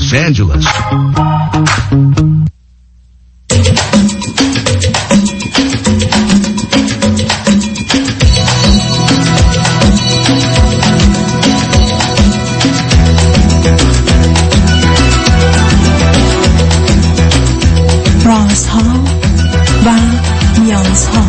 Los Angeles. رازها و نیازها.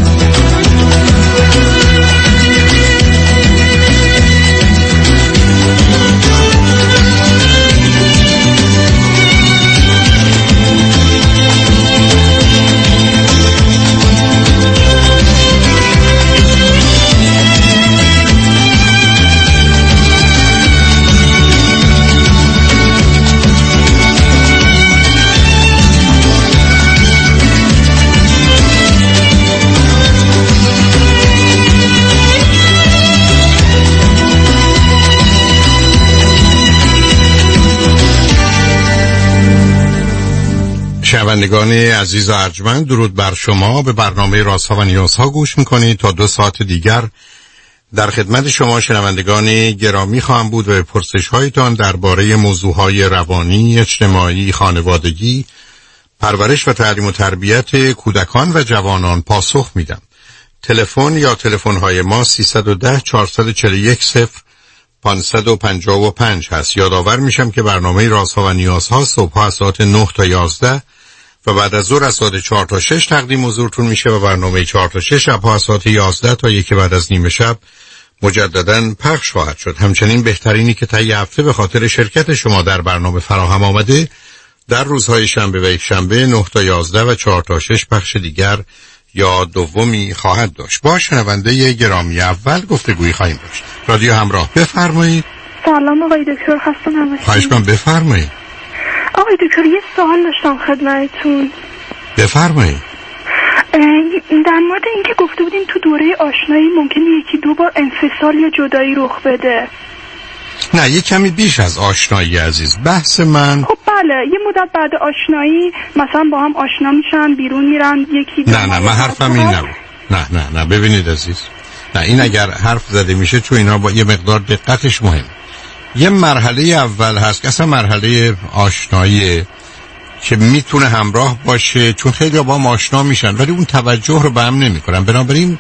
شنوندگان عزیز و ارجمند، درود بر شما. به برنامه رازها و نیازها گوش میکنید. تا 2 ساعت دیگر در خدمت شما شنوندگان گرامی خواهم بود و به پرسش هایتان درباره موضوعهای روانی، اجتماعی، خانوادگی، پرورش و تعلیم و تربیت کودکان و جوانان پاسخ میدم. تلفن یا تلفن های ما 310 441 0555 هست. یادآور میشم که برنامه رازها و نیازها صبح از ساعت 9 تا 11 و بعد از ظهر از ساعت 4 تا 6 تقدیم حضورتون میشه و برنامه 4 تا 6 شبها از ساعت 11 تا 1 بعد از نیم شب مجددا پخش خواهد شد. همچنین بهترینی که طی هفته به خاطر شرکت شما در برنامه فراهم آمده در روزهای شنبه و یک شنبه 9 تا 11 و 4 تا 6 پخش دیگر یا دومی خواهد داشت. با شنونده گرامی اول گفتگویی خواهیم داشت. رادیو همراه، بفرمایید. سلام آقای دکتر، خسته نباشید. خواهش می‌کنم، بفرمایید. آقای دکتر یه سوال داشتم خدمتتون. بفرمایید. در مورد اینکه گفته بودین تو دوره آشنایی ممکنه 1-2 بار انفصال یا جدایی رخ بده. نه، یه کمی بیش از آشنایی عزیز. بحث من خب بله، یه مدت بعد آشنایی مثلا با هم آشنا میشن، بیرون میرن، یکی نه من حرفم این نبود. نه ببینید عزیز، نه این اگر حرف زده میشه تو اینا با یه مقدار دقتش مهم. یه مرحله اول هست که اصلا مرحله آشنایی که میتونه همراه باشه، چون خیلی با هم آشنا میشن ولی اون توجه رو به هم نمیکنن. بنابراین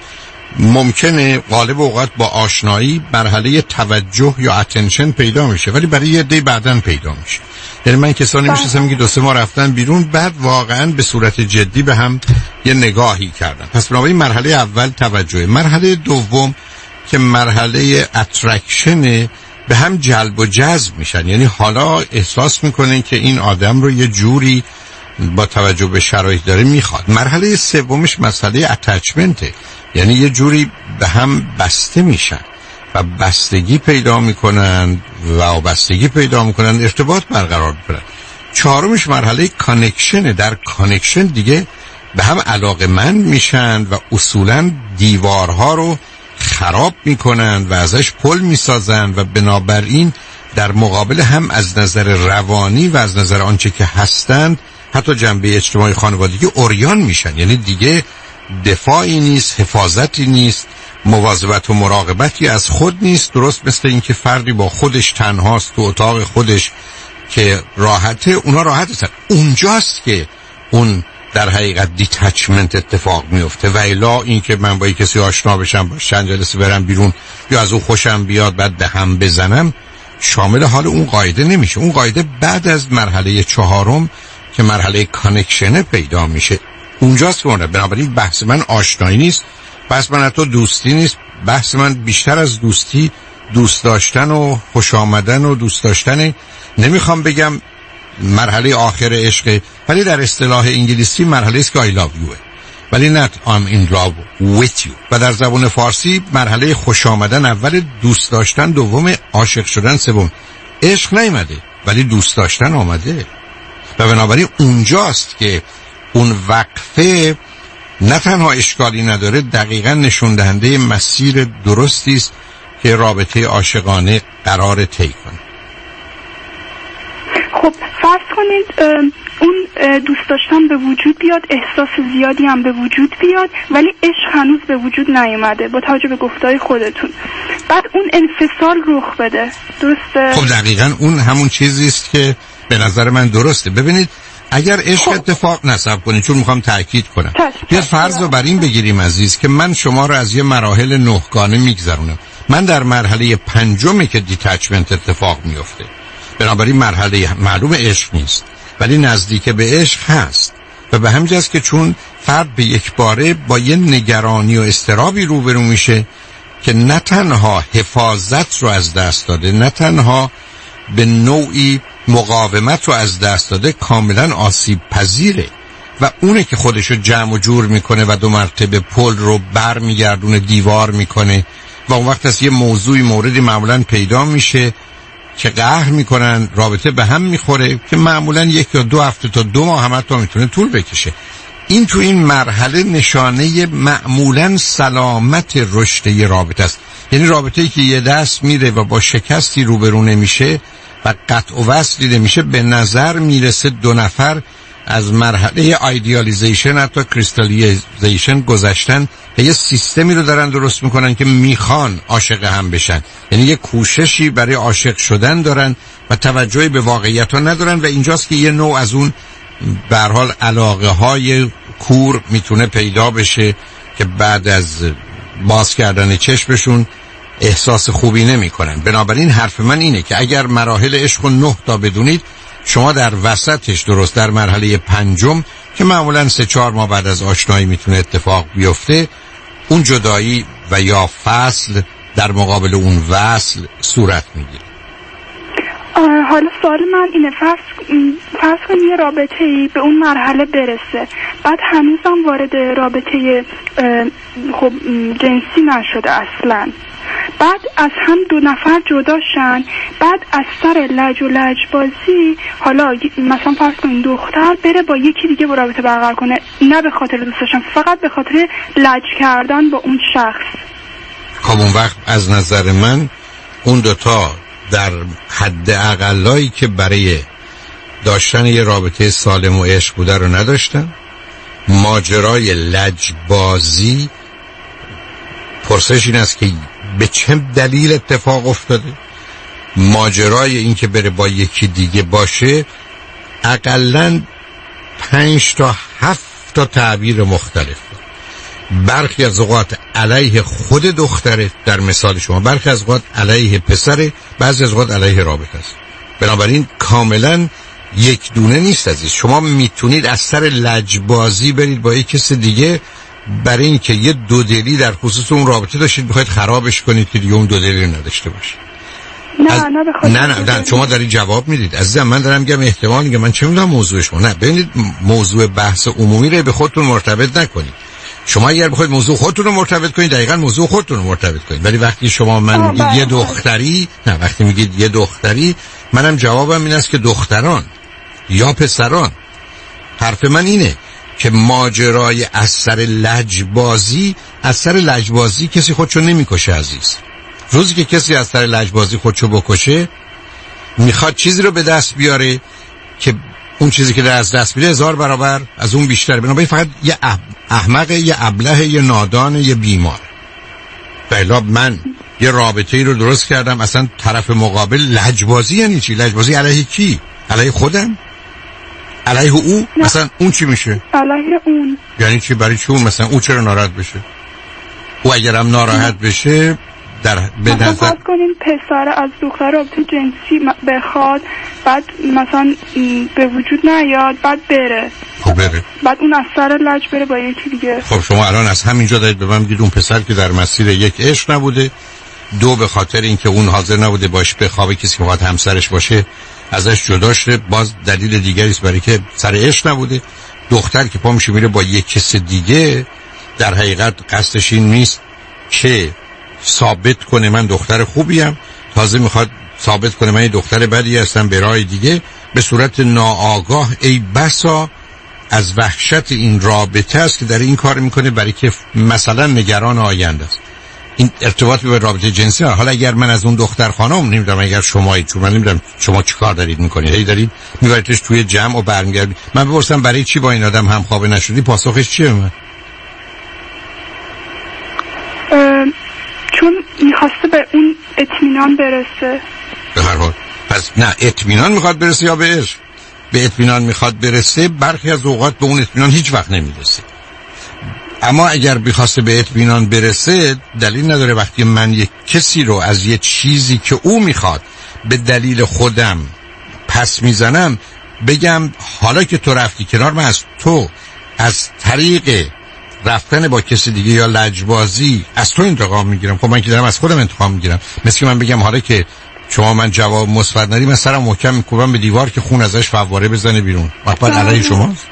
ممکنه غالب اوقات با آشنایی مرحله توجه یا اتنشن پیدا میشه ولی برای یه دی بعداً پیدا میشه. یعنی من کسانی میشناسم که 2-3 ماه رفتن بیرون، بعد واقعاً به صورت جدی به هم یه نگاهی کردن. پس بنابراین مرحله اول توجه. مرحله دوم که مرحله اترکشن، به هم جلب و جذب میشن، یعنی حالا احساس میکنن که این آدم رو یه جوری با توجه به شرایط داره میخواد. مرحله سومش مسئله اتچمنته، یعنی یه جوری به هم بسته میشن و بستگی پیدا میکنن و بستگی پیدا میکنن، ارتباط برقرار میکنن. چهارمش مرحله کانکشنه. در کانکشن دیگه به هم علاقه‌مند میشن و اصولاً دیوارها رو خراب میکنن و ازش پل میسازن و بنابراین در مقابل هم از نظر روانی و از نظر آنچه که هستند، حتی جنبه اجتماعی خانوادگی عریان میشن. یعنی دیگه دفاعی نیست، حفاظتی نیست، مواظبت و مراقبتی از خود نیست. درست مثل اینکه فردی با خودش تنهاست تو اتاق خودش که راحته، اونا راحت هستن. اونجاست که اون در حقیقت دیتچمنت اتفاق میفته. و الا این که من با کسی آشنا بشم، با چند جلسه برم بیرون یا از اون خوشم بیاد بعد به هم بزنم، شامل حال اون قاعده نمیشه. اون قاعده بعد از مرحله 4 که مرحله کانکشن پیدا میشه، اونجاست که اونه. بنابراین بحث من آشنایی نیست، بحث من حتی دوستی نیست، بحث من بیشتر از دوستی دوست داشتن و خوش آمدن و دوست داشتن. نمیخوام بگم مرحله آخر عشق، ولی در اصطلاح انگلیسی مرحله است که I love you، ولی not I'm in love with you. و در زبان فارسی مرحله خوش آمدن اول، دوست داشتن دوم، عاشق شدن سوم. عشق نیامده ولی دوست داشتن آمده و بنابراین اونجاست که اون وقفه نه تنها اشکالی نداره، دقیقاً نشون دهنده مسیر درستی است که رابطه عاشقانه قرار طی کنه. خب فرض کنید اون دوست داشتن به وجود بیاد، احساس زیادی هم به وجود بیاد، ولی عشق هنوز به وجود نیومده با توجه به گفتهای خودتون. بعد اون انفصال رخ بده، درسته؟ خب دقیقاً اون همون چیزی است که به نظر من درسته. ببینید اگر عشق اتفاق نصب کنید، چون میخوام تأکید کنم، بیاد فرض رو بر این بگیریم عزیز که من شما رو از یه مراحل نهگانه میگذرونم، من در مرحله 5 که دیتچمنت اتفاق میفته، بنابراین مرحله معلوم عشق نیست ولی نزدیک به عشق هست و به همین جاست که چون فرد به یک باره با یه نگرانی و اضطرابی روبرو میشه که نه تنها حفاظت رو از دست داده، نه تنها به نوعی مقاومت رو از دست داده، کاملا آسیب پذیره و اونه که خودشو جمع و جور میکنه و 2 مرتبه پل رو بر میگردونه، دیوار میکنه و اون وقت از یه موردی معمولا پیدا میشه که قهر میکنن، رابطه به هم میخوره که معمولا 1 یا 2 هفته تا 2 ماه هم حتی میتونه طول بکشه. این تو این مرحله نشانه معمولا سلامت رشد یه رابطه است. یعنی رابطه‌ای که یه دست میره و با شکستی روبرو نمیشه و قطع و وصلی نمیشه، به نظر میرسه 2 نفر از مرحله ایدئالیزیشن حتی کریستالیزیشن گذشتن که یه سیستمی رو دارن درست میکنن که میخوان عاشق هم بشن، یعنی یه کوششی برای عاشق شدن دارن و توجهی به واقعیت ها ندارن و اینجاست که یه نوع از اون به هر حال علاقه های کور میتونه پیدا بشه که بعد از باز کردن چشمشون احساس خوبی نمی کنن. بنابراین حرف من اینه که اگر مراحل عشق 9 تا بدونید، شما در وسطش، درست در مرحله 5 که معمولا 3-4 ماه بعد از آشنایی میتونه اتفاق بیفته، اون جدایی و یا فصل در مقابل اون وصل صورت میگیره. حالا سوال من اینه، فرض کنید یه رابطه‌ای به اون مرحله برسه، بعد هنوزم وارد رابطه خب جنسی نشده اصلا، بعد از هم 2 نفر جدا شن، بعد از سر لج و لجبازی حالا مثلا فرض کنید دختر بره با یکی دیگه با رابطه برقرار کنه، نه به خاطر دوست داشتن، فقط به خاطر لج کردن با اون شخص. خب اون وقت از نظر من اون 2 تا در حد اقلایی که برای داشتن یه رابطه سالم و عشق بوده رو نداشتن. ماجرای لجبازی، پرسش این است که به چه دلیل اتفاق افتاده. ماجرای این که بره با یکی دیگه باشه اقلن 5 تا 7 تا تعبیر مختلف، برخی از اوقات علیه خود دختره در مثال شما، برخی از اوقات علیه پسره، بعضی از اوقات علیه رابطه است. بنابراین کاملا یک دونه نیست عزیز. شما میتونید از سر لجبازی برید با یک کس دیگه برای اینکه یه دودلی در خصوص اون رابطه داشتید بخواید خرابش کنید که دیگه اون دودلی نداشته باشه. نه شما دارید جواب میدید عزیزم، من دارم میگم احتمال میگم، من چه میدونم موضوع شما. نه ببینید، موضوع بحث عمومی رو به خودتون مرتبط نکنید. شما اگر بخواید موضوع خودتون رو مرتبط کنید، دقیقاً موضوع خودتون رو مرتبط کنید. ولی وقتی شما من میگید یه دختری، نه وقتی میگید یه دختری، منم جوابم این است که دختران یا پسران. حرف من اینه که ماجرای از سر لجبازی کسی خودشو نمیکشه عزیز. روزی که کسی از سر لجبازی خودشو بکشه، میخواد چیزی رو به دست بیاره که اون چیزی که از دست میره 1000 برابر از اون بیشتره. بنابراین فقط یه احمق، یه ابله، یه نادان، یه بیمار. بلا من یه رابطه‌ای رو درست کردم، اصلا طرف مقابل لجبازی یعنی چی؟ لجبازی علیه کی؟ علیه خودم؟ علیه او؟ مثلا اون چی میشه؟ علیه اون. یعنی چی؟ برای چی اون؟ مثلا او چرا ناراحت بشه؟ او اگرم ناراحت بشه به نظر فرض کنین پسر از دختر رابطه جنسی بخواد، بعد مثلا به وجود نیاد، بعد بره. خب بره، بعد اون از سر لج بره با یکی دیگه. خب شما الان از همینجا دارید به من میگید اون پسر که در مسیر 1 عشق نبوده، 2 به خاطر اینکه اون حاضر نبوده باش بخوابه، کسی که میخواد همسرش باشه ازش جدا شده، باز دلیل دیگری است برای که سر عشق نبوده. دختر که پا میشه میره با یک کس دیگه، در حقیقت قصدش این نیست که ثابت کنه من دختر خوبیم، تازه میخواد ثابت کنه من یه دختر بدی هستم به راه دیگه. به صورت ناآگاه ای بسا از وحشت این رابطه است که در این کار میکنه برای که مثلا نگران آینده است. این ارتباط به رابطه جنسی. حالا اگر من از اون دختر خانم نمیدونم، اگر شمایید، چون من نمیدونم شما چی کار دارید میکنید، هی دارید میبریدش توی جمع و برمیگردید، من بپرسم برای چی با این آدم همخوابه نشدی، پاسخش چیه؟ من چون میخواسته به اون اطمینان برسه. به هر حال پس نه اطمینان میخواد برسه یا به عشق؟ به اطمینان میخواد برسه. برخی از اوقات به اون اطمینان هیچ وقت نمیرسه. اما اگر بخواسته به اطمینان برسه، دلیل نداره وقتی من یک کسی رو از یه چیزی که او میخواد به دلیل خودم پس میزنم بگم حالا که تو رفتی کنار، من از تو از طریق رفتن با کسی دیگه یا لجبازی از تو انتقام میگیرم. خب من که دارم از خودم انتقام میگیرم. مثل که من بگم حالا که شما من جواب مثبت ندی، من سرم محکم میکوبم به دیوار که خون ازش فواره بزنه بیرون. وقت علیه شماست.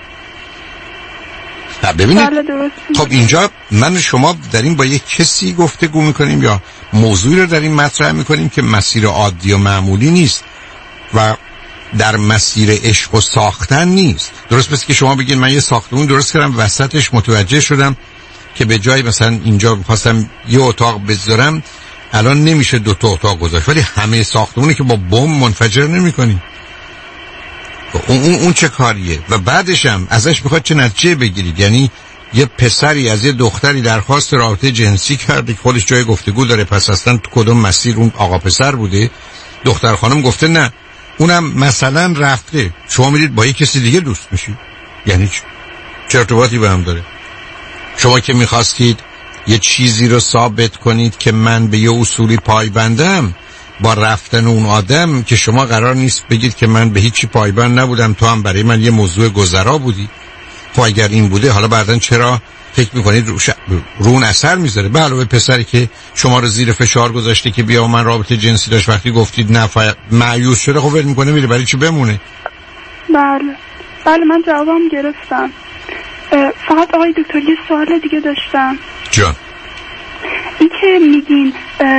ببینید خب اینجا من و شما داریم با یک کسی گفتگو میکنیم یا موضوعی رو داریم مطرح میکنیم که مسیر عادی و معمولی نیست و در مسیر عشق و ساختن نیست. درست مثل که شما بگید من یه ساختمون درست کردم، وسطش متوجه شدم که به جای مثلا اینجا می‌خواستم یه اتاق بذارم، الان نمیشه 2 اتاق گذاشت، ولی همه ساختمونی که با بمب منفجر نمی‌کنی. اون چه کاریه؟ و بعدش هم ازش میخواد چه نتیجه بگیرید؟ یعنی یه پسری از یه دختری درخواست رابطه جنسی کرده که خودش جای گفتگو داره، پس اصلا تو کدوم مسیر اون آقا پسر بوده؟ دختر خانم گفته نه، اونم مثلا رفته، شما میرید با یه کسی دیگه دوست میشید. یعنی چه ارتباطی به هم داره؟ شما که میخواستید یه چیزی رو ثابت کنید که من به یه اصولی پایبندم، با رفتن اون آدم که شما قرار نیست بگید که من به هیچی پایبند نبودم، تو هم برای من یه موضوع گذرا بودی. خب اگر این بوده، حالا بعدن چرا فکر میکنید رون اثر میذاره؟ به علاوه پسری که شما رو زیر فشار گذاشته که بیا من رابطه جنسی داشت، وقتی گفتید نه مایوس شده، خب ول میکنه میره، برای چی بمونه؟ بله من جوابم گرفتم. فقط آقای دکتر یه سوال دیگه داشتم. جان این که میگین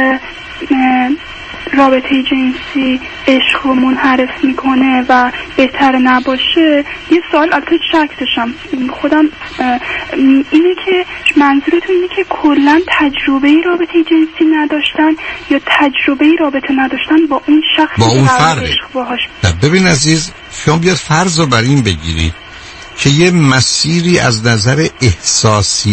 رابطه جنسی عشق رو منحرف میکنه و بهتر نباشه، یه سوال البته شک داشتم خودم، اینه که منظورتون اینه که کلا تجربه رابطه جنسی نداشتن یا تجربه رابطه نداشتن با اون شخص با اون فرقه؟ ببین عزیز، شما بیاد فرض رو بر این بگیرید که یه مسیری از نظر احساسی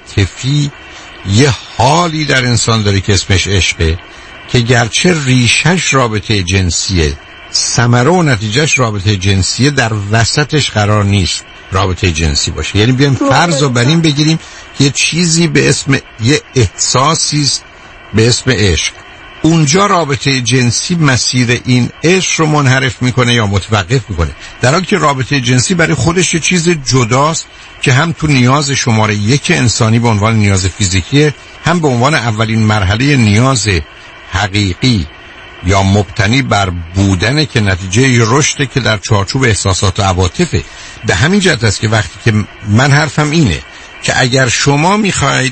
عاطفی یه حالی در انسان داره که اسمش عشقه، که گرچه ریشش رابطه جنسیه، ثمره و نتیجهش رابطه جنسیه، در وسطش قرار نیست رابطه جنسی باشه. یعنی بیایم فرض رو بر این بگیریم که یه چیزی به اسم یه احساسی به اسم عشق، اونجا رابطه جنسی مسیر این عشق رو منحرف میکنه یا متوقف میکنه، در حالی که رابطه جنسی برای خودش یه چیز جداست که هم تو نیاز شماره 1 انسانی به عنوان نیاز فیزیکیه، هم به عنوان اولین مرحله نیاز حقیقی یا مبتنی بر بودنه که نتیجه رشده که در چارچوب احساسات و عواطفه. به همین جهت است که وقتی که من حرفم اینه که اگر شما میخواید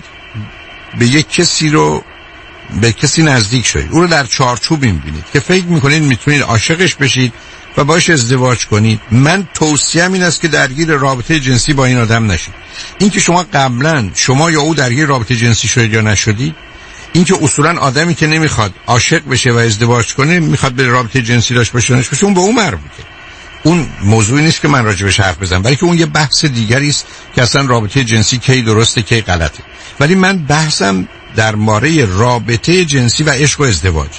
به یک کسی رو به کسی نزدیک شدید، او رو در چارچوب میبینید که فکر میکنید میتونید عاشقش بشید و باش ازدواج کنید، من توصیه‌ام این است که درگیر رابطه جنسی با این آدم نشید. این که شما قبلا شما یا او درگیر رابطه جنسی شدید یا نشدید، این که اصولا آدمی که نمیخواد عاشق بشه و ازدواج کنه میخواد به رابطه جنسی داشته باشه، اون به اون مربوطه. اون موضوعی نیست که من راجبش حرف بزنم، ولی که اون یه بحث دیگری است که اصلا رابطه جنسی کی درسته کی غلطه. ولی من بحثم در ماره رابطه جنسی و عشق و ازدواج.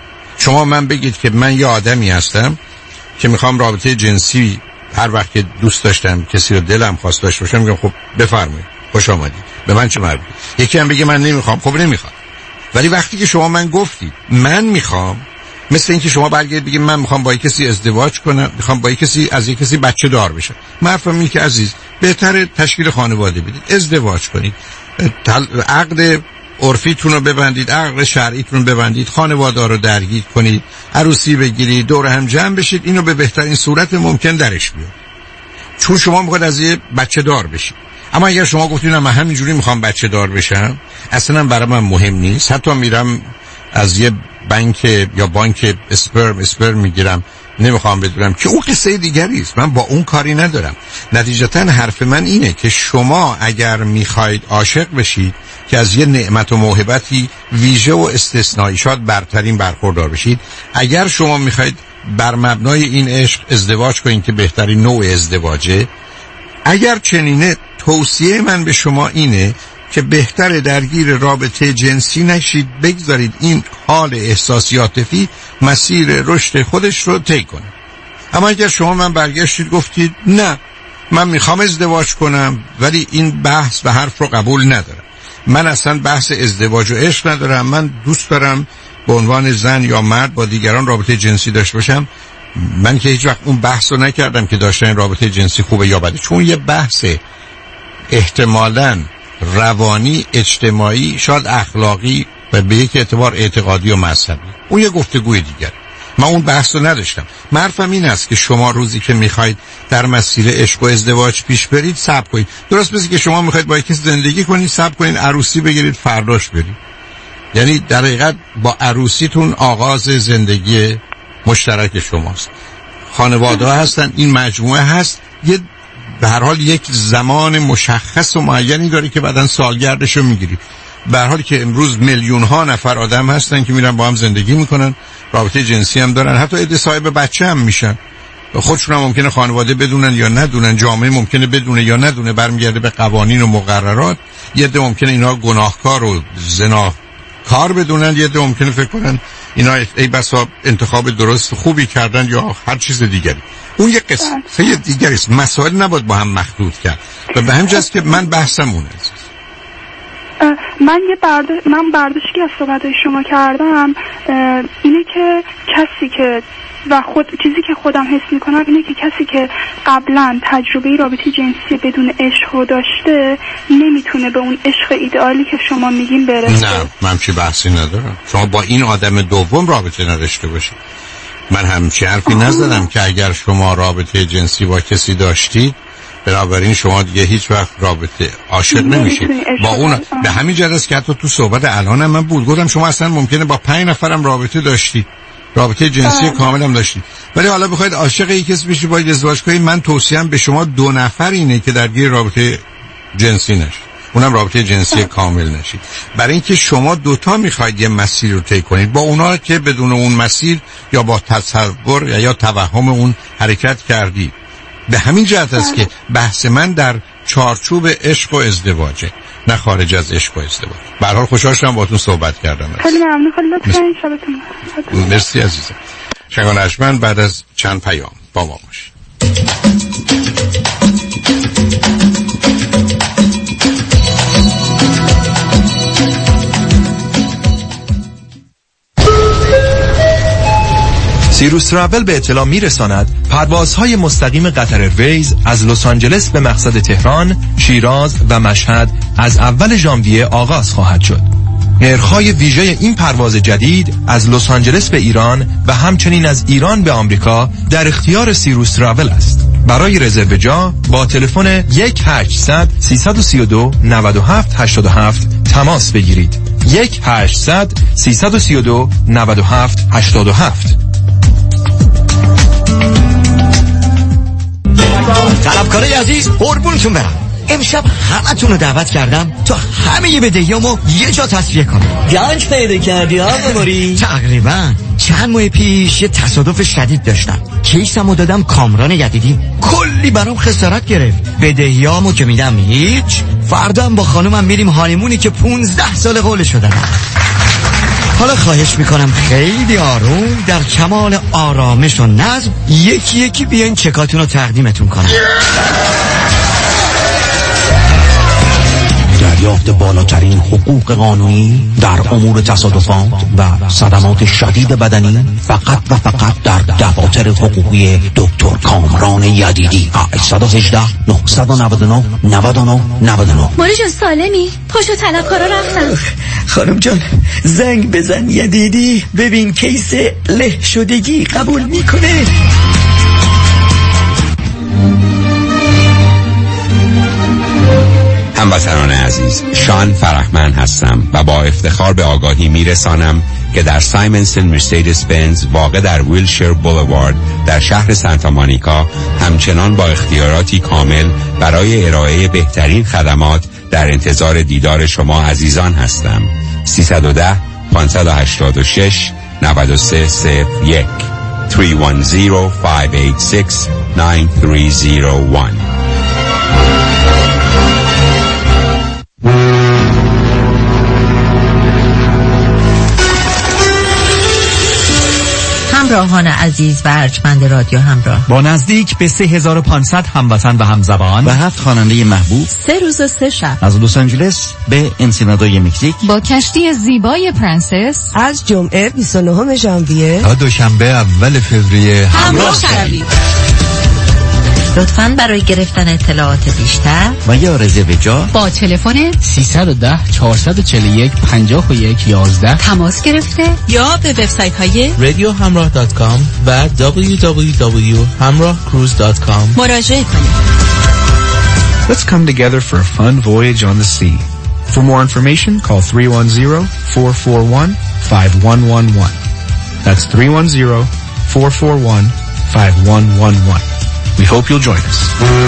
شما من بگید که من یه آدمی هستم که میخوام رابطه جنسی، هر وقت که دوست داشتم کسی رو دلم خواست داشته باشم میگم خب بفرمایید خوش آمدید، به من چه مربوطه؟ یکی هم بگه من نمیخوام، خب نمیخوام. ولی وقتی که شما من گفتید من میخوام، مثل اینکه شما برگردید بگید من میخوام با یک کسی ازدواج کنم، میخوام با یک کسی از یک کسی بچه دار بشم، حرفم اینه که عزیز بهتره تشکیل خانواده بدید، ازدواج کنید، عقد عرفیتون رو ببندید، عقد شرعیتون رو ببندید، خانواده رو درگیر کنید، عروسی بگیرید، دور هم جمع بشید، اینو به بهترین صورت ممکن درش بیارید. چون شما میخواید از یه بچه دار بشید. اما اگر شما گفتید من همینجوری میخوام بچه دار بشم، اصلا برای من مهم نیست، حتی میرم از یه بانک اسپرم میگیرم، نمیخوام بدونم، که اون قصه دیگری است، من با اون کاری ندارم. نتیجتا حرف من اینه که شما اگر میخواید عاشق بشید که از یه نعمت و موهبتی ویژه و استثنایی شاید برترین برخوردار بشید، اگر شما میخواید بر مبنای این عشق ازدواج کنید که بهترین نوع ازدواجه، اگر چنینه توصیه من به شما اینه که بهتره درگیر رابطه جنسی نشید، بگذارید این حال احساسی عاطفی مسیر رشد خودش رو طی کنه. اما اگر شما من برگشتید گفتید نه من میخوام ازدواج کنم ولی این بحث و حرف رو قبول ندارم، من اصلا بحث ازدواج و عشق ندارم، من دوست دارم به عنوان زن یا مرد با دیگران رابطه جنسی داشته باشم، من که هیچ وقت اون بحث رو نکردم که داشتن رابطه جنسی خوبه یا بده، چون یه بحث احتمالاً روانی، اجتماعی، شاید اخلاقی و به یک اعتبار اعتقادی و مذهبی، اون یه گفتگوی دیگر. من اون بحث رو نداشتم. حرفم این است که شما روزی که میخواید در مسیر عشق و ازدواج پیش برید صبر کنید. درست مثل که شما میخواید با کسی زندگی کنید، صبر کنید عروسی بگیرید فرداش برید. یعنی در حقیقت با عروسیتون آغاز زندگی مشترک شماست. خانواده ها هستن، این مجموعه هست، یه به هر حال یک زمان مشخص و معینی داره که بعدن سالگردش رو میگیری. به هر حالی که امروز میلیون ها نفر آدم هستن که میرن با هم زندگی میکنن، رابطه جنسی هم دارن، حتی عده صاحب بچه هم میشن، خودشون هم ممکنه خانواده بدونن یا ندونن، جامعه ممکنه بدونه یا ندونه، برمیگرده به قوانین و مقررات. یه عده ممکنه اینا گناهکار و زناکار بدونن، یه عده ممکنه فکر کنن اینا ای بسا انتخاب درست خوبی کردن یا هر چیز دیگری. اون یک قصه دیگری است. مسائل نباید با هم مخلوط کرد و به همین جاست که من بحثم اونه. من برداشتی از صحبت‌های شما کردم اینه که کسی که چیزی که خودم حس میکنم اینه که کسی که قبلا تجربه رابطه جنسی بدون عشق رو داشته نمیتونه به اون عشق ایدئالی که شما میگین برسه. نه من چی بحثی ندارم. شما با این آدم دوم رابطه نداشته باشید. من همچی حرفی نزدم که اگر شما رابطه جنسی با کسی داشتید بنابراین شما دیگه هیچ وقت رابطه عاشق نمیشید با اون. به همین جهت است که حتی تو صحبت الانم من بود گفتم شما اصلا ممکنه با 5 نفرم رابطه داشتید، رابطه جنسی کامل هم داشتید، ولی حالا بخواید عاشق یک کسی بشید باید ازدواج کنید. من توصیه‌ام به شما 2 نفر اینه که درگیر رابطه جنسی نشید، اونم رابطه جنسی کامل نشید، برای اینکه شما دوتا میخواید یه مسیر رو طی کنید با اونا که بدون اون مسیر یا با تصور یا توهم اون حرکت کردید. به همین جهت است که بحث من در چارچوب عشق و ازدواجه، نه خارج از عشق و ازدواج. به هر حال خوشحال شدم باهاتون صحبت کردم. خیلی ممنون. خیلی لطفاً شبتون. مرسی عزیزم. شنگان اشمن بعد از چند پیام با ما باشید. سیروس تراول به اطلاع میرساند پروازهای مستقیم قطر ایرویز از لس آنجلس به مقصد تهران، شیراز و مشهد از اول ژانویه آغاز خواهد شد. نرخ‌های ویژه این پرواز جدید از لس آنجلس به ایران و همچنین از ایران به آمریکا در اختیار سیروس تراول است. برای رزرو جا با تلفن 1-800-332-9787 تماس بگیرید. 1-800-332-9787. طلبکارای عزیز قربونتون برم، امشب همتون رو دعوت کردم تا همه بدهیامو یه جا تصفیه کنم. گنج پیدا کردی ها ماموری؟ تقریبا چند ماه پیش یه تصادف شدید داشتم، کیسمو دادم کامران یدیدی، کلی برام خسارت گرفت. بدهیامو که میدم هیچ، فردا با خانومم میریم هانیمونی که 15 سال قولش دادم. حالا خواهش میکنم خیلی آروم در کمال آرامش و نظم یکی یکی بیاین چکاتون رو تقدیمتون کنم. دریافت بالاترین حقوق قانونی در امور تصادفات و صدمات شدید بدنی فقط و فقط در دفاتر حقوقی دکتر کامران یدیدی. 818-999-9999. موری جان سالمی؟ پاشو طلبکارا رفتن. خانم جان زنگ بزن یدیدی ببین کیس له شدگی قبول میکنه. هموطنان عزیز، شان فرحمن هستم و با افتخار به آگاهی میرسانم که در سایمنسن مرسیدس بنز واقع در ویلشیر بولوارد در شهر سانتا مونیکا همچنان با اختیاراتی کامل برای ارائه بهترین خدمات در انتظار دیدار شما عزیزان هستم. 310-586-9301 310-586-9301. همراهان عزیز و ارجمند رادیو همراه، با نزدیک به 3500 هموطن و همزبان و 7 خواننده محبوب، 3 روز و 3 شب از لس آنجلس به انسینادای مکزیک، با کشتی زیبای پرنسس از جمعه 29 ژانویه تا دوشنبه اول فوریه همراه شوید. لطفاً برای گرفتن اطلاعات بیشتر و یا رزرو جا با تلفن 310 441 51 11 تماس گرفته یا به وبسایت های radiohamrah.com و www.hamrahcruise.com مراجعه کنید. Let's come together for a fun voyage on the sea. For more information, call 310-441-5111. That's 310-441-5111. We hope you'll join us.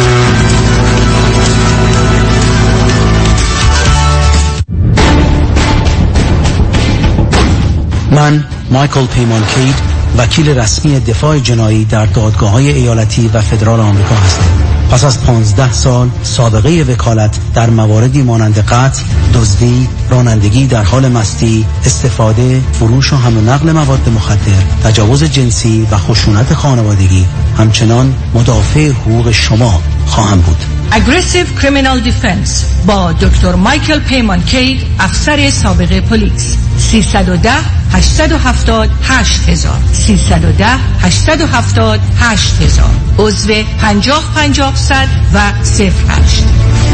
من مایکل پیمان کید، وکیل رسمی دفاع جنایی در دادگاه‌های ایالتی و فدرال آمریکا هستم. پس از 15 سال سابقه وکالت در مواردی مانند قتل، دزدی، رانندگی در حال مستی، استفاده، فروش و حمل و نقل مواد مخدر، تجاوز جنسی و خشونت خانوادگی، همچنان مدافع حقوق شما خواهم بود. Aggressive Criminal Defense با دکتر مایکل پیمان کید، افسر سابق پلیس. 310 870 8000 310 870 8000 عضو 50 100 و 08.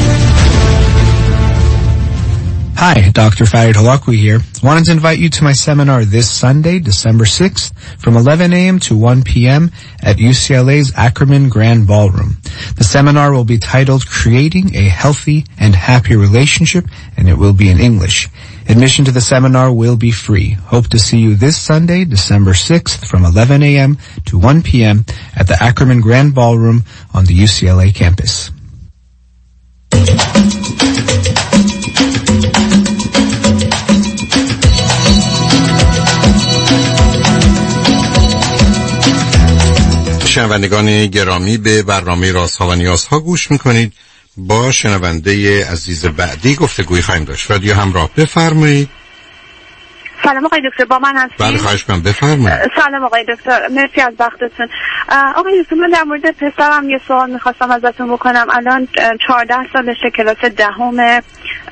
Hi, Dr. Farid Holakwi here. Wanted to invite you to my seminar this Sunday, December 6th, from 11 a.m. to 1 p.m. at UCLA's Ackerman Grand Ballroom. The seminar will be titled Creating a Healthy and Happy Relationship, and it will be in English. Admission to the seminar will be free. Hope to see you this Sunday, December 6th, from 11 a.m. to 1 p.m. at the Ackerman Grand Ballroom on the UCLA campus. شنوندگان گرامی، به برنامه رازها و نیازها گوش میکنید. با شنونده عزیز بعدی گفتگوی خواهیم داشت. رادیو همراه، بفرمایید. سلام آقای دکتر، با من هستید؟ بله خواهش کنم، بفرمایید. سلام آقای دکتر، مرسی از وقتتون. آقای دکتر، من در مورد پسرم یه سوال میخواستم ازتون بکنم. الان 14 سالشه، کلاس 10.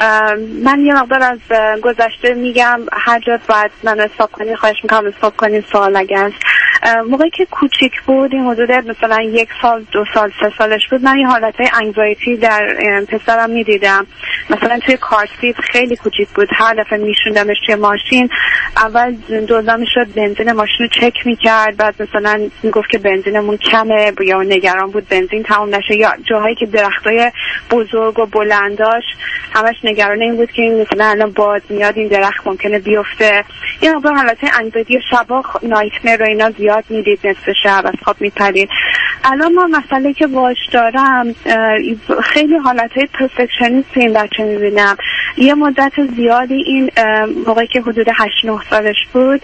من یه مقدار از گذشته میگم، هر جا باید من حساب کنید خواهش میکنم حساب کنید سوال اگه هست. موقعی که کوچیک بود، این حدود مثلا 1 سال 2 سال 3 سالش بود، من یه حالتهای انگزایتی در پسرم میدیدم. مثلا توی کار سیت خیلی کوچیک بود، هر دفعه میشوندمش توی ماشین، اول دوزا میشد بنزین ماشین رو چک میکرد، بعد مثلا میگفت که بنزینمون کمه یا نگران بود بنزین تموم نشه، یا جاهایی که درختای بزرگ و بلند داشت همش نگران این بود که مثلا الان باد میاد این درخت ممکنه بیفته. این موقع حالت انگزایتی شبا نایتمر و اینا زیاد میدید، نصف شب از خواب میپرید. الان ما مسئله که باش دارم، خیلی حالتهای پرفکشنیست این بچه میبینم. یه مدت زیادی این موقعی که حدود 8-9 سالش بود،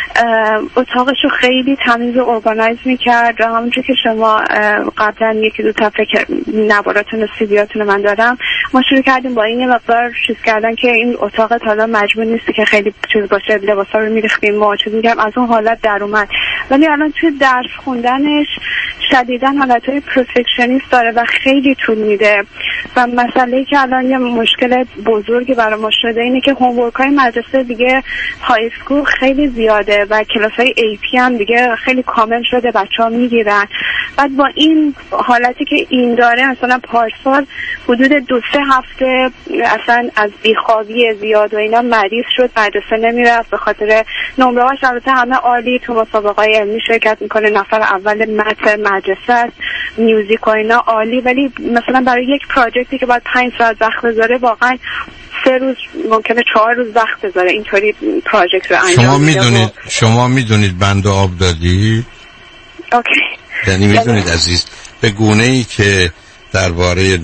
اتاقش رو خیلی تمیز و ارگانایز میکرد و همونجور که شما قبلا 1-2 تا فکر نواراتون و سیدیاتون من دارم، ما شروع کردیم با این یه مقدار چیز کردن که این اتاقت حالا مجبور نیستی که خیلی چیز باشه، لباسا رو میریختیم ما چیز میگم، از اون حالت در اومد. ولی الان توی درس خوندنش شدیداً حالتهای پرفکشنیست داره و خیلی طول میده و مسئله‌ای که الان یه مشکل بزرگی برای ما شده اینه که هومورک‌های مدرسه دیگه های اسکول خیلی زیاده و کلاس‌های AP هم دیگه خیلی کامل شده، بچه‌ها میگیرن. بعد با این حالتی که این داره، مثلا پارسال حدود 2-3 هفته اصلا از بیخوابی زیاد و اینا مریض شد، مدرسه نمیرفت به خاطر نمره‌هاش. البته همه عالی، تو مسابقه‌های علمی شرکت میکنه، نفر اول مدرسه است، میوزیک و اینا عالی، ولی مثلا برای یک پروژکتی که باید 5 ساعت وقت بذاره، واقعا 3 روز ممکنه 4 روز وقت بذاره اینطوری پروژکت رو انجام بده. شما میدونید بند آب دادی؟ اوکی. یعنی میدونید عزیز، به گونه‌ای که درباره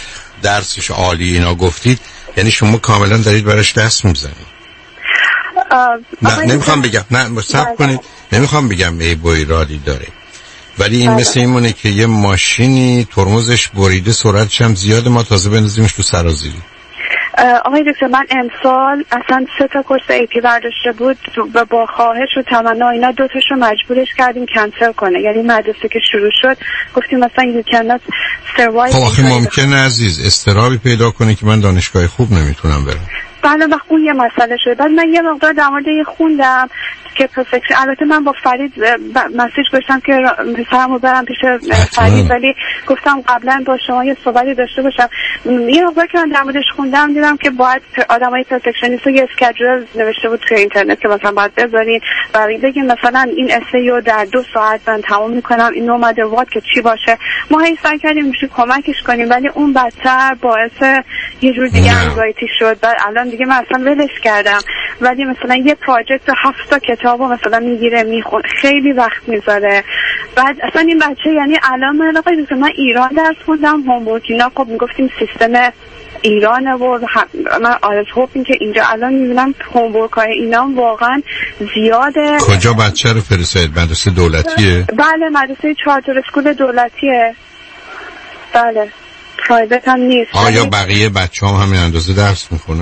درسش عالی اینا گفتید، یعنی شما کاملا دارید براش دست میزنید. نه نمیخوام بگم، نه صبر کنید، نمیخوام بگم ای بوی رادی داره، ولی این مثل اینمونه که یه ماشینی ترمزش بریده، سرعتش هم زیاده، ما تازه بندازیمش تو سرازیری. آقای دکتر من امسال اصلا 3 تا کورس AP برداشته بود و با خواهش و تمنا اینا 2 تاشو مجبورش کردیم کنسل کنه. یعنی مدرسه که شروع شد گفتیم مثلا you cannot survive. خب آخه ممکنه عزیز استرابی پیدا کنه که من دانشگاه خوب نمیتونم برم. بله وقت اون یه مسئله شد. بعد من یه مقدار در مورد خوندم که پرفکشن، البته من با فرید مسیج گذاشتم که پسرمو برم پیش فرید، ولی گفتم قبلا با شما یه صحبتی داشته باشم. یه مقدار که من در موردش خوندم دیدم که باید آدمای پرفکشنیست یه اسکیجول نوشته بود توی اینترنت که مثلا باید بذارین برای بگین مثلا این اسیو در 2 ساعت من تمام میکنم، این اومده وات که چی باشه. ما هی سعی کردیم میشه کمکش کنیم ولی اون بدتر باعث یه جور دیگه انزایتی شد. بعد الان دیگه من اصلا ولش کردم. ولی مثلا یه پروژکت 7 تا کتابو مثلا میگیره میخونه، خیلی وقت میذاره. بعد اصلا این بچه یعنی الان من ایران درس خوندم، هومورک اینا خب میگفتیم سیستم ایرانه و من آرزو این که اینجا الان میبینم هومورک های اینا واقعا زیاده. کجا بچه رو فرستادید؟ مدرسه دولتیه؟ بله مدرسه چارتر اسکول دولتیه. بله پرایوت هم نیست. آیا بقیه بچه هم همین اندازه درس میخونن؟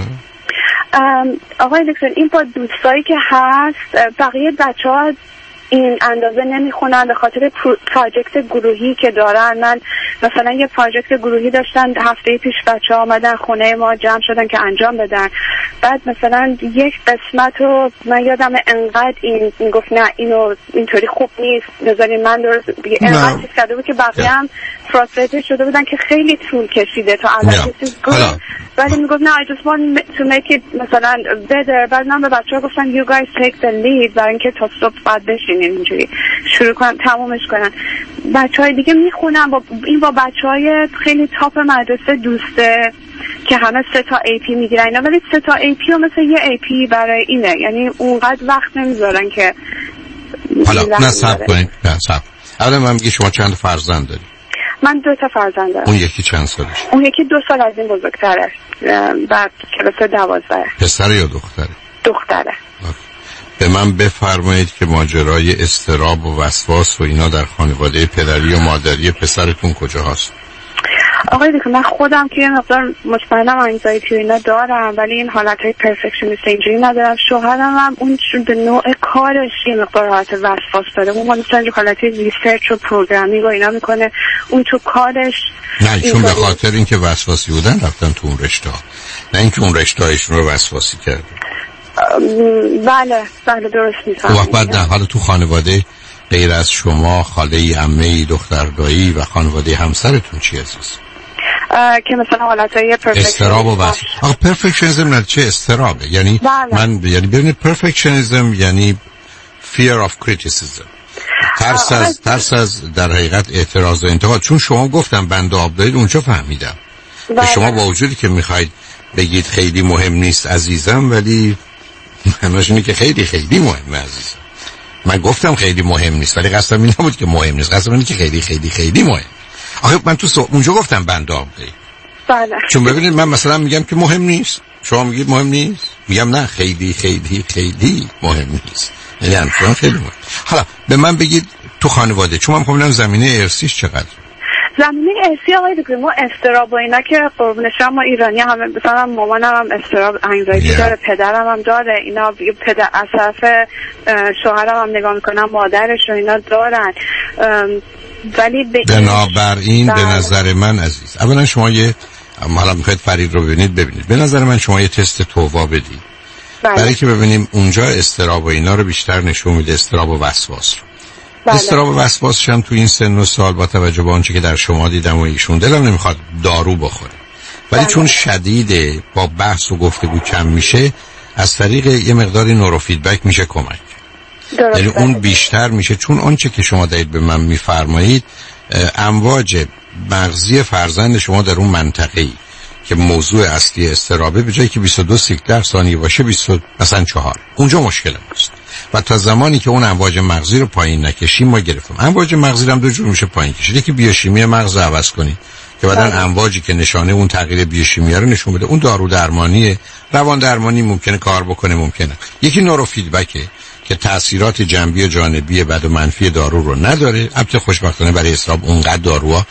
آقای دکتر این با دوستایی که هست بقیه بچه ها این اندازه نمیخونن به خاطر پروژکت گروهی که دارن. من مثلا یه پروژکت گروهی داشتن هفته پیش بچه ها آمدن خونه ما جمع شدن که انجام بدن. بعد مثلا یک قسمت رو من یادم انقدر این گفت نه اینو اینطوری خوب نیست بذارین من درست انقدر چیز کرده بود که بقیه هم فرستریتد شده بودن که خیلی طول کشیده تا الان. ولی میگفت نه I just want to make it مثلا better. بعد من به بچه‌ها گفتم you guys take the lead برای اینکه تا صبح بعد بشینین اینجوری شروع کنن تمومش کنن. بچه‌های دیگه میخونن با بچه‌های خیلی تاپ مدرسه دوسته که همه 3 تا AP میگیرن اینا، ولی 3 تا AP هم مثل یه AP برای اینه، یعنی اونقدر وقت نمیذارن که حالا نصب کنید. نصب اولا من میگم شما چند فرزند دارید؟ من 2 تا فرزند دارم. اون یکی چند سالشه؟ اون یکی 2 سال از این بزرگتره، بعد کلاس 12. پسر یا دختره؟ دختره. به من بفرمایید که ماجرای اضطراب و وسواس و اینا در خانواده پدری و مادری پسرتون کجا هست؟ آقای دکتر من خودم که یه مقدار مطمئنم انگزایتی و اینا دارم ولی این حالتهای پرفکشنیست اینجوری ندارم. شوهرم هم اون به نوع کارش یه مقدار حالت وسواس داره. اون مثلا حالتی ریسرچ و پروگرامینگ و اینا میکنه، اون تو کارش نه چون به خاطر اینکه وسواسی بودن رفتن تو اون رشته ها، نه اینکه اون رشته هایشون رو وسواسی کرده. بله درست میفهمم. وقت بعد نه حالا تو خانواده غیر از شما خاله عمه دختردایی و خانواده همسرتون چی عزیز؟ که مثلا حالتهای استراب و وسواس. آخه پرفکشنیسم نه چه استرابه؟ یعنی من یعنی ببینید پرفکشنیسم یعنی fear of criticism، ترس از در حقیقت اعتراض و انتقاد. چون شما گفتم بند آب دارید اونجا فهمیدم که شما با وجودی که میخواید بگید خیلی مهم نیست عزیزم ولی همش اینه که خیلی خیلی مهمه عزیزم. من گفتم خیلی مهم نیست ولی قصدم این نبود که مهم نیست، قصدم اینه که خیلی خیلی خیلی مهم. آخه من تو اونجا گفتم بند آب دارید. بله. چون ببینید من مثلا میگم که مهم نیست، شما میگید مهم نیست، میگم نه خیلی خیلی خیلی مهم نیست، یعنی همچنان خیلی مهم. حالا به من بگید تو خانواده، چون من میخوام ببینم زمینه ارثیش چقدر. زمینه ارثی آقای دکتر ما استراب و اینا که قربون شما ما ایرانی همه مثلا مامانم هم استراب انگزایتی داره، پدرم هم داره، اینا پدر از طرف شوهرم هم نگاه میکنم مادرش و اینا دارن. ولی بنابراین به نظر من عزیز اولا شما حالا میخواید فرید رو ببینید به نظر من شما یه تست تووا بدید برای که ببینیم اونجا استراب و اینا رو بیشتر نشون میده، استراب و وسواس رو. استراب و وسواسش هم تو این سن و سال با توجه به آنچه که در شما دیدم و ایشون دلم نمیخواد دارو بخوره ولی چون شدیده با بحث و گفتگو کم میشه از طریق یه مقداری نورو فیدبک میشه کمک. یعنی اون بیشتر میشه چون آنچه که شما دارید به من میفرمایید امواج مغزی فرزند شما در اون منطقه‌ای که موضوع اصلی استرابه به جایی که 22 سیکل در ثانیه باشه مثلا 4 اونجا مشکل است. و تا زمانی که اون امواج مغزی رو پایین نکشیم ما گرفتیم. امواج مغزی رو هم دو جور میشه پایین کشید، یکی بیوشیمی مغز عوض کنید که بعدن امواجی که نشانه اون تغییر بیوشیمی رو نشون بده، اون دارو درمانی روان درمانی ممکنه کار بکنه ممکنه. یکی نورو فیدبکه که تأثیرات جنبی و جانبی بد و منفی دارو رو نداره. البته خوشبختانه برای استراب اونقدر داروها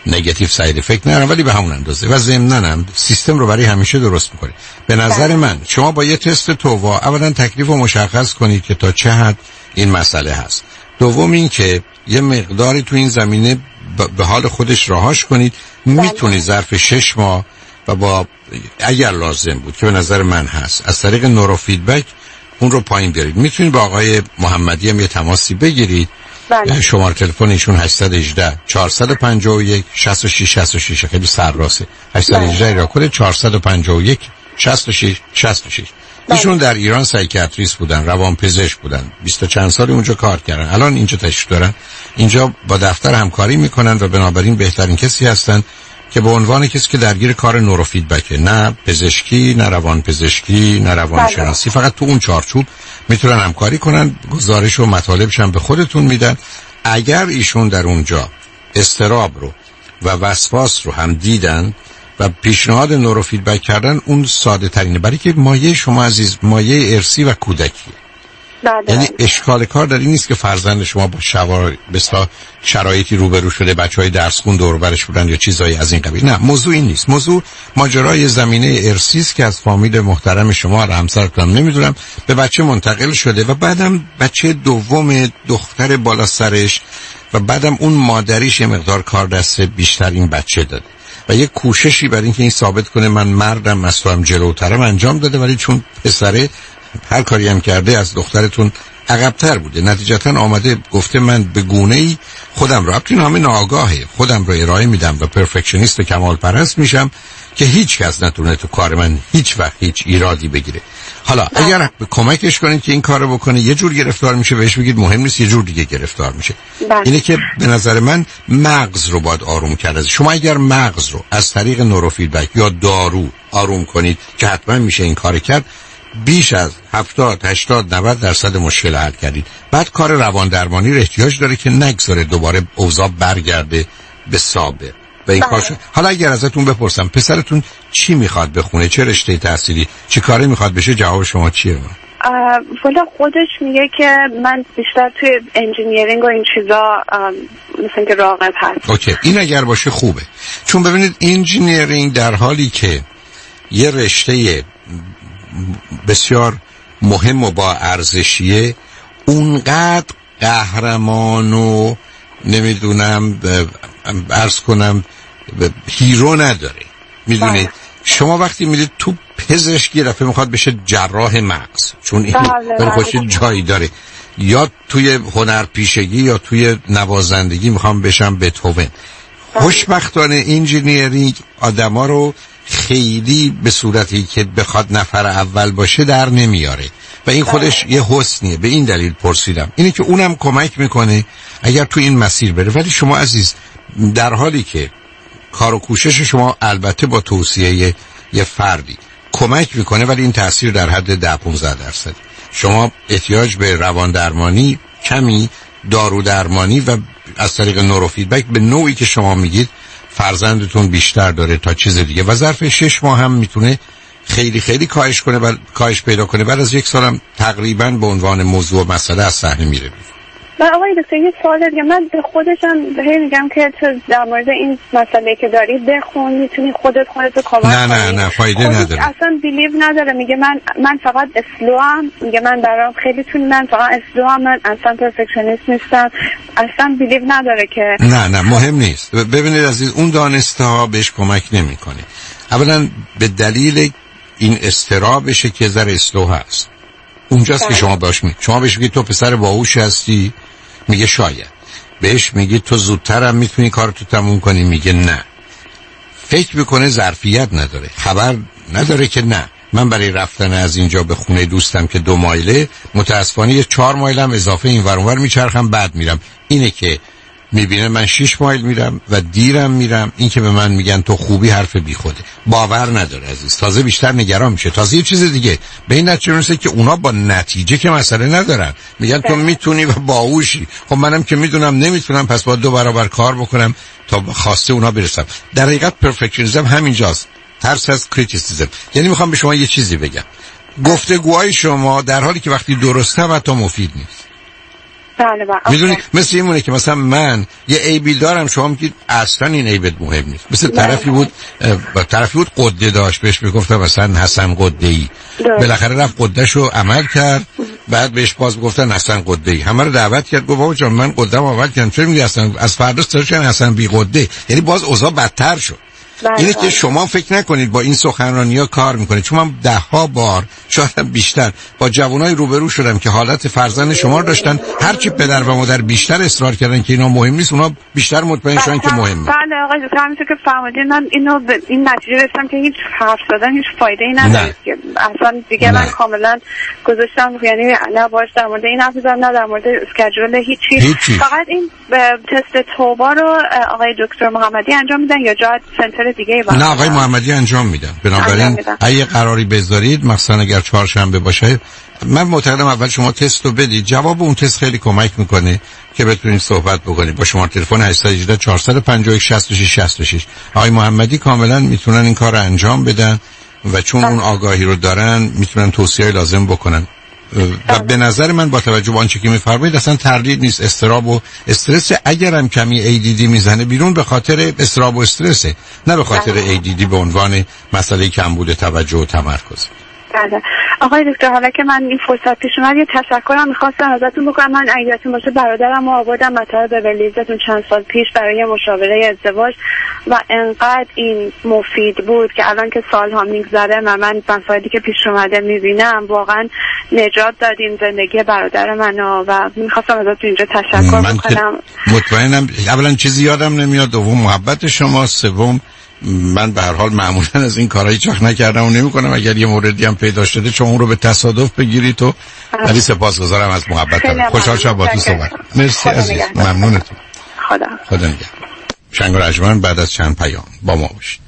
نگاتیو ساید افکت ندارن، ولی به همون اندازه و ضمناً هم سیستم رو برای همیشه درست میکنه. به نظر من شما با یه تست تووا اولا تکلیف رو مشخص کنید که تا چه حد این مسئله هست. دوم این که یه مقداری تو این زمینه به حال خودش راهاش کنید. میتونید ظرف 6 ماه و با اگر لازم بود که به نظر من هست از طریق نورو فیدبک اون رو پایین بیارید. میتونید با آقای محمدی هم یه تماسی بگیرید. شماره تلفن ایشون 818 451 66 66 خیلی سرراسته. 818 را کد 451 66 66. ایشون در ایران سایکیاتریست بودن، روانپزشک بودن، 20 چند سال اونجا کار کردن. الان اینجا تشریف دارن، اینجا با دفتر همکاری میکنن و بنابراین بهترین کسی هستن که به عنوان کسی که درگیر کار نورو فیدبکه، نه پزشکی، نه روانپزشکی، نه روانشناسی، فقط تو اون چارچوب میتونن همکاری کنن. گزارش و مطالبش هم به خودتون میدن. اگر ایشون در اونجا اضطراب رو و وسواس رو هم دیدن و پیشنهاد نورو فیدبک کردن، اون ساده ترینه، برای که مایه شما عزیز مایه ارثی و کودکیه. یعنی اشکال کار در این نیست که فرزند شما با شرایطی روبرو شده، بچهای درس خون دور و برش بودن یا چیزایی از این قبیل. نه، موضوع این نیست. موضوع ماجرای زمینه ارثی است که از فامیل محترم شما و همسرتون نمیدونم به بچه منتقل شده و بعدم بچه دوم دختر بالا سرش و بعدم اون مادریش یه مقدار کار دست بیشتر این بچه داده و یه کوششی برای اینکه این ثابت کنه من مردم، مسئولم، جلوترم انجام داده، ولی چون پسره هر کاری هم کرده از دخترتون عقب‌تر بوده، نتیجتاً آمده گفته من به گونه‌ای خودم رو، این همه ناآگاهه، خودم رو ارائه میدم و پرفکشنیست کمال پرست میشم که هیچ کس نتونه تو کار من هیچ وقت هیچ ایرادی بگیره. حالا اگر کمکش کنید که این کارو بکنه، یه جور گرفتار میشه، بهش بگید مهم نیست، یه جور دیگه گرفتار میشه. اینه که به نظر من مغز رو باید آروم کرد. شما اگر مغز رو از طریق نورو فیدبک یا دارو آروم کنید که حتما میشه این کار کرد، بیش از 70 80 90% مشکل حل کردید. بعد کار روان درمانی رو احتیاج داره که نگذاره دوباره اوضاع برگرده به سابق و این کار. حالا اگر ازتون بپرسم پسرتون چی میخواد بخونه، چه رشته تحصیلی، چه کاری میخواد بشه، جواب شما چیه؟ والا خودش میگه که من بیشتر توی انجینیرینگ و این چیزا مثلا که راغب هست. اوکی، این اگر باشه خوبه، چون ببینید انجینیرینگ در حالی که یه رشته بسیار مهم و با ارزشیه، اونقدر قهرمان و نمیدونم عرض کنم هیرو نداره. میدونید شما وقتی میدید تو پزشکی رفته میخواد بشه جراح مغز، چون این برای خودش جایی داره، یا توی هنرپیشگی یا توی نوازندگی میخوام بشم بتهوون. خوشبختانه انجینیرینگ آدما رو خیلی به صورتی که بخواد نفر اول باشه در نمیاره و این خودش یه حسنیه. به این دلیل پرسیدم، اینه که اونم کمک میکنه اگر تو این مسیر بره. ولی شما عزیز در حالی که کار و کوشش شما البته با توصیه یه فردی کمک میکنه، ولی این تاثیر در حد 10-15%. شما احتیاج به روان درمانی کمی، دارو درمانی و از طریق نورو فیدبک به نوعی که شما میگید فرزندتون بیشتر داره تا چیز دیگه و ظرف 6 ماه هم میتونه خیلی خیلی کاهش پیدا کنه. بعد از 1 سالم تقریبا به عنوان موضوع و مسئله از صحنه میره. آقای دکتر یه سوال دیگه، من به خودشم میگم که تو در مورد این مسئله که داری بخون، میتونی خودت رو کمک کنی. نه فایده نداره، اصلا بیلیو نداره. میگه من فقط اسلو هم، میگه من برام خیلی من فقط اسلو هم، من اصلا پرفکشنیست نیستم، اصلا بیلیو نداره که نه مهم نیست. ببینید عزیز، اون دانسته ها بهش کمک نمیکنه. اولا به دلیل این اضطرابشه که ذره اسلو هست، اونجاست که شما بهش میگید تو پسر باهوش هستی، میگه شاید. بهش میگید تو زودترم میتونی کارتو تموم کنی، میگه نه. فکر میکنه ظرفیت نداره، خبر نداره که نه، من برای رفتن از اینجا به خونه دوستم که 2 مایله متاسفانه 4 مایلم اضافه این ور اونور میچرخم بعد میرم. اینه که میبینه من 6 مایل میرم و دیرم میرم. این که به من میگن تو خوبی حرف بی خوده، باور نداره عزیز، تازه بیشتر نگران میشه. تازه یه چیز دیگه به این نتیجه میرسه که اونا با نتیجه که مسئله ندارن، میگن تو میتونی و باهوشی. خب منم که میدونم نمیتونم، پس با 2 برابر کار بکنم تا خواسته اونا برسم. در حقیقت پرفکشنیسم همینجاست، ترس از کریتیسیزم. یعنی میخوام به شما یه چیزی بگم، گفتگوهای شما در حالی که وقتی درسته و تا مفید نیست. بله بله. میدونی مثل این مونه که مثلا من یه عیبی دارم، شما میگید اصلا این عیبت مهم نیست. مثل طرفی بود قده داشت، بهش میگفتم مثلا حسن قده‌ای، بالاخره رفت قدهشو عمل کرد، بعد بهش باز گفتن حسن قده‌ای، همه رو دعوت کرد، گفت بابا جان من قده‌ام عمل کردم، چرا میگی حسن؟ از فردا سرشن حسن بی قده. یعنی باز اوضاع بدتر شد. اینه که شما فکر نکنید با این سخنرانی‌ها کار میکنید، چون من 10 بار شاید بیشتر با جوانای روبرو شدم که حالت فرزند شما رو داشتن، هرچی پدر و مادر بیشتر اصرار کردن که اینا مهم نیست، اونا بیشتر مطمئن شدن که مهمه. بله آقای دکتر، همینطور که فرمودین من اینو به این نتیجه رسیدم که هیچ حرف زدن هیچ فایده‌ای نداره، که اصلا دیگه من کاملا گذاشتم، یعنی نه باش در مورد این حرف زدم نه در مورد اسکیجول هیچی. فقط این تست توبا رو آقای دکتر محمدی انجام میدن یا جا سنتر دیگه؟ نه آقای محمدی انجام میدن. بنابراین اگه قراری بذارید مثلا اگر چهارشنبه باشه، من معتقدم اول شما تست رو بدید، جواب اون تست خیلی کمک میکنه که بتونید صحبت بکنید. با شماره تلفن 818 451 66 66 آقای محمدی کاملا میتونن این کار رو انجام بدن و چون اون آگاهی رو دارن میتونن توصیه لازم بکنن. و به نظر من با توجه به آنچه که میفرمایید اصلا تردید نیست، اضطراب و استرس اگرم کمی ADD میزنه بیرون به خاطر اضطراب و استرسه، نه به خاطر ADD به عنوان مسئله کمبود توجه و تمرکز. بله آقای دکتر، حالا که من این فرصت پیش اومد یه تشکرم می‌خواستم ازتون بکنم. من اگرتون باشه برادرم رو آوردم مطار به ولیزتون چند سال پیش برای مشاوره ازدواج و انقدر این مفید بود که الان که سال‌ها میگذره و من مسائلی که پیش اومده می‌بینم واقعا نجات دادین زندگی برادر منو و می‌خواستم ازتون اینجا تشکر بکنم. مطمئنم اولا چیزی یادم نمیاد، دوم محبت شما، سوم من به هر حال معمولا از این کارهای چاخ نکردم و نمی‌کنم. اگر یه موردی هم پیدا شده چون اون رو به تصادف بگیرید تو، ولی سپاسگزارم از محبتتون. خوشحال شدم باهاتون صحبت. مرسی عزیز، ممنونتون. خدا نگهدار. شنگ و رجمن بعد از چند پیام با ما باشید.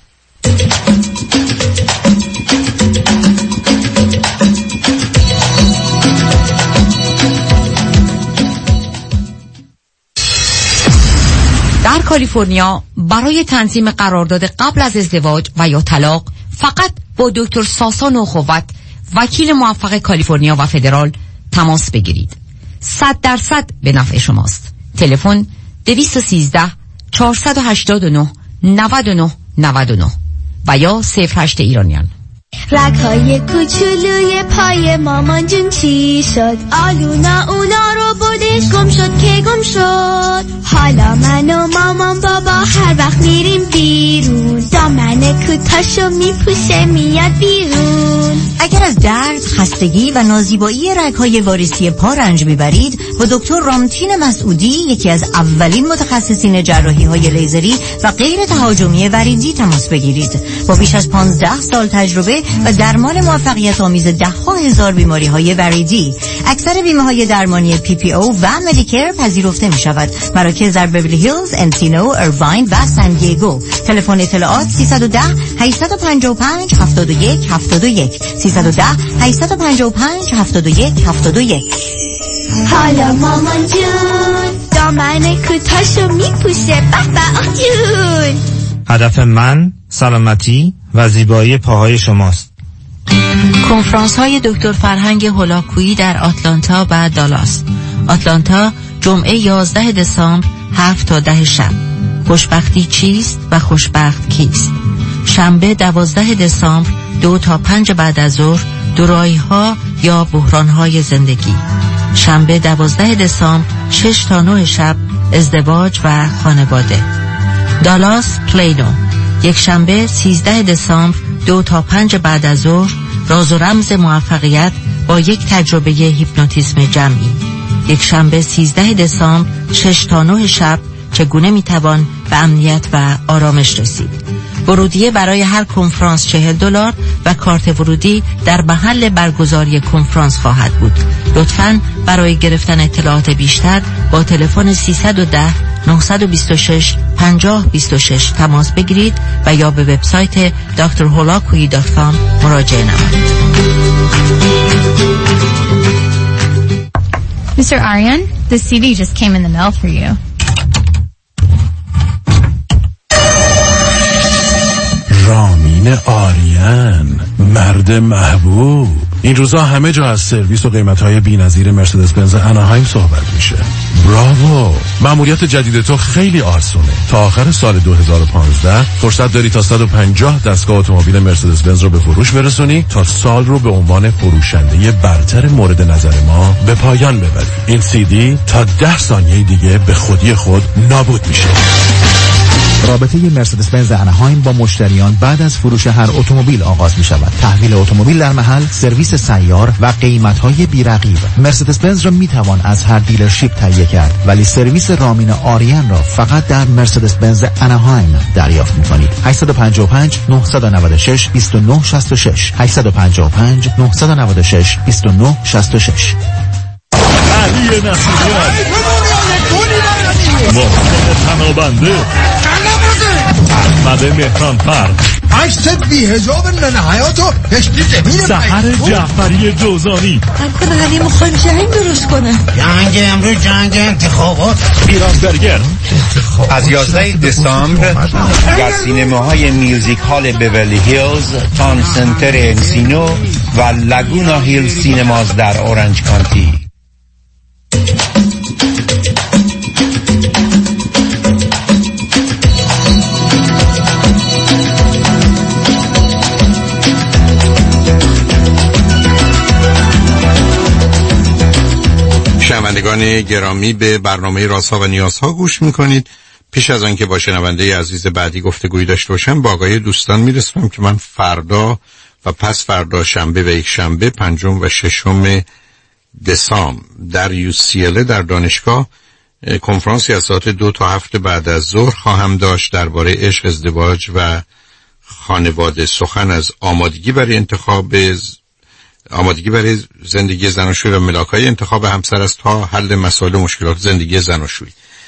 در کالیفرنیا برای تنظیم قرارداد قبل از ازدواج و یا طلاق فقط با دکتر ساسا نوخوت، وکیل موفق کالیفرنیا و فدرال تماس بگیرید. 100% به نفع شماست. تلفن 213 489 99 99 و یا 08 ایرانیان. رگ‌های کوچولوی پای مامان جون چی شد؟ آلونا اونا رو بردش گم شد که گم شد. حالا من و مامان بابا هر وقت میریم بیرون دامن کوتاشو میپوشه میاد بیرون. اگر از درد، خستگی و نازیبایی رگ‌های واریسی پا رنج میبرید، با دکتر رامتین مسعودی، یکی از اولین متخصصین جراحی‌های لیزری و غیر تهاجمی وریدی تماس بگیرید. با بیش از 15 سال تجربه و درمان موفقیت آمیز 10,000 بیماری‌های وریدی، اکثر بیمه‌های درمانی PPO و مدیکر پذیرفته می‌شود. مراکز در بیولی هیلز، انسینو، ارواین و سان دیگو. تلفن اطلاعات 310 855 71 71 310 855 71 71. حالا مامان جون دامن کوتاشو میپوشه بابا جون. هدف من سلامتی و زیبایی پاهای شماست. کنفرانس های دکتر فرهنگ هولاکویی در آتلانتا و دالاس. آتلانتا جمعه 11 دسامبر 7 تا 10 شب. خوشبختی چیست و خوشبخت کیست؟ شنبه 12 دسامبر 2 تا 5 بعد از ظهر دورایی ها یا بحران های زندگی. شنبه 12 دسامبر 6 تا 9 شب ازدواج و خانواده. دالاس پلینو یک شنبه 13 دسامبر 2 تا 5 بعد از ظهر راز و رمز موفقیت با یک تجربه هیپنوتیزم جمعی. یک شنبه 13 دسامبر 6 تا 9 شب چگونه میتوان به امنیت و آرامش رسید. ورودیه برای هر کنفرانس $40 و کارت ورودی در محل برگزاری کنفرانس خواهد بود. لطفاً برای گرفتن اطلاعات بیشتر با تلفن 310 926 5026 تماس بگیرید و یا به وبسایت drholakui.com مراجعه نمایید. Mr. Aryan, the CD just came in the mail for you. رامین آریان، مرد محبوب. این روزا همه جا از سرویس و قیمت‌های بی‌نظیر مرسدس بنز اناهایم صحبت میشه. براوو! مأموریت جدید تو خیلی آسونه. تا آخر سال 2015 فرصت داری تا 150 دستگاه اتومبیل مرسدس بنز رو به فروش برسونی تا سال رو به عنوان فروشنده برتر مورد نظر ما به پایان ببری. این CD تا 10 ثانیه دیگه به خودی خود نابود میشه. رابطه مرسدس بنز اناهایم با مشتریان بعد از فروش هر اتومبیل آغاز می شود. تحویل اتومبیل در محل، سرویس سیار و قیمت‌های بی‌رقیب. مرسدس بنز را می توان از هر دیلرشیپ تهیه کرد، ولی سرویس رامین آریان را فقط در مرسدس بنز اناهایم دریافت می کنید. 855 996 2966 855 996 2966. علی نصیریان محسن تنابنده احمد مهران فرد عکس بی حجاب ننه حیاتو پشتی زمین سحر جعفری جوزانی همکن علی مخواهیم جنگ درست کنه جنگ امروز جنگ انتخابات ایران برگر از 11 دسامبر در سینماهای میوزیک هال بیورلی هیلز، تان سنتر انسینو و لگونا هیل سینماز در اورنج کانتی. شنوندگان گرامی، به برنامه رازها و نیازها گوش میکنید. پیش از آن که با شنونده عزیز بعدی گفتگویی داشته باشم، با آگاهی دوستان میرسونم که من فردا و پس فردا شنبه و یک شنبه 5 و 6 دسامبر در UCLA در دانشگاه کنفرانسی از ساعت 2 تا 7 بعد از ظهر خواهم داشت درباره عشق، ازدواج و خانواده. سخن از آمادگی برای زندگی زناشویی و ملاک‌های انتخاب همسر است تا حل مسائل و مشکلات زندگی زناشویی.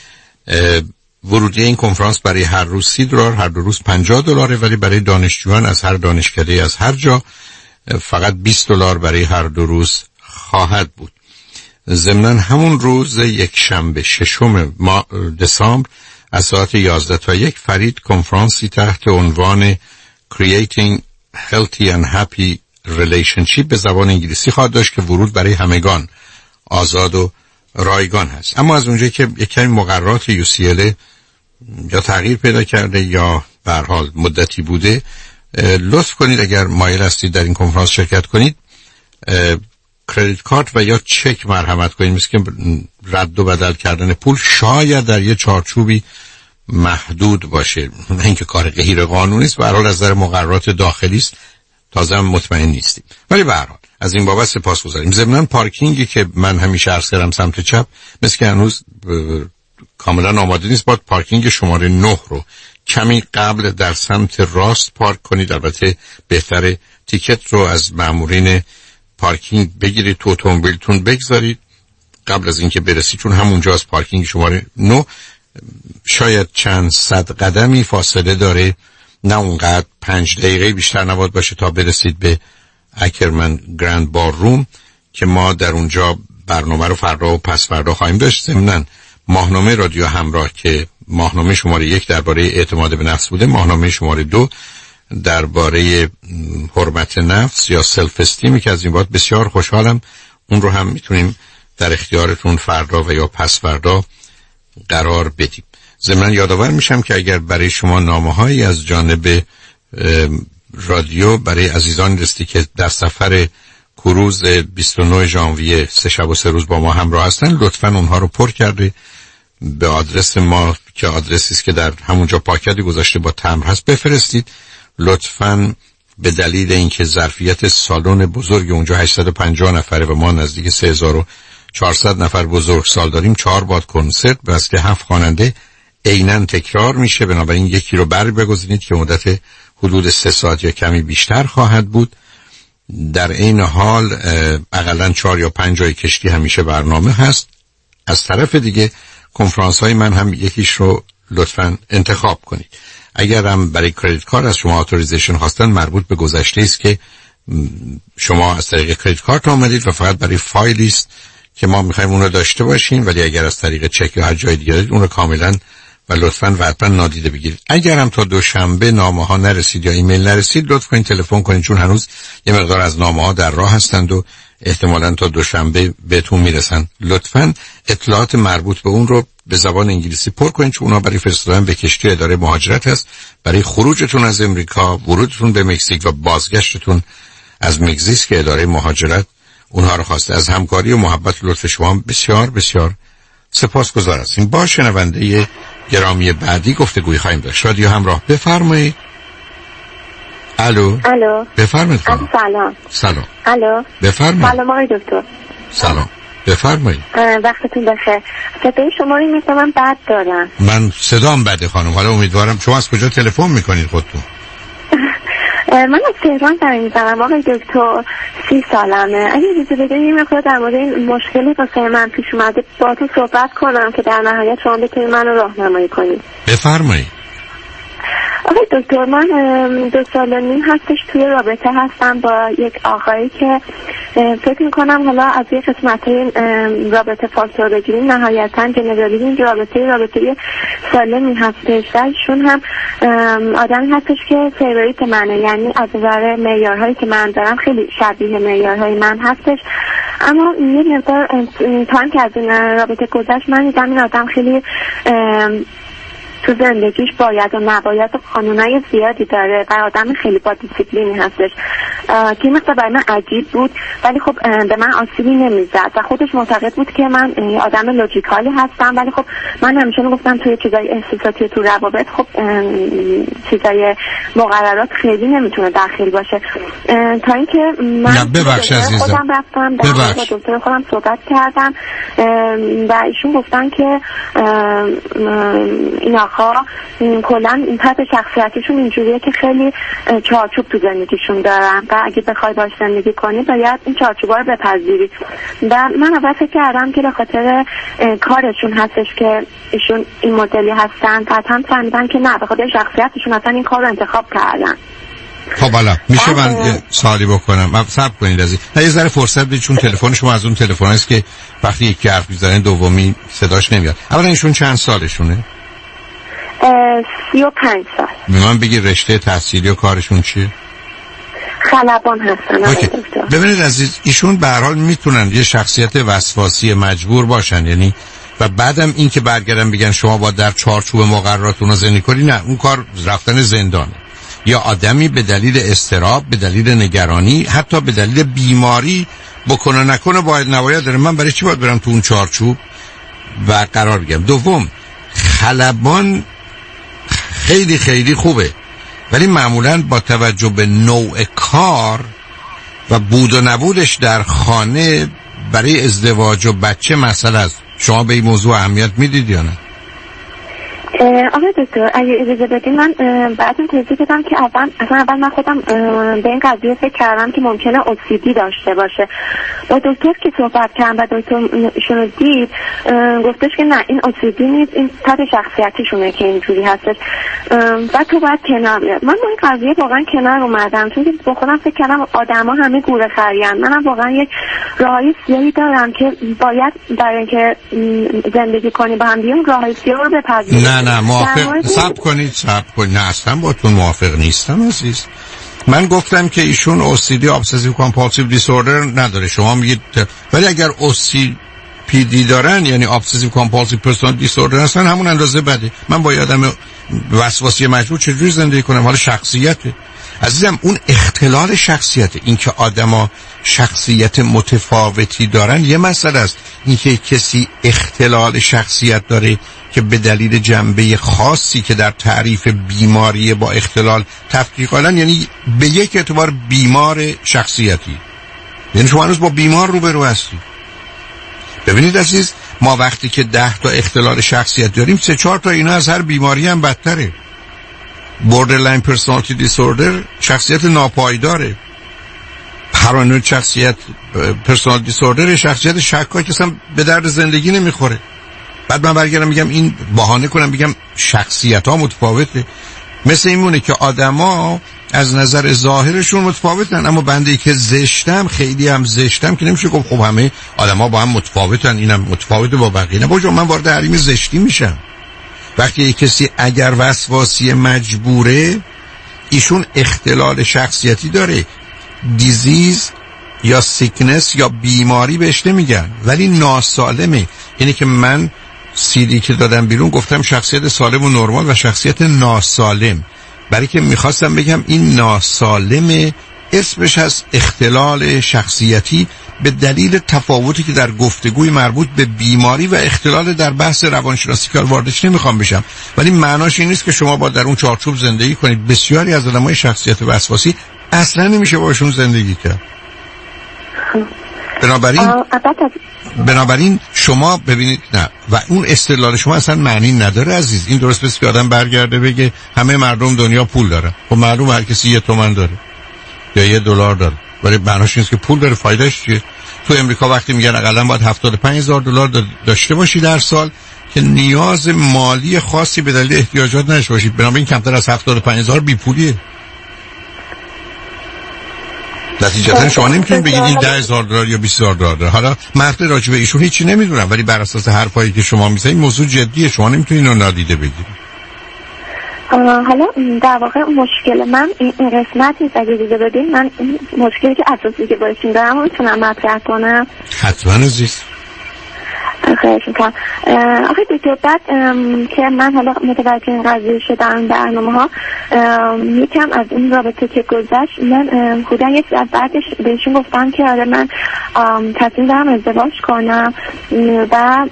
ورودی این کنفرانس برای هر روز $30، هر 2 روز $50، ولی برای دانشجویان از هر دانشکده از هر جا فقط $20 برای هر 2 روز خواهد بود. ضمناً همون روز یک شنبه 6 دسامبر از ساعت 11 تا 1 فرید کنفرانسی تحت عنوان Creating Healthy and Happy Relationship به زبان انگلیسی خواهد داشت که ورود برای همگان آزاد و رایگان هست. اما از اونجایی که یک کمی مقررات UCLA یا تغییر پیدا کرده یا به هر حال مدتی بوده، لطف کنید اگر مایل هستید در این کنفرانس شرکت کنید، کریدیت کارت و یا چک مرحمت کنید. مثل که رد و بدل کردن پول شاید در یه چارچوبی محدود باشه، نه اینکه کار غیر قانونی است، به هر حال از نظر مقررات داخلی است، تازه مطمئن نیستیم. ولی به هر حال از این بابت سپاسگزاریم. ضمناً پارکینگی که من همیشه عرض کردم سمت چپ مثل که هنوز کاملا آماده نیست. باید پارکینگ شماره 9 رو کمی قبل در سمت راست پارک کنید. البته بهتره تیکت رو از مامورین پارکینگ بگیرید، تو اتومبیلتون بگذارید قبل از اینکه برسید، چون همونجاست پارکینگ شماره 9. شاید چند صد قدمی فاصله داره، نه اونقدر 5 دقیقه بیشتر نباید باشه تا برسید به اکرمن گرند بار روم که ما در اونجا برنامه رو فردا و پس فردا خواهیم داشت. ضمناً ماهنامه رادیو همراه که ماهنامه شماره 1 درباره اعتماد به نفس بوده، ماهنامه شماره 2 درباره حرمت نفس یا سلف استیمی که از این بعد بسیار خوشحالم اون رو هم میتونیم در اختیارتون فردا و یا پس فردا قرار بدیم. ضمن یادآور میشم که اگر برای شما نامه‌هایی از جانب رادیو برای عزیزان رسیده که در سفر کروز 29 ژانویه 3 شب و 3 روز با ما همراه هستن، لطفاً اونها رو پر کرده به آدرس ما که آدرسی است که در همونجا پاکتی گذاشته با تمبر هست بفرستید. لطفاً به دلیل اینکه ظرفیت سالن بزرگ اونجا 850 نفره و ما نزدیک 3400 نفر بزرگسال داریم، 4 بار کنسرت به واسطه 7 خواننده عیناً تکرار میشه، بنابراین یکی رو بگذارید که مدت حدود 3 ساعت یا کمی بیشتر خواهد بود. در این حال حداقل 4 یا 5 جای کشتی همیشه برنامه هست. از طرف دیگه کنفرانس های من هم یکیش رو لطفاً انتخاب کنید. اگر هم برای کریدیت کارت از شما اتوریزیشن خواستن، مربوط به گذشته است که شما از طریق کریدیت کارت آمدید و فقط برای فایلی است که ما میخوایم اون رو داشته باشیم، ولی اگر از طریق چک یا هر جای دیگه اون رو کاملا و لطفاً و حتما نادیده بگیرید. اگر هم تا دوشنبه نامه ها نرسید یا ایمیل نرسید، لطف کنید تلفن کنید، چون هنوز یه مقدار از نامه ها در راه هستند و احتمالاً تا دوشنبه بهتون میرسن. لطفاً اطلاعات مربوط به اون رو به زبان انگلیسی پر کنید، چون اونا برای فرستادن به کشتی اداره مهاجرت هست. برای خروجتون از امریکا، ورودتون به مکزیک و بازگشتتون از مکزیک که اداره مهاجرت اونها رو خواسته. از همکاری و محبت و لطف شما بسیار بسیار سپاسگزار هستیم. با شنونده گرامی بعدی گفتگوی خواهیم داشت. رادیو همراه، بفرمایید. الو بفرمایید. سلام. الو بفرمایید. سلام آقای دکتر. سلام بفرمایید. وقتتون بخیر. صدای شما رو مثل من بد دارم. من صدام بده خانم. حالا امیدوارم شما از کجا تلفن میکنید خودتون؟ من از تهران زنگ میزنم آقای دکتر. 30 سالمه. اگه اجازه بدید یه مقدار در مورد این مشکلی واسه من پیش اومده باهاتون صحبت کنم که در نهایت شما بتونید منو راهنمایی کنید. بفرمایید. آقای دکتر، من 2 سال و نیم هستش توی رابطه هستم با یک آقایی که فکر میکنم حالا از یه قسمت‌های رابطه فاصله بگیریم، نهایتاً جنرالی این رابطه سالمی هستش. ایشون هم آدمی هستش که فیوریت منه، یعنی از نظر معیارهایی که من دارم خیلی شبیه معیارهای من هستش. اما یه مقدار تایم که از این رابطه گذشت من دیدم این آدم خیلی تو زندگیش باید و نباید و قانونای زیادی داره و آدم خیلی با دیسیپلینی هستش که مقدار برای من عجیب بود، ولی خب به من آسیبی نمیزد و خودش معتقد بود که من آدم لوجیکالی هستم، ولی خب من همیشه میگفتم توی چیزای احساساتی تو روابط خب چیزای مقررات خیلی نمیتونه داخل باشه. تا اینکه من خودم رفتم با دکتر خودم صحبت کردم و ایشون گفتن که این آقا کلا تحت شخصیتشون اینجوریه که خیلی چارچوب تو زندگیشون دارن و اگه بخوای باش زندگی کنی باید این چارچوبا رو بپذیری. و من اول فکر کردم که به خاطر کارشون هستش که ایشون این مدلی هستن، بعدم فهمیدن که نه، به خاطر شخصیتشون اصلا این کار رو انتخاب کردن. خب حالا میشه من سوالی بکنم؟ صبر کنید از این یه ذره فرصت بدید، چون تلفن شما از اون تلفن است که وقتی یکی حرف میزنه دومی صداش نمیاد. اولا ایشون چند سالشونه؟ 35 سال. من بگی رشته تحصیلی و کارشون چیه؟ خلبان هستن. ببینید عزیز، ایشون به هر حال میتونن یه شخصیت وسواسی مجبور باشن، یعنی و بعدم این که برگردن بگن شما باید در چارچوب مقرراتون زندگی کنی، نه، اون کار رفتن زندانه. یا آدمی به دلیل اضطراب، به دلیل نگرانی، حتی به دلیل بیماری بکنه نکنه باید نباید داره. من برای چی باید برم تو اون چارچوب و قرار بگم؟ دوم، خلبان خیلی خیلی خوبه، ولی معمولاً با توجه به نوع کار و بود و نبودش در خانه برای ازدواج و بچه مسئله است. شما به این موضوع اهمیت میدید یا نه؟ آقای دکتر اگه اجازه بدید من بعدم توضیح بدم که اول من خودم به این قضیه فکر کردم که ممکنه OCD داشته باشه. با دکتر که صحبت کردم و دکتر ایشونو دید گفتش که نه، این OCD نیست، این تحت شخصیتیشونه که اینجوری هستش و تو باید کنار بیاد. من با این قضیه واقعا کنار اومدم، چون با خودم فکر کردم آدما همه گوره خرین. منم واقعا یک راهی سیاهی دارم که باید برای اینکه زندگی کنی با هم دیگه راهی سیاه رو بپذیریم. نه موافق. صبر کنید. نه اصلا باتون موافق نیستم عزیز. من گفتم که ایشون OCD Obsessive Compulsive Disorder نداره، شما میگید، ولی اگر OCPD دارن یعنی Obsessive Compulsive Personality Disorder هستن همون اندازه بده. من با آدم وسواسی مجبور چجوری زندگی کنم؟ حالا شخصیته عزیزم، اون اختلال شخصیته. این که آدما شخصیت متفاوتی دارن یه مسئله است، این که کسی اختلال شخصیت داره که به دلیل جنبه خاصی که در تعریف بیماری با اختلال تفکیک کردن، یعنی به یک اعتبار بیمار شخصیتی، یعنی شما هنوز با بیمار روبرو هستی. ببینید عزیز، ما وقتی که 10 تا اختلال شخصیت داریم 3-4 تا اینا از هر بیماری هم بدتره. borderline personality disorder شخصیت ناپایداره، paranoid شخصیت personality disorder شخصیت شکاک که اصلا به درد زندگی نمیخوره. بعد من برگردم میگم این بهانه کنم بگم شخصیت ها متفاوته. مثل این مونه که آدما از نظر ظاهرشون متفاوتن، اما بنده که زشتم، خیلی هم زشتم، که نمیشه گفت خب همه آدما با هم متفاوتن، اینم متفاوته با بقیه. نه بابا، من وارد حریم زشتی میشم. وقتی یک کسی اگر وسواسی مجبوره، ایشون اختلال شخصیتی داره. دیزیز یا سیکنس یا بیماری بهش نمیگن، ولی ناسالمه. یعنی که من سیدی که دادم بیرون گفتم شخصیت سالم و نرمال و شخصیت ناسالم، برای که میخواستم بگم این ناسالمه، اسمش هست اختلال شخصیتی به دلیل تفاوتی که در گفتگوی مربوط به بیماری و اختلال در بحث روانشناسی که واردش نمیخوام بشم، ولی معناش این نیست که شما با در اون چارچوب زندگی کنید. بسیاری از آدمای شخصیت وسواسی اصلا نمیشه باشون زندگی کرد. بنابراین شما ببینید نه، و اون استدلال شما اصلا معنی نداره عزیز. این درست بس که آدم برگرده بگه همه مردم دنیا پول داره. خب معلوم هر کسی یه تومن داره یا $1 داره، ولی معناش نیست که پول داره. فایدهش چیه؟ تو امریکا وقتی میگن اقلا باید $75,000 داشته باشی در سال که نیاز مالی خاصی به دلیل احتیاجات نداشته باشید، بنابراین کمتر از $75,000 بی پولیه. نتیجتا شما نمیتونید بگید این $10,000 یا $20,000. حالا مرد راجع به ایشون هیچی نمیدونم، ولی بر اساس حرفایی که شما میزنید موضوع جدیه، شما نمیتونید اینو نادیده بگیرید. حالا در واقع مشکل من این قسمت نیست. اگه اجازه بدین من مشکلی که اساسی که باشین دارم میتونم مطرح کنم. حتما عزیز. خیلی میکنم. آخه دکتر بعد که من حالا متوجه این قضیه شدم برنامه ها یکم از این رابطه که گذشت، من خودم یک از بعدش بهشون گفتم که آره من تصمیم دارم ازدواج کنم و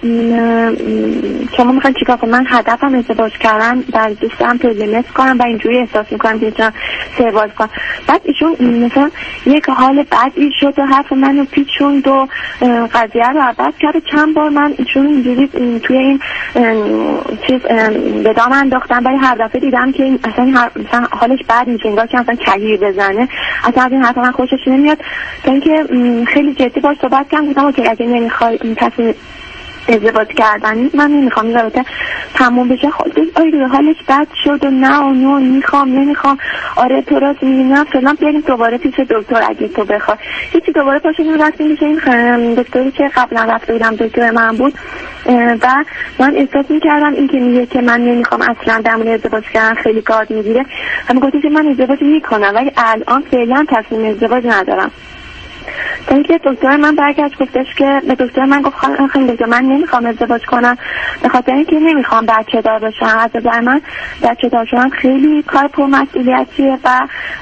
شما میخواین چیکار کنم؟ من هدفم ازدواج کردن در دوستم پرزنس کنم و اینجوری احساس میکنم که میتونم سرواز کنم. بعد ایشون مثلا یک حال بدی شد و حرف منو پیچوند و قضیه رو عوض کرد. چند بار من ایشون اینجوری توی این چیز به دام انداختم، ولی هر دفعه دیدم که اصلا حالش بد میشه، انگار که اصلا کگیر بزنه. اصلا از این حرفا من خوشش نمیاد. تا اینکه خیلی جدی باش صحبت کردم، گفتم اوکی اگه نمیخوای تصمیم ازدواج کردن من نمیخوام این رابطه تموم بشه. آره حالش بد شد و نه نمیخوام. آره تو راست میگی، نه فلان، بیاریم دوباره پیش دکتر اگه تو بخوای. هیچی دوباره پاشیم رفتیم پیش این دکتری که قبلا رفته بودم، دکتر من بود و من احساس میکردم این که میگه که من نمیخوام اصلا در مورد ازدواج کردن خیلی گارد میگیره. من گفتم که من ازدواج میکنم ولی الان فعلا تصمیم ازدواج ندارم. تا اینکه دکتر من برگشت گفتش که به دکتر من گفت خانم دکتر من نمیخوام ازدواج کنم به خاطر اینکه نمیخوام بچه دار بشم. از نظر من بچه دار شدن خیلی کار پرمسئولیتیه و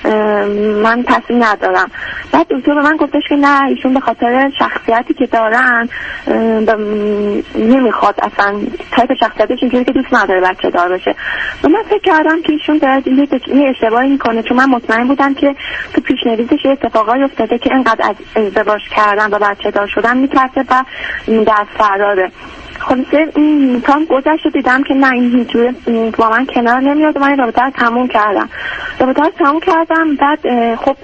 من تصمیم ندارم. بعد دکتر به من گفتش که نه ایشون به خاطر شخصیتی که دارن نمیخواد، اصلا تایپ شخصیتش اینجوری که دوست نداره بچه دار بشه. و من فکر کردم که ایشون داره یه اشتباهی میکنه، چون من مطمئن بودم که تو پیشنویسش اتفاقایی افتاده که اینقدر از ازدواج کردن و بچه دار شدن میترسه و دست فراره. خلاصه تا گذشت دیدم که نه این هیچ با من کنار نمیاد و من رابطه رو تموم کردم. بعد خب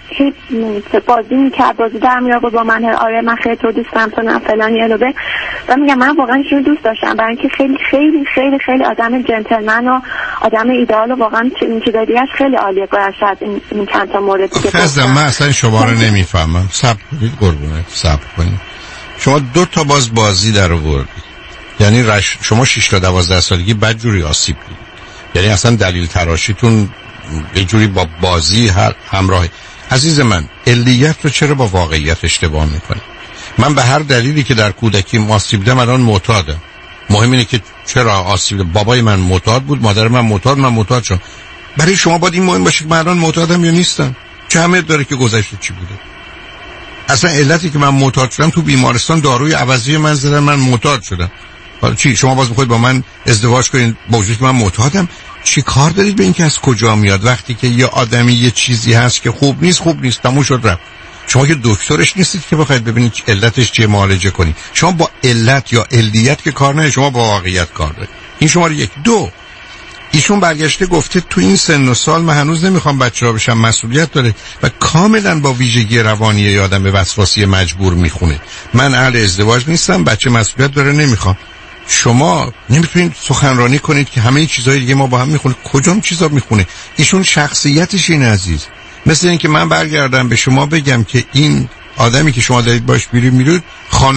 بازی در میاد با من. آره من خیلی تو دوستم تو نه فلانی الوبه و میگم من واقعا ایشون دوست داشتم برای اینکه خیلی خیلی خیلی خیلی آدم جنتلمن و آدم ایدئال و واقعا چیزایش خیلی عالیه. گذشت از این چند تا موردی که من اصلا شما رو نمیفهمم. صبر کنید قربونه، صبر کنید. شما 2 تا بازی در آوردید، یعنی شما 6 تا 12 سالگی بدجوری آسیب دیدید، یعنی اصلا دلیل تراشیتون یه جوری با بازی همراهه. عزیز من علیت رو چرا با واقعیت اشتباه میکنید؟ من به هر دلیلی که در کودکی آسیب دیدم الان معتادم. مهم اینه که چرا آسیب دیدم. بابای من معتاد بود، مادر من معتاد شد. برای شما باید این مهم باشه که من الان معتادم یا نیستم. چه اهمیت داره که گذشته چی بوده؟ اصلا علتی که من معتاد شدم تو بیمارستان داروی عوضی من زدن، من معتاد شدم. حالا چی شما باز میخواید با من ازدواج کنید با وجودی که من معتادم؟ چی کار دارید به این که از کجا میاد وقتی که یه آدمی یه چیزی هست که خوب نیست تموم شد رفت. شما که دکترش نیستید که بخواید ببینید علتش چیه معالجه کنید. شما با علت یا علیت که کار ندارید، شما با واقعیت کار دارید. این شماره 1. 2 ایشون برگشته گفته تو این سن و سال من هنوز نمیخوام بچه‌ها بشم، مسئولیت داره و کاملا با ویژگی روانی یه آدم به وسواسی مجبور میخونه. من اهل ازدواج نیستم، بچه مسئولیت داره نمیخوام. شما نمیتونید سخنرانی کنید که همه چیزهای دیگه ما با هم میخونه. کجام چیزا میخونه؟ ایشون شخصیتش این عزیز. مثل این که من برگردم به شما بگم که این آدمی که شما دارید باش میرید خانومه،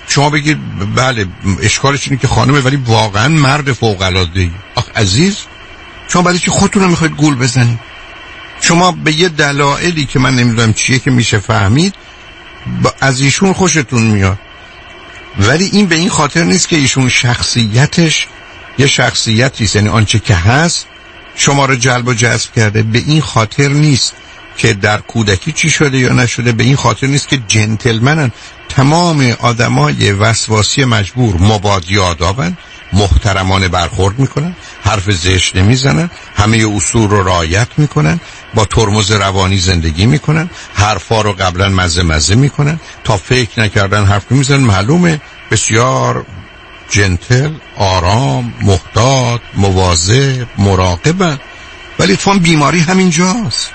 شما بگید بله اشکالش اینه که خانمه ولی واقعا مرد فوق العاده. آخ عزیز، شما برای چی خودتون رو میخواید گول بزنید؟ شما به یه دلایلی که من نمیدونم چیه که میشه فهمید از ایشون خوشتون میاد، ولی این به این خاطر نیست که ایشون شخصیتش یه شخصیتیست، یعنی آنچه که هست شما رو جلب و جذب کرده. به این خاطر نیست که در کودکی چی شده یا نشده، به این خاطر نیست که جنتلمنن. تمام آدمای وسواسی مجبور مبادی آدابن، محترمانه برخورد میکنن، حرف زشت نمیزنن، همه اصول رو رعایت میکنن، با ترمز روانی زندگی میکنن، حرفا رو قبلا مزه میکنن، تا فکر نکردن حرف میزنن. معلومه بسیار جنتل، آرام، محتاط، مواظب، مراقبن، ولی اتفاقا بیماری همینجاست.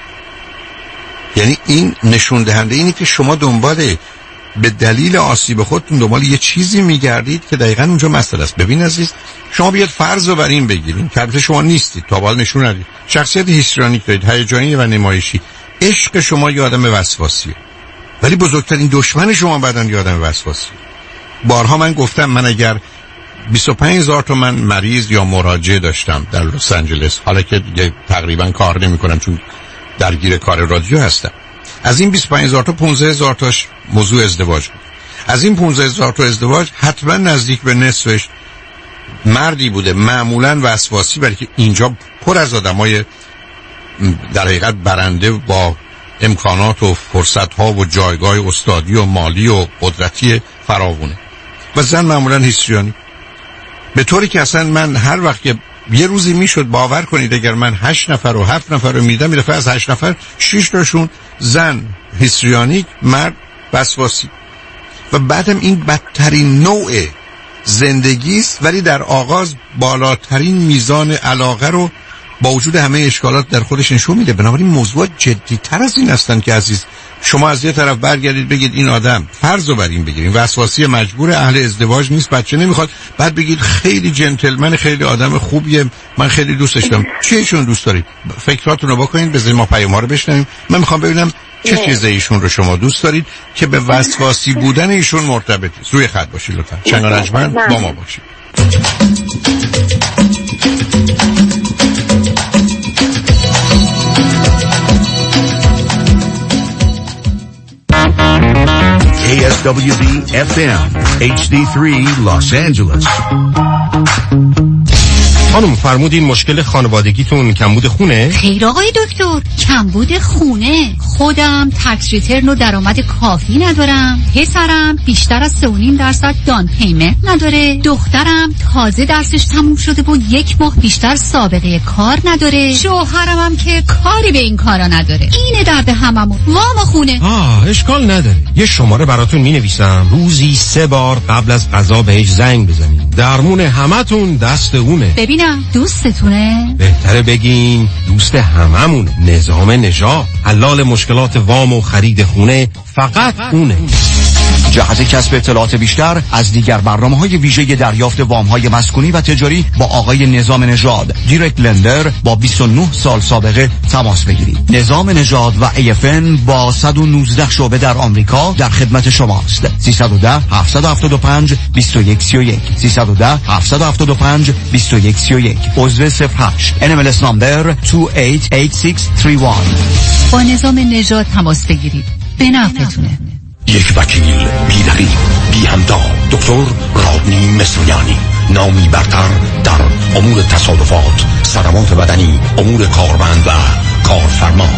یعنی این نشون دهنده اینه که شما دنبال به دلیل آسیب خودتون دنبال یه چیزی میگردید که دقیقاً اونجا مسئله است. ببین عزیز، شما بیاد فرض رو بر این بگیرید که البته شما نیستید، تا حالا نشون ندید، شخصیت هیستریونیک دارید، هیجانی و نمایشی. عشق شما یه آدم وسواسیه، ولی بزرگترین دشمن شما بعداً یه آدم وسواسیه. بارها من گفتم من اگر 25,000 تومان مریض یا مراجعه داشتم در لس آنجلس، حالا که تقریبا کار نمی‌کنم چون درگیر کار رادیو هستم، از این 25,000 تا 15,000 تاش موضوع ازدواج بود. از این 15,000 تا ازدواج حتما نزدیک به نصفش مردی بوده، معمولا وسواسی، برای که اینجا پر از آدمای در حقیقت برنده با امکانات و فرصت‌ها و جایگاه استادی و مالی و قدرتی فراوونه، و زن معمولا هیستریونی. به طوری که اصلا من هر وقت که یه روزی میشد باور کنید اگر من 8 نفر و 7 نفر رو میدم، یه دفعه از 8 نفر 6 تاشون زن هیستریونیک، مرد وسواسی. و بعدم این بدترین نوع زندگی است، ولی در آغاز بالاترین میزان علاقه رو با وجود همه اشکالات در خودش نشون میده. بنابراین موضوع جدی تر از این هستن که عزیز شما از یه طرف برگردید بگید این آدم، فرض رو بر این بگیریم، وسواسی مجبور، اهل ازدواج نیست، بچه نمیخواد، بعد بگید خیلی جنتلمن، خیلی آدم خوبیه، من خیلی دوستش دارم. چیشون دوست دارید؟ فکراتون رو بکنید، بذارید ما پیام ها رو بشنویم. من میخوام ببینم چه چیزی ایشون رو شما دوست دارید که به وسواسی بودن ایشون مرتبط است. روی خط باشید لطفا. شنگ رجمن با ما باشید. KSWB FM HD3 Los Angeles. خانم فرمودین مشکل خانوادگیتون کمبود خونه؟ خیر آقای دکتر، کمبود خونه. خودم تکس ریترن و درآمد کافی ندارم، پسرم بیشتر از 3.5% دان پیمنت نداره، دخترم تازه درسش تموم شده و 1 ماه بیشتر سابقه کار نداره، شوهرم هم که کاری به این کارا نداره. اینه درد هممون، وام خونه. اشکال نداره، یه شماره براتون مینویسم، روزی 3 بار قبل از غذا بهش زنگ بزنین، درمون همتون دست اونه. ببینم دوستتونه؟ بهتره بگین دوست هممونه. نظام نژاد، حلال مشکلات وام و خرید خونه، فقط اونه. جهت کسب اطلاعات بیشتر از دیگر برنامه‌های ویژه دریافت وام‌های مسکونی و تجاری با آقای نظام نژاد، دایرکت لندر با 29 سال سابقه تماس بگیرید. نظام نژاد و AFN با 119 شعبه در آمریکا در خدمت شماست. 310 775 2131 310 775 2131 عضو 08 NMLS نمبر 288631. با نظام نژاد تماس بگیرید، به نفعتونه. یک وکیل بی رقیب، بی همتا، دکتر رادنی مصریانی، نامی برتر در امور تصادفات، صدمات بدنی، امور کارمند و کارفرما.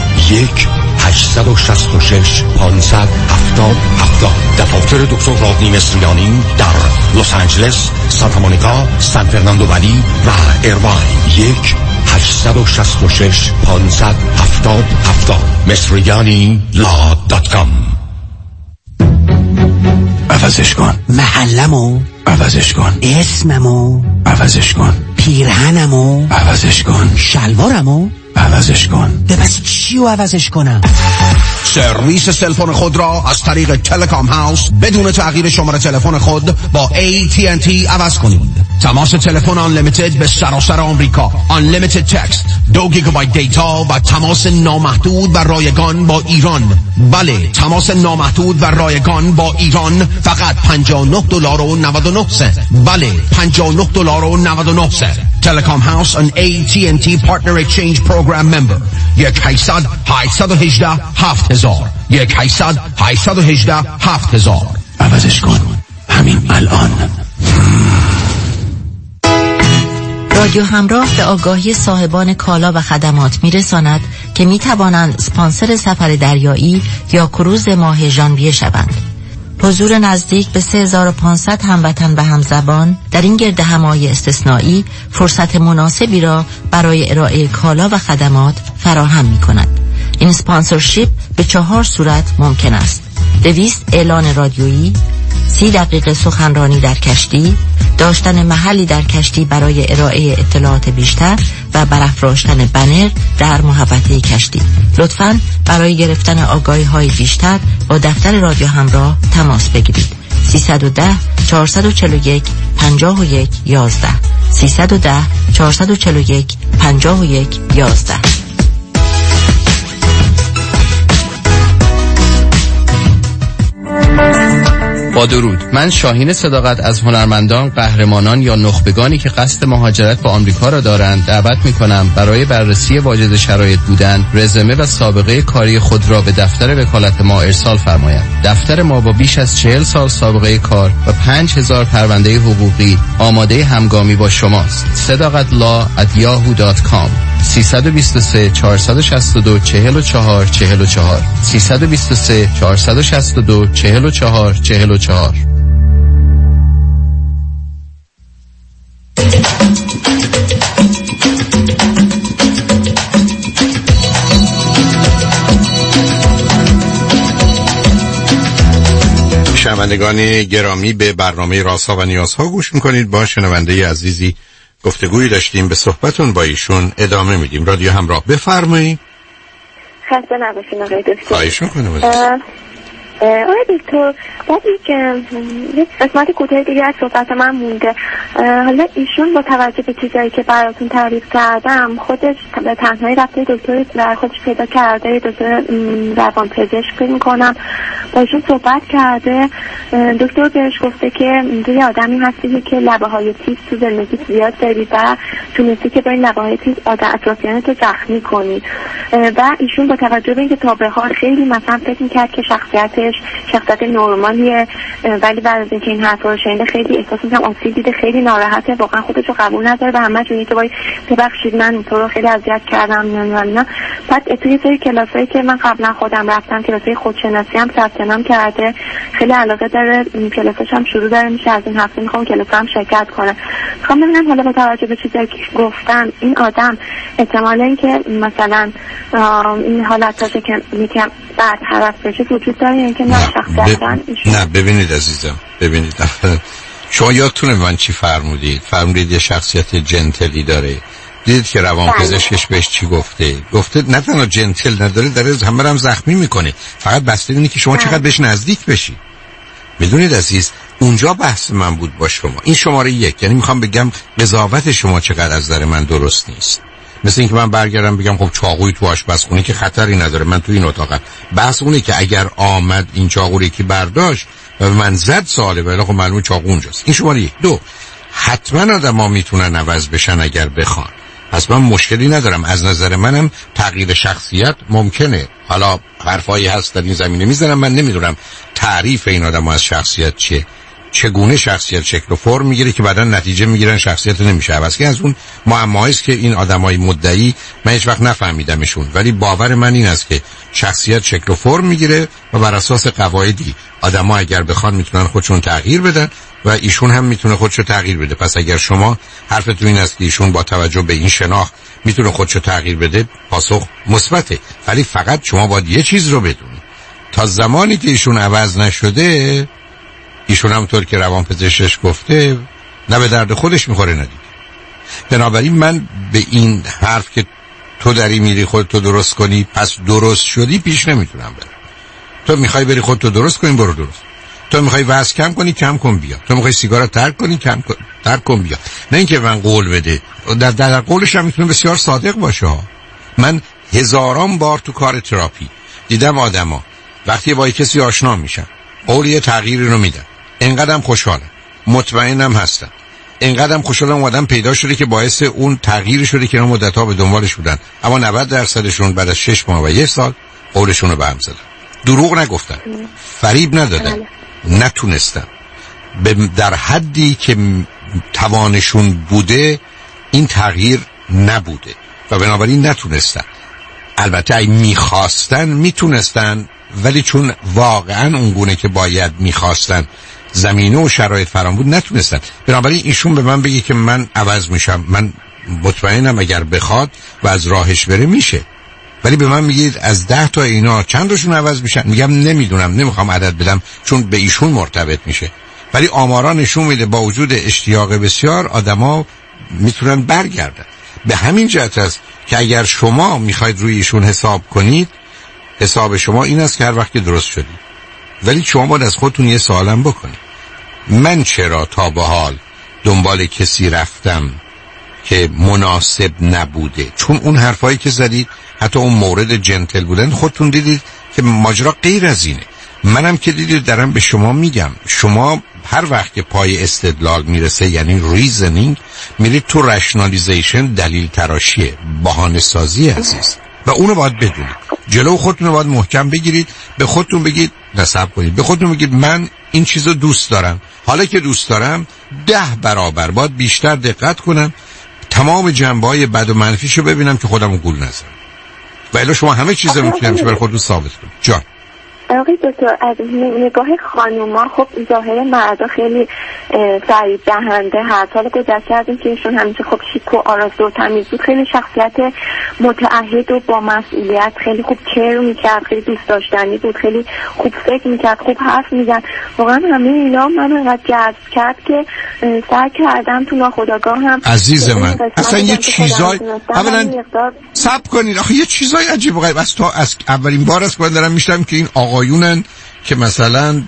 1-866-570-7070. دفاتر دکتر رادنی مصریانی در لس آنجلس، سانتا مونیکا، سان فرناندو ولی و ایرواین. 1-866-570-7070. مصریانی.com. عوضش کن. محلمو عوضش کن. اسممو عوضش کن. پیرهنمو عوضش کن. شلوارمو عوضش کن. بس چیو عوضش کنم؟ سرویس سلفون خود را از طریق تلکام هاوس بدون تغییر شماره تلفن خود با AT&T عوض کنید. تماس تلفن آنلیمیتد به سراسر آمریکا، آنلیمیتد تکست، 2 گیگابایت دیتا و تماس نامحدود و رایگان با ایران. بله، تماس نامحدود و رایگان با ایران فقط $59.99. بله، $59.99. تلکام هاوس ان AT&T پارتنر اکسچنج پروگرام ممبر. 1-800-818-7000 1-800-818-7000. عوضش کن همین الان. رادیو همراه به آگاهی صاحبان کالا و خدمات میرساند که میتوانند اسپانسر سفر دریایی یا کروز ماه ژانویه شوند. حضور نزدیک به 3500 هموطن و همزبان در این گردهمایی استثنایی فرصت مناسبی را برای ارائه کالا و خدمات فراهم می‌کند. این اسپانسرشیپ به 4 صورت ممکن است: 200 اعلان رادیویی، 30 دقیقه سخنرانی در کشتی، داشتن محلی در کشتی برای ارائه اطلاعات بیشتر و برافراشتن بنر در محوطه کشتی. لطفاً برای گرفتن آگاهی‌های بیشتر با دفتر رادیو همراه تماس بگیرید. 310 441 51 11 310 441 51 11. با درود، من شاهین صداقت از هنرمندان، قهرمانان یا نخبگانی که قصد مهاجرت به آمریکا را دارند دعوت می‌کنم برای بررسی واجد شرایط بودن، رزومه و سابقه کاری خود را به دفتر وکالت ما ارسال فرمایند. دفتر ما با بیش از 40 سال سابقه کار و 5000 پرونده حقوقی آماده همگامی با شماست. sadaqatlaw@yahoo.com 323 462 44 44 323 462 44 44. شنوندگان گرامی، به برنامه رازها و نیازها گوش میکنید. با شنونده عزیزی گفتگویی داشتیم، به صحبتون با ایشون ادامه میدیم. رادیو همراه، بفرمایید. خسته نباشین آقای دکتر. خواهش میکنم. آقای دکتر، بعد یک قسمت کوتاه دیگه از صحبت من مونده. حالا ایشون با توجه به چیزایی که براتون تعریف کردم، خودش به تنهایی رفته دکتر در خودش پیدا کرده، دکتر روانپزشک فکر می‌کنم، با ایشون صحبت کرده. دکتر بهش گفته که توی آدمی هستی که لبه‌های تیز تو زندگی زیاد داری و تونستی که با این لبه‌های تیز اطرافیانت رو زخمی کنی. و ایشون با توجه به اینکه تا به حال خیلی مثلا فکر می‌کرد که شخصیت نرمالیه، ولی بعد از اینکه این حرفا رو شنیده خیلی احساس می‌کنم آسیب دیده، خیلی ناراحته، واقعا خودش رو قبول نداره و همه جوری که وای ببخشید من تو رو خیلی اذیت کردم نه. بعد توی سری کلاسایی که من قبلا خودم رفتم، کلاسای خودشناسی هم ثبت نام کرده، خیلی علاقه داره، کلاساش هم شروع داره میشه، از این هفته میخوام کلاس هم شرکت کنه. میخوام ببینم حالا با توجه به چیزایی که گفتم این آدم احتمالاً اینکه مثلا این حالتاشه که میگم بعد طرف بشه وجود داره، یعنی که نه ببینید عزیزم، ببینید شما یادتونه من چی فرمودید یه شخصیت جنتلی داره. دیدید که روانپزشکش بهش چی گفته نه تنها جنتل نداره، داره همه رو هم زخمی میکنه. فقط بسته اینه که شما چقدر بهش نزدیک بشی. میدونید عزیز، اونجا بحث من بود با شما. این شماره 1، یعنی میخوام بگم قضاوت شما چقدر از نظر من درست نیست. مثل اینکه من برگردم بگم خب چاقوی تو آشپزخونه که خطری نداره، من تو این اتاقم. بحث اونه که اگر آمد این چاقویی که برداشت و من زد ساله، ولی خب معلومه چاقو اونجاست. این شماره 1. 2، حتما آدم‌ها میتونن عوض بشن اگر بخوان. پس من مشکلی ندارم. از نظر منم تغییر شخصیت ممکنه. حالا حرفایی هست در این زمینه میزنم، من نمیدونم تعریف این آدم‌ها از شخصیت چیه، چگونه شخصیت شکل و فرم میگیره که بعداً نتیجه میگیرن شخصیت نمیشه عوض. که از اون معماهایی است که این آدمای مدعی من هیچ وقت نفهمیدمشون، ولی باور من این است که شخصیت شکل و فرم میگیره و بر اساس قواعدی آدما اگر بخوان میتونن خودشون تغییر بدن و ایشون هم میتونه خودشو تغییر بده. پس اگر شما حرفتون این است که ایشون با توجه به این شناخت میتونه خودشو تغییر بده، پاسخ مثبته. ولی فقط شما باید یه چیز رو بدونید، تا زمانی که ایشون عوض نشده، ایشون همونطور که روانپزشکش گفته نه به درد خودش میخوره نه دیگه. بنابراین من به این حرف که تو داری میری خودتو درست کنی پس درست شدی پیش نمیتونم برم. تو میخوای بری خودتو درست کنی، برو درست. تو میخوای وزن کم کنی کم کن بیا، تو میخوای سیگار ترک کنی ترک کن بیا. نه اینکه من قول بده. در قولش هم میتونه بسیار صادق باشه ها. من هزاران بار تو کار تراپی دیدم آدما وقتی با کسی آشنا میشن قول یه تغییری رو میدن، اینقدرم خوشحالم، مطمئنم هستم، اینقدرم خوشحالم اومدن پیدا شده که باعث اون تغییر شده که اون مدت‌ها به دنبالش بودن، اما 90%شون بعد از 6 ماه و 1 سال قولشون رو به هم زدن. دروغ نگفتن، فریب ندادن، نتونستن در حدی که توانشون بوده این تغییر نبوده و بنابراین نتونستن. البته اگه میخواستن میتونستن، ولی چون واقعا اونگونه که باید میخواستن زمینه و شرایط فراهم بود نتونستن. بنابراین ایشون به من بگه که من عوض میشم، من مطمئنم اگر بخواد و از راهش بره میشه، ولی به من میگید از 10 تا اینا چندشون عوض میشن؟ میگم نمیدونم، نمیخوام عدد بدم چون به ایشون مرتبط میشه، ولی آمارا نشون میده با وجود اشتیاق بسیار آدما میتونن برگردن. به همین جهت است که اگر شما میخواید روی ایشون حساب کنید، حساب شما این است که هر وقت درست شدید، ولی شما باید از خودتون یه سوالم بکنید: من چرا تا به حال دنبال کسی رفتم که مناسب نبوده؟ چون اون حرفایی که زدید، حتی اون مورد جنتل بودن، خودتون دیدید که ماجرا غیر از اینه. منم که دیدید دارم به شما میگم، شما هر وقت که پای استدلال میرسه، یعنی ریزنینگ، میرید تو رشنالیزیشن، دلیل تراشیه، بهانه سازی عزیز، و اونو باید بدونید. جلو خودتون رو باید محکم بگیرید، به خودتون بگید، نصب کنید، به خودتون بگید من این چیزو دوست دارم، حالا که دوست دارم 10 برابر باید بیشتر دقت کنم، تمام جنبه‌های بد و منفیشو ببینم که خودمو گول نزنم. و الا شما همه چیزو میتونید برای خودتون ثابت کنید. جان آقای دکتر، از نگاه خانوما خب ظاهر مردا خیلی فریب دهنده هست. حالا گذشته از این که ایشون همیشه خب شیک و آراسته و تمیز بود، خیلی شخصیت متعهد و با مسئولیت، خیلی خوب کیر میکرد، خیلی دوست داشتنی بود، خیلی خوب فکر میکرد، خوب حرف میزد. واقعا همه اینا من انقدر جذب کرد که سعی کردم تو ناخودآگاه هم. عزیز من اصلا یه چیزای اولا صبر کنید، آخه یه چیزای عجیب و غریب است. از اولین بار است که دارم میشنوم که این آقایونن که مثلا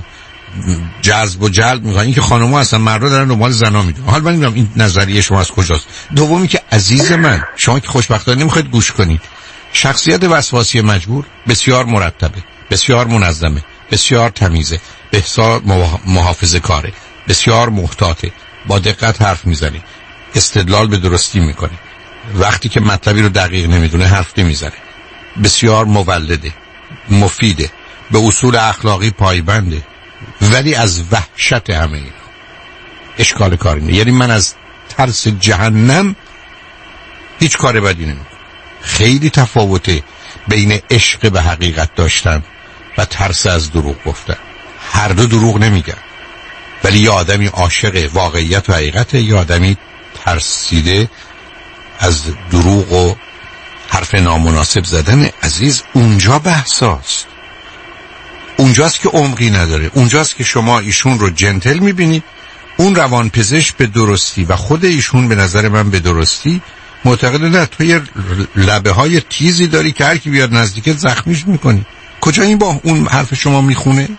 جذب و جلب میکنن، این که خانم‌ها هستن مردا دارن دنبال زنا میدونن. حالا من نمیدونم این نظریه شما از کجاست. دومی که عزیز من، شما که خوشبختانه نمیخواید گوش کنید، شخصیت وسواسی مجبور بسیار مرتبه، بسیار منظمه، بسیار تمیزه، بسیار محافظه‌کاره، بسیار محتاطه، با دقت حرف میزنه، استدلال به درستی میکنه، وقتی که مطلبی رو دقیق نمیدونه حرف نمیزنه، بسیار مولده، مفیده، به اصول اخلاقی پایبنده، ولی از وحشت همه اینا اشکال کاری نه. یعنی من از ترس جهنم هیچ کار بدی نمیکنم. خیلی تفاوته بین عشق به حقیقت داشتن و ترس از دروغ گفتن. هر دو دروغ نمیگن، ولی یه آدمی عاشق واقعیت و حقیقت، یه آدمی ترسیده از دروغ و حرف نامناسب زدن. عزیز اونجا بحثاست، اونجاست که عمقی نداره، اونجاست که شما ایشون رو جنتل میبینید، اون روانپزشک به درستی و خود ایشون به نظر من به درستی معتقده نه، تو یه لبه های تیزی داری که هر کی بیاد نزدیکت زخمیش میکنی. کجا این با اون حرف شما میخونه؟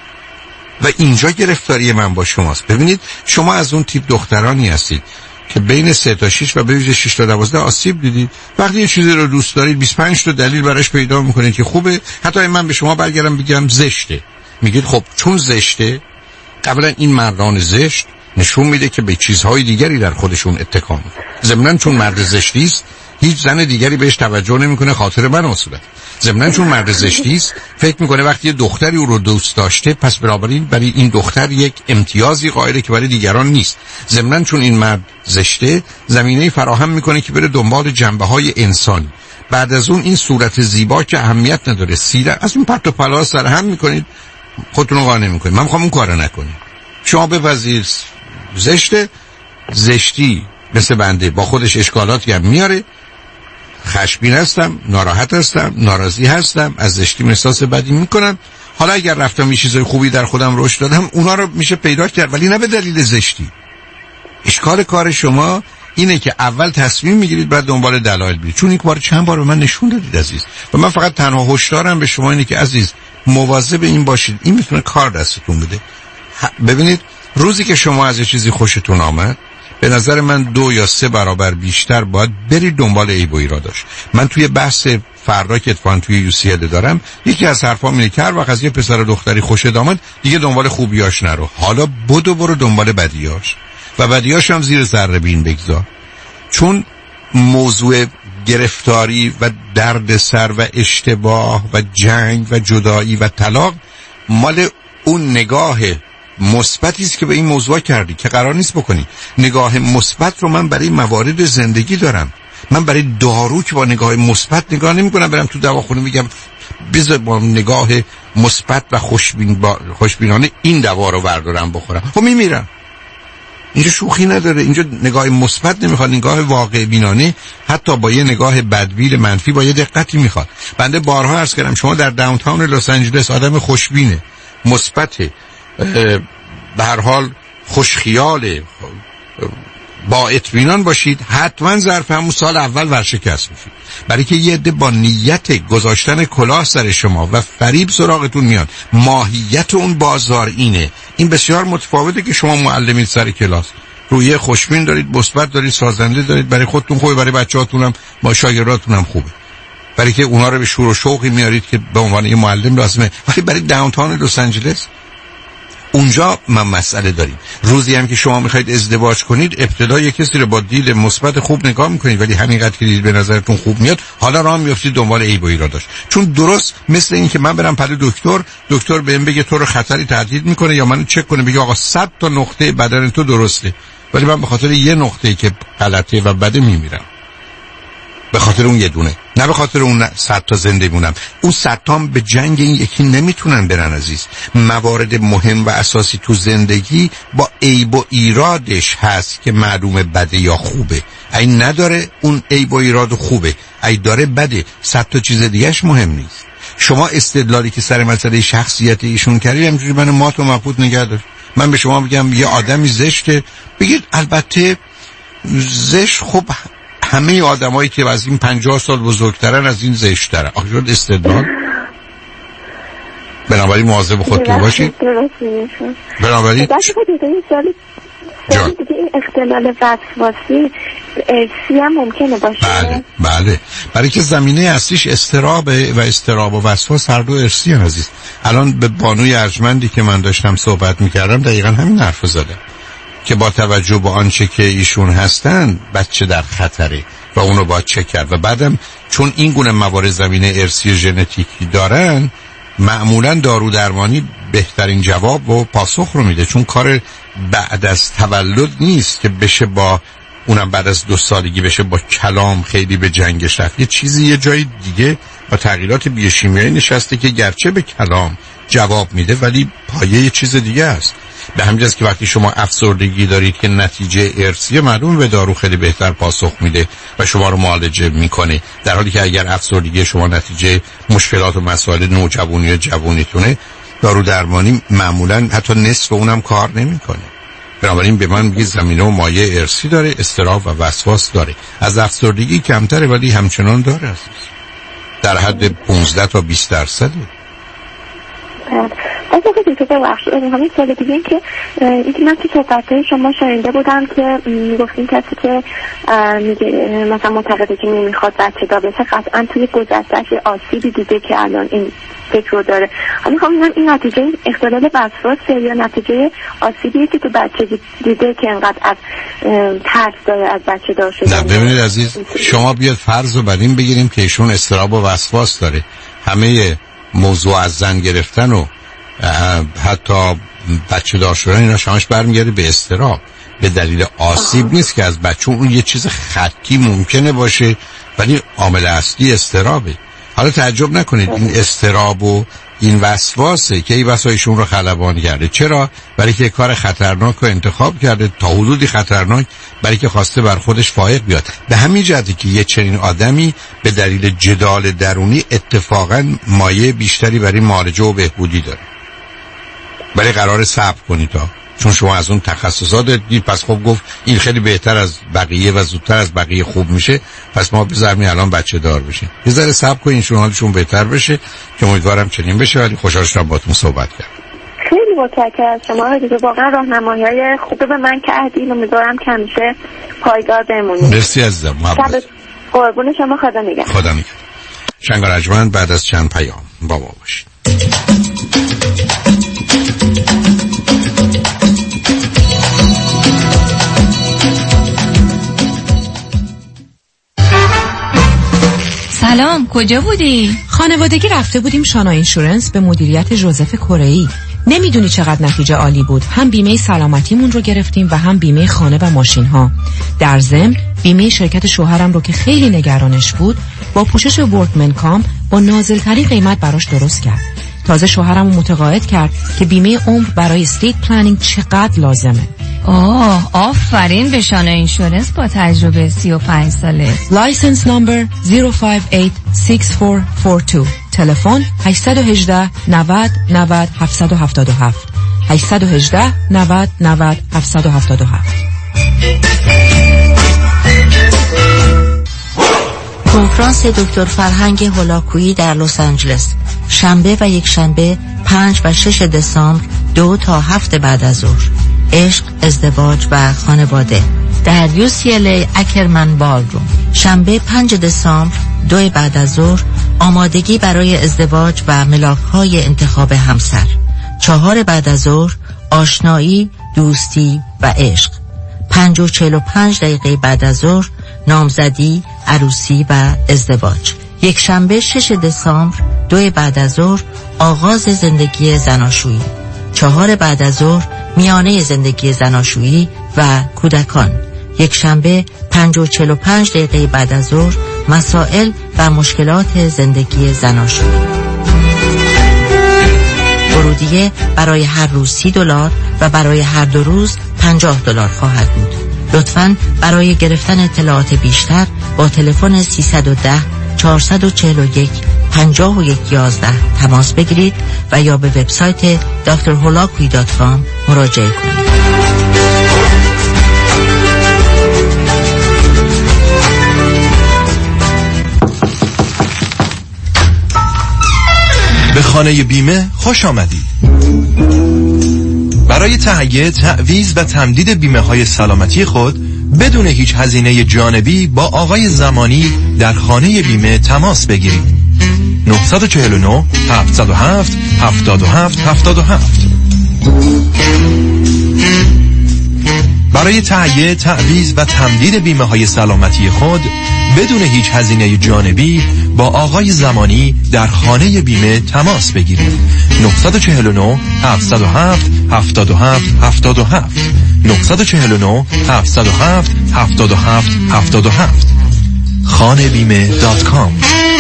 و اینجا گرفتاری من با شماست. ببینید شما از اون تیپ دخترانی هستید که بین 3 تا 6 و به 6 تا 12 آسیب دیدید. وقتی یه چیزی رو دوست دارید 25 تا دلیل براش پیدا میکنید که خوبه. حتی من به شما برگردم بگم زشته، میگید خب چون زشته، قبلا این مردان زشت نشون میده که به چیزهای دیگری در خودشون اتکا میکنن. ضمناً چون مرد زشتی است هیچ زن دیگری بهش توجه نمیکنه، خاطر من اصولا. ضمناً چون مرد زشتی است فکر میکنه وقتی یه دختری او رو دوست داشته پس برای این دختر یک امتیازی قائله که برای دیگران نیست. ضمناً چون این مرد زشته زمینه فراهم میکنه که بره دنبال جنبه‌های انسانی. بعد از اون این صورت زیبا که اهمیت نداره، سیره از این پرت و پلا سر هم میکنید، خودتون رو قانع میکنید. من میخوام اون کارو نکنید. شما بپذیرید زشتی مثل بنده با خودش اشکالاتی هم میاره. خشمگین هستم، ناراحت هستم، ناراضی هستم، از زشتیم احساس بدی میکنم. حالا اگر رفتم یه چیزای خوبی در خودم رشد دادم، اونا رو میشه پیدا کرد، ولی نه به دلیل زشتی. اشکال کار شما اینه که اول تصمیم میگیرید بعد دنبال دلایل برید. چون یک بار چند بار به من نشون دادید عزیز، و من فقط تنها هشدارم به شما اینه که عزیز مواظب این باشید. این میتونه کار دستتون بده. ببینید روزی که شما از یه چیزی خوشتون آمد، به نظر من 2 یا 3 برابر بیشتر باید برید دنبال عیب و ایراداش. من توی بحث فردا که اتفاقا توی UCL دارم، یکی از حرفام اینه که هر وقت از یه پسر و دختری خوشت آمد دیگه دنبال خوبیاش نرو، حالا برو دنبال بدیاش و بدیاش هم زیر ذره بین بگذار. چون موضوع گرفتاری و دردسر و اشتباه و جنگ و جدایی و طلاق مال اون نگاه مثبتی است که به این موضوع کردی که قرار نیست بکنی. نگاه مثبت رو من برای موارد زندگی دارم. من برای دارو که با نگاه مثبت نگاه نمی‌کنم برم تو دواخونه میگم بذار با نگاه مثبت و خوشبینانه این دوا رو بردارم بخورم. خب میمیرم. اینجا شوخی نداره. اینجا نگاه مثبت نمیخواد، نگاه واقع بینانه، حتی با یه نگاه بدبین منفی با یه دقتی میخواد. بنده بارها عرض کردم شما در داونتاون لس آنجلس آدم خوشبینه، مثبته، به هر حال خوشخیاله، با اطمینان باشید، حتما ظرف همون سال اول ورشکست میشید. برای که یه عده با نیت گذاشتن کلاه سر شما و فریب سراغتون میاد. ماهیت اون بازار اینه. این بسیار متفاوته که شما معلمین سر کلاس، رویه خوشبین دارید، مثبت دارید، سازنده دارید، برای خودتون خوبه، برای بچه‌هاتون هم با شاگرداتون هم خوبه، برای که اونا رو به شور و شوقی میارید که به عنوان یه معلم لازمه. ولی برای داونتاون لس آنجلس اونجا من مسئله داریم. روزی هم که شما میخواید ازدواج کنید، ابتدا یک کسی رو با دید مثبت خوب نگاه میکنید، ولی همینقدر که دید به نظرتون خوب میاد، حالا راه میافتید دنبال عیب و ایراداش. چون درست مثل این که من برم پد دکتر بهم بگه تو رو خطری تهدید میکنه، یا منو چک کنه بگه آقا 100 تا نقطه بدن تو درسته، ولی من به خاطر یه نقطه‌ای که غلطه و بده میمیرم. به خاطر اون یه دونه، نه به خاطر اون 100 تا زنده مونم. اون 100 تا هم به جنگ این یکی نمیتونن برن عزیز. موارد مهم و اساسی تو زندگی با عیب و ایرادش هست که معلومه بده یا خوبه. این نداره اون عیب و ایراد خوبه، این داره بده. 100 تا چیز دیگهش مهم نیست. شما استدلالی که سر مسئله شخصیت ایشون کردید همینجوری منو مات و مبهوت نگه داشت. من به شما بگم یه آدمی زشته، بگید البته زشت، خب همه آدمایی که از این 50 سال بزرگترن از این زشت‌ترن. آخه شد استدلال. بنابراین مواظب خودتون باشید. بنابراین دیگه این اختلال وسواسی ارثی هم ممکنه باشه. بله. برای که زمینه اصلیش اضطرابه و اضطراب و وسواس هر دو ارثی هم عزیز. الان به بانوی ارجمندی که من داشتم صحبت می‌کردم دقیقاً همین حرفو زدم که با توجه به آنچه که ایشون هستن بچه در خطره و اونو باید چک کرد. و بعدم چون این گونه موارد زمینه ارثی ژنتیکی دارن، معمولا دارو درمانی بهترین جواب و پاسخ رو میده، چون کار بعد از تولد نیست که بشه با اونم بعد از 2 سالگی بشه با کلام خیلی به جنگش رفت. یه چیزی یه جای دیگه با تغییرات بیوشیمیایی نشسته که گرچه به کلام جواب میده ولی پایه یه چیز دیگه است. به همین جاست که وقتی شما افسردگی دارید که نتیجه ارثی، معلومه به دارو خیلی بهتر پاسخ میده و شما رو معالجه میکنه، در حالی که اگر افسردگی شما نتیجه مشکلات و مسائل نوجوانی یا جوونیتونه، دارو درمانی معمولا حتی نصف اونم کار نمیکنه. بنابراین به من میگه زمینه و مایه ارثی داره، اضطراب و وسواس داره. از افسردگی کمتره ولی همچنان داره عزیز. در حد 15 تا 20%. از وقتی که همین سال دیگه این که من که صحبتهای شما شنیده بودم که میگفتین کسی که میگه مثلا معتقده که نمیخواد بچه دار بشه قطعا توی گذشتهش آسیبی دیده که الان این فکر رو داره. حالا میخوام ببینم این نتیجه اختلال وسواسه یا نتیجه آسیبی که تو بچه دیده که انقدر از ترس داره از بچه دار شدن. نه ببینید عزیز، شما بیاد فرض رو بر این بگیریم که ایشون اضطراب و وسواس داره. همه موضوع از زن گرفتن و حتی بچه دار شدن اینا شامش برمیگرده به اضطراب، به دلیل آسیب نیست که از بچه. اون یه چیز خطی ممکنه باشه ولی عامل اصلی اضطرابه. حالا تعجب نکنید این اضطراب و این وسواسه که این وسایشون رو خلبان کرده. چرا؟ برای که کار خطرناک رو انتخاب کرده، تا حدودی خطرناک، برای که خواسته بر خودش فائق بیاد. به همین جهته که یه چنین آدمی به دلیل جدال درونی اتفاقا مایه بیشتری برای معالجه و بهبودی داره. برای قرار صبر کنید تا چون شما از اون تخصصات دید، پس خب گفت این خیلی بهتر از بقیه و زودتر از بقیه خوب میشه، پس ما بذاریم الان بچه دار بشیم. یه ذره صبر کنین شما حالشون بهتر بشه که امیدوارم چنین بشه. ولی خوشحال شدم باهاتون صحبت کردم. خیلی متشکرم از شما دیگه، واقعا راهنمایی‌های خوبی به من کردین. امیدوارم که همیشه پایدار بمونید. مرسی عزیزم. قربون شما، خدا نگهدار. خدا نگهدار. شنگ رجمن بعد از چند پیام با ما باشید. سلام، کجا بودی؟ خانوادگی رفته بودیم شانا اینشورنس به مدیریت ژوزف کره‌ای. نمیدونی چقدر نتیجه عالی بود. هم بیمه سلامتیمون رو گرفتیم و هم بیمه خانه و ماشین ها. در ضمن بیمه شرکت شوهرم رو که خیلی نگرانش بود با پوشش ورکمن کام با نازل‌ترین قیمت براش درست کرد. تازه شوهرم رو متقاعد کرد که بیمه عمر برای استیت پلنینگ چقدر لازمه. آفرین به شانا اینشورنس با تجربه 35 ساله. لایسنس نمبر 0586442. تلفن 818 90 90 777 818 90 90 777. کنفرانس دکتر فرهنگ هولاکویی در لس آنجلس، شنبه و یک شنبه 5 و 6 دسامبر 2 تا 7 بعد از ظهر. عشق، ازدواج و خانواده در UCLA اکرمن بالروم. شنبه 5 دسامبر 2 بعد از ظهر، آمادگی برای ازدواج و ملاک‌های انتخاب همسر. 4 بعد از ظهر، آشنایی، دوستی و عشق. 5 و 45 دقیقه بعد از ظهر، نامزدی، عروسی و ازدواج. یک شنبه 6 دسامبر 2 بعد از ظهر، آغاز زندگی زناشویی. 4 بعد از ظهر، میانه زندگی زناشویی و کودکان. یک شنبه 5 و 45 دقیقه بعد از ظهر، مسائل و مشکلات زندگی زناشویی. ورودیه برای هر روز $30 و برای هر 2 روز $50 خواهد بود. لطفاً برای گرفتن اطلاعات بیشتر با تلفن 310 441 5111 تماس بگیرید و یا به وبسایت drholakui.com مراجعه کنید. به خانه بیمه خوش آمدید. برای تهیه، تعویض و تمدید بیمه های سلامتی خود بدون هیچ هزینه جانبی با آقای زمانی در خانه بیمه تماس بگیرید. 949 707 77 77. برای تهیه، تعویض و تمدید بیمه های سلامتی خود بدون هیچ هزینه جانبی با آقای زمانی در خانه بیمه تماس بگیرید. 949 707 77 77. 949 707 77 77. khanebime.com.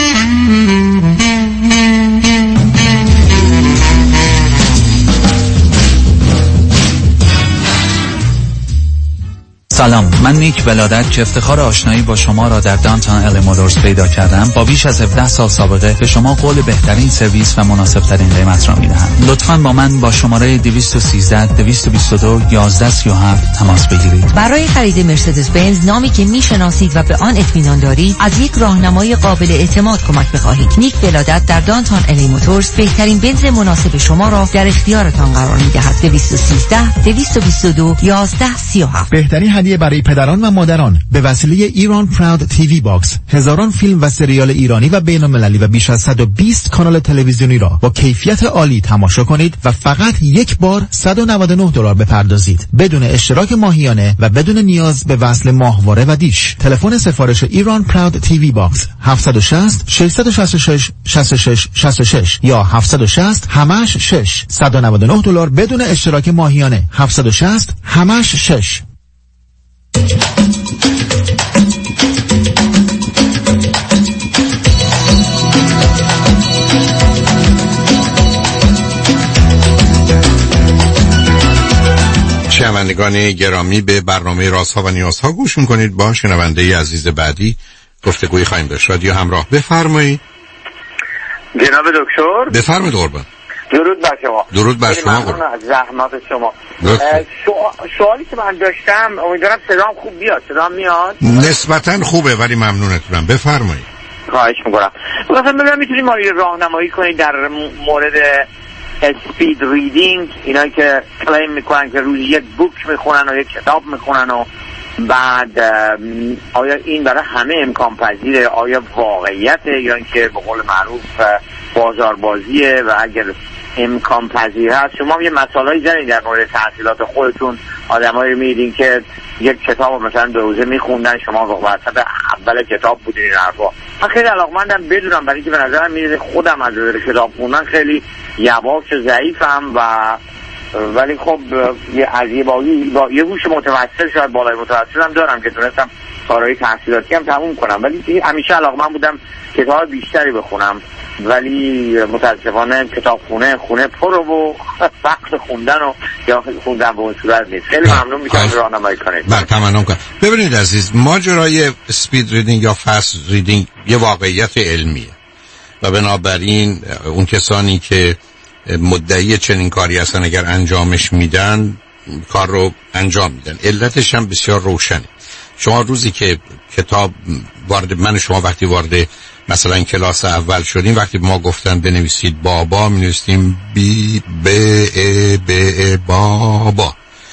سلام، من نیک ولادت که افتخار آشنایی با شما را در دانتون ال مولورز پیدا کردم. با بیش از 17 سال سابقه به شما قول بهترین سرویس و مناسب ترین قیمت را میدهم. لطفاً با من با شماره 213 222 1137 تماس بگیرید. برای خرید مرسدس بنز، نامی که میشناسید و به آن اطمینان دارید، از یک راهنمای قابل اعتماد کمک بخواهید. نیک ولادت در دانتون ال مولورز بهترین بنز مناسب شما را در اختیارتان قرار میدهد. 213 222 1137. بهترین هدیه برای پدران و مادران به وسیله ایران پراود تیوی باکس، هزاران فیلم و سریال ایرانی و بین‌المللی و بیش از 120 کانال تلویزیونی را با کیفیت عالی تماشا کنید و فقط یک بار $199 بپردازید بدون اشتراک ماهیانه و بدون نیاز به وصل ماهواره و دیش. تلفن سفارش ایران پراود تیوی باکس 760 666 66 66 یا 760 همش 6 $199 بدون اشتراک ماهیانه. 760 همش 6. شنوندگان گرامی، به برنامه رازها و نیازها گوش میکنید. با شنونده عزیز بعدی گفتگوی خواهیم داشت. رادیو همراه، بفرمایید. جناب دکتر بفرمایید قربان. درود بر شما. درود بر شما. ممنون از زحمات شما. سوالی که من داشتم، امیدوارم صدام خوب بیاد. صدام میاد؟ نسبتاً خوبه ولی ممنونتونم. بفرمایید. خواهش میکنم. مثلا ببینم میتونید ما رو راهنمایی کنید در مورد اسپید ریدینگ، اینا که کلیم میکنن که روزی یک بوک میخونن و یک کتاب میخونن و بعد آیا این برای همه امکان پذیره؟ آیا واقعیته یا اینکه به قول معروف بازاربازیه؟ و اگر امکان پذیر هست شما هم یه مسائلی زنید در مورد تحصیلات خودتون. آدمایی میدین که یک کتاب مثلا 2 روزه میخوندن، شما وسط اول کتاب بودین این حرفا. من خیلی علاقمندم بدونم، برای که به نظرم میاد خودم از نظر کتاب خوندن خیلی یواش و ضعیفم ولی خب از یه هوش متوسط، شاید بالای متوسط هم دارم که تونستم کارهای تحصیلاتی هم تموم کنم، ولی همیشه علاقمند بودم کتاب بیشتری بخونم، ولی متاسفانه کتابخونه پر و وقت خوندن و یا خوندن به اون صورت نیست. خیلی ممنون میشم راهنمایی کنید. بله تمام کنم. ببینید عزیز، ماجرای اسپید ریدینگ یا فست ریدینگ یه واقعیت علمیه و بنابراین اون کسانی که مدعی چنین کاری هستن اگر انجامش میدن کار رو انجام میدن. علتش هم بسیار روشنه. شما روزی که کتاب من شما وقتی وارد مثلا کلاس اول شدیم، وقتی ما گفتن بنویسید بابا، می‌نویسیم بی ب ا ب ا بابا،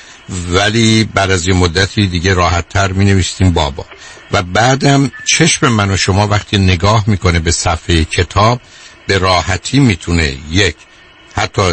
ولی بعد از یه مدتی دیگه راحت‌تر می‌نویسیم بابا. و بعدم چشم من و شما وقتی نگاه میکنه به صفحه کتاب به راحتی میتونه یک حتی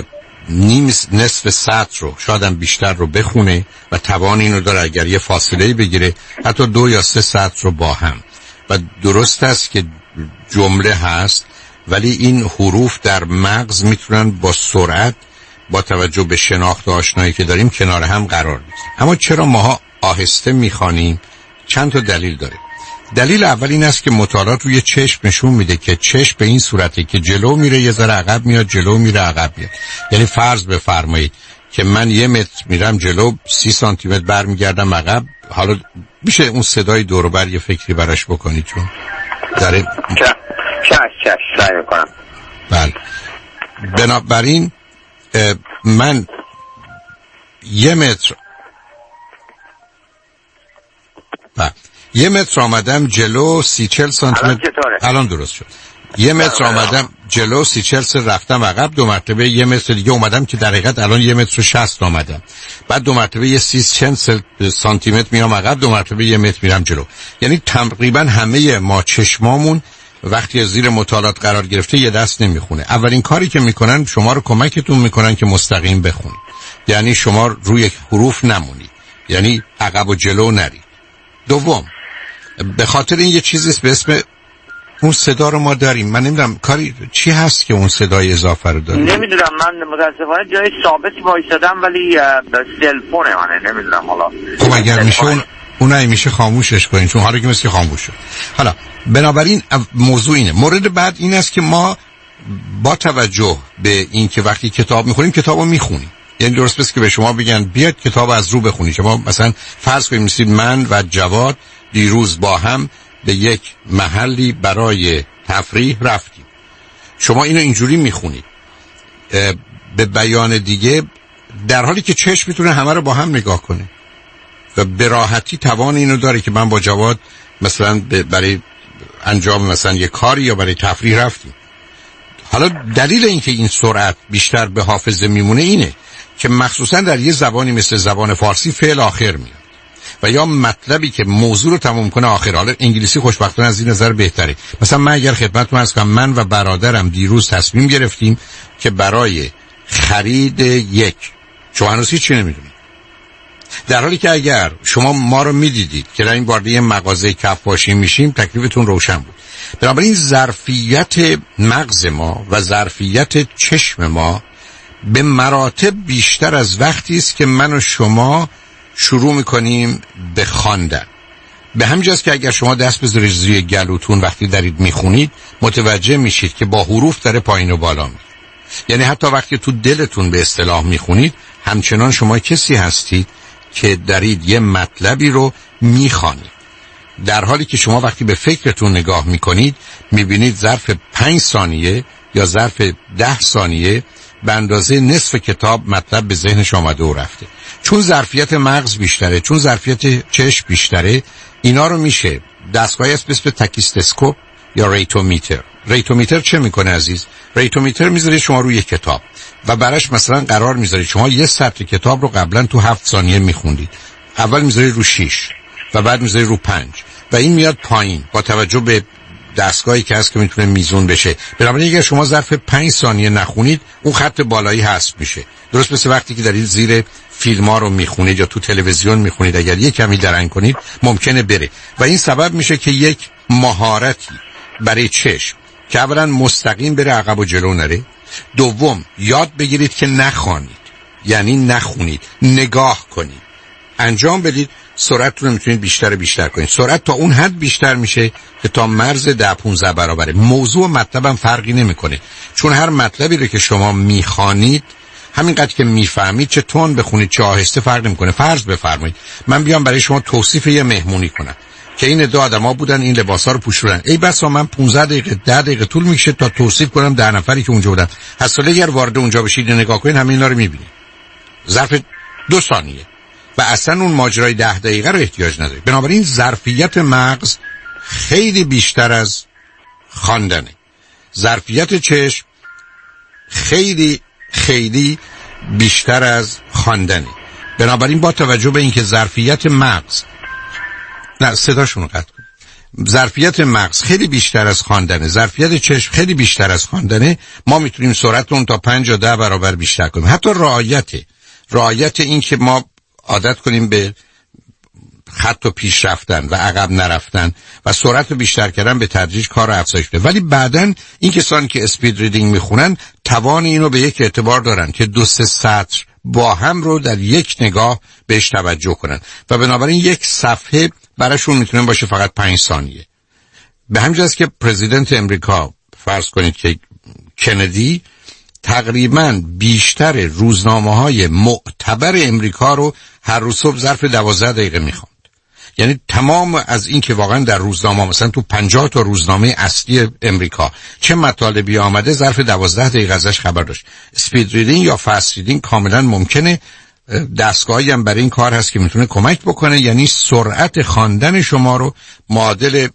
نصف سطر رو شاید هم بیشتر رو بخونه و توان اینو داره اگر یه فاصله بگیره حتی 2 یا 3 سطر رو با هم. و درست است که جمله هست ولی این حروف در مغز میتونن با سرعت با توجه به شناخت و آشنایی که داریم کنار هم قرار بگیرن. اما چرا ماها آهسته میخوانیم؟ چند تا دلیل داره. دلیل اول این است که مطالعات روی چشم نشون میده که چشم به این صورته که جلو میره یه ذره عقب میاد، جلو میره عقب میاد. یعنی فرض بفرمایید که من 1 متر میرم جلو، 30 سانتی متر برمیگردم عقب. حالا میشه اون صدای دور و بر یه فکری براش بکنید چون داره چش سعی میکنم. بله. بنابراین من 1 متر 1 متر آمدم جلو 30-40 سانتی متر. الان درست شد. 1 متر آمدم جلو 30-40 رفتم عقب، 2 مرتبه 1 متر دیگه اومدم که در حقیقت الان 1 متر و 60 آمدم. بعد 2 مرتبه یه 30 سانتی متر میام عقب، 2 مرتبه 1 متر میرم جلو. یعنی تقریبا همه ما چشمامون وقتی از زیر مطالعات قرار گرفته یه دست نمیخونه. اولین کاری که میکنن شما رو کمکتون میکنن که مستقیم بخونید. یعنی شما روی حروف نمونید، یعنی عقب و جلو نرید. دوم، به خاطر این یه چیزیست به اسم اون صدا رو ما داریم. من نمیدونم کاری چی هست که اون صدای اضافه رو داریم. نمیدونم، من متاسفانه جای ثابتی وایسادم ولی سلفونه منه، نمیدونم حالا. خب اگر میشه اونایی میشه خاموشش کنین چون حالا که مثل خاموش شد. حالا بنابراین موضوع اینه. مورد بعد این است که ما با توجه به این که وقتی کتاب میخونیم کتابو میخونیم. یعنی درست است که به شما بگن بیاد کتاب از رو بخونید. شما مثلا فرض کنید می‌رسید من و جواد دیروز با هم به یک محلی برای تفریح رفتیم. شما اینو اینجوری میخونید. به بیان دیگه در حالی که چشم میتونه همه رو با هم نگاه کنه و به راحتی توان اینو داره که من با جواد مثلا برای انجام مثلا یک کاری یا برای تفریح رفتیم. حالا دلیل اینکه این سرعت بیشتر به حافظه میمونه اینه که مخصوصا در یه زبانی مثل زبان فارسی فعل آخر میاد و یا مطلبی که موضوع رو تموم کنه آخر. حالا انگلیسی خوشبختانه از این نظر بهتره. مثلا من اگر خدمتتون عرض کنم من و برادرم دیروز تصمیم گرفتیم که برای خرید شما هنوز هیچی نمیدونید، در حالی که اگر شما ما رو میدیدید که در این وارد یه مغازه کفاشی میشیم تکلیفتون روشن بود. بنابراین ظرفیت مغز ما و ظرفیت چشم ما به مراتب بیشتر از وقتی است که من و شما شروع میکنیم به خواندن. به همین جاست که اگر شما دست بذارید روی گلوتون وقتی دارید میخونید متوجه میشید که با حروف داره پایین و بالا میره. یعنی حتی وقتی تو دلتون به اصطلاح میخونید همچنان شما کسی هستید که دارید یه مطلبی رو میخوانید، در حالی که شما وقتی به فکرتون نگاه میکنید میبینید ظرف 5 ثانیه یا ظرف 10 ثانیه به اندازه نصف کتاب مطلب به ذهنش آمده و رفته. چون ظرفیت مغز بیشتره، چون ظرفیت چشم بیشتره، اینا رو میشه دستگاهی هست به اسم تکیستسکوپ یا ریتومیتر. ریتومیتر چه میکنه عزیز؟ ریتومیتر میذاره شما روی کتاب و براش مثلا قرار میذاره شما یه سطر کتاب رو قبلا تو 7 ثانیه میخوندید، اول میذاره رو 6 و بعد میذاره رو 5 و این میاد پایین با توجه به دستگاهی که هست که میتونه میزون بشه. بنابراین اگر شما ظرف 5 ثانیه نخونید اون خط بالایی حذف میشه. درست مثل وقتی که دارید زیر فیلم‌ها رو میخونید یا تو تلویزیون میخونید، اگر یک کمی درنگ کنید ممکنه بره و این سبب میشه که یک مهارتی برای چشم که اولا مستقیم بره عقب و جلو نره، دوم یاد بگیرید که نخوانید، یعنی نخونید، نگاه کنید، انجام بدید، سرعتتون رو میتونید بیشتر کنید. سرعت تا اون حد بیشتر میشه که تا مرز 10-15 برابره. موضوع مطلبم فرقی نمیکنه، چون هر مطلبی رو که شما میخوانید همینقدر که میفهمید، چه تون بخونید چه آهسته فرق نمیکنه. فرض بفرمایید من بیام برای شما توصیف یه مهمونی کنم که این دو آدما بودن، این لباسا رو پوشیدن، ای بسا من 15 دقیقه 10 دقیقه طول میکشه تا توصیف کنم 10 نفری که اونجا بودن. حالا اگر وارد اونجا بشید نگاه کنید همه اینا رو میبینید ظرف 2 ثانیه و اصلا اون ماجرای 10 دقیقه رو احتیاج نداره. بنابراین ظرفیت مغز خیلی بیشتر از خواندنه، ظرفیت چشم خیلی بیشتر از خواندنه. بنابراین با توجه به اینکه ظرفیت مغز صداشون رو قطع کن، ظرفیت مغز خیلی بیشتر از خواندنه، ظرفیت چشم خیلی بیشتر از خواندنه، ما میتونیم سرعت اون تا 5 یا 10 برابر بیشتر کنیم. حتی رعایت این که ما عادت کنیم به خط و پیش رفتن و عقب نرفتن و سرعت رو بیشتر کردن به تدریج کار رو افزایش بده. ولی بعدن این کسانی که اسپید ریدینگ میخونن توان اینو به یک اعتبار دارن که 2-3 سطر با هم رو در یک نگاه بهش توجه کنن و بنابراین یک صفحه براشون میتونه باشه فقط 5 ثانیه. به همین جاست که پرزیدنت امریکا، فرض کنید که کندی، تقریباً بیشتر روزنامه‌های معتبر امریکا رو هر روز صبح ظرف 12 دقیقه میخوند. یعنی تمام از این که واقعا در روزنامه مثلا تو 50 تا روزنامه اصلی امریکا چه مطالبی آمده ظرف 12 دقیقه ازش خبر داشت. اسپید ریدینگ یا فست ریدینگ کاملا ممکنه. دستگاهی هم برای این کار هست که میتونه کمک بکنه، یعنی سرعت خواندن شما رو معادل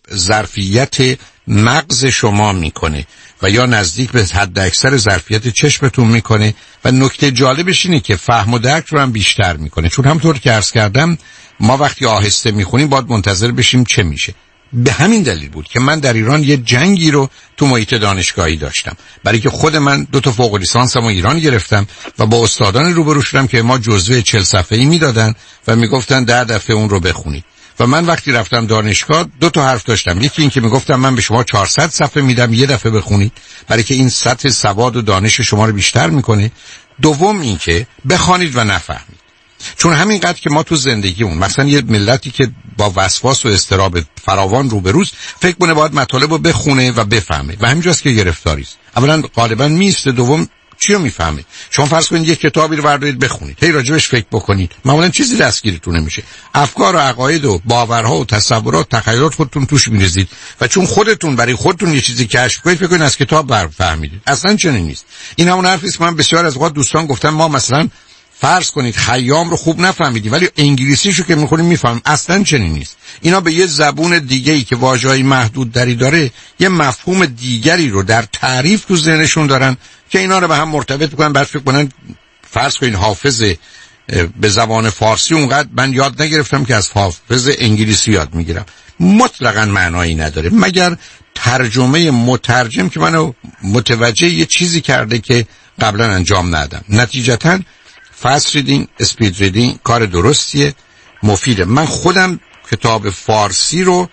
ظرفیت مغز شما میکنه و یا نزدیک به حد اکثر ظرفیت چشمتون میکنه و نکته جالبش اینه که فهم و درک رو هم بیشتر میکنه، چون همطور که عرض کردم ما وقتی آهسته میخونیم باید منتظر بشیم چه میشه. به همین دلیل بود که من در ایران یه جنگی رو تو محیط دانشگاهی داشتم، برای که خود من 2 تا فوق لیسانسم ایران گرفتم و با استادان روبرو شدم که ما جزوه 40 صفحه‌ای میدادن و میگفتن 10 دفعه اون رو بخونید و من وقتی رفتم دانشگاه 2 تا حرف داشتم. یکی این که میگفتم من به شما 400 صفحه میدم، یه دفعه بخونید، برای که این سطح سواد و دانش شما رو بیشتر میکنه. دوم این که بخوانید و نفهمید، چون همینقدر که ما تو زندگیمون مثلا یه ملتی که با وسواس و اضطراب فراوان روبروست فکر کنه باید مطالب رو بخونه و بفهمه و همینجاست که گرفتاری است. اولا غالبا میسته، دوم چی رو میفهمه؟ شما فرض کنید یک کتابی رو بردارید بخونید، هی راجبش فکر بکنید، معمولا چیزی دستگیرتون نمیشه. افکار و عقاید و باورها و تصورات، تخیلات خودتون توش میریزید و چون خودتون برای خودتون یه چیزی کشف کنید فکر کنید از کتاب فهمیدید. اصلا چنین نیست. این همون حرفی است که من بسیار از اوقات دوستان گفتم ما مثلا فرض کنید خیام رو خوب نفهمیدیم ولی انگلیسیشو که میخونیم میفهمیم. اصلا چنین نیست. اینا به یه زبون دیگه‌ای که واژه‌های محدود دری داره یه مفهوم دیگری رو در تعریف تو ذهنشون دارن که اینا رو به هم مرتبط می‌کنن. بعد فکر کنن فرض کنید حافظ به زبان فارسی اونقدر من یاد نگرفتم که از حافظ انگلیسی یاد میگیرم. مطلقاً معنایی نداره مگر ترجمه مترجم که منو متوجه یه چیزی کرده که قبلا انجام ندادم. نتیجتاً فست ریدینگ، اسپید ریدینگ کار درستیه، مفیده. من خودم کتاب فارسی رو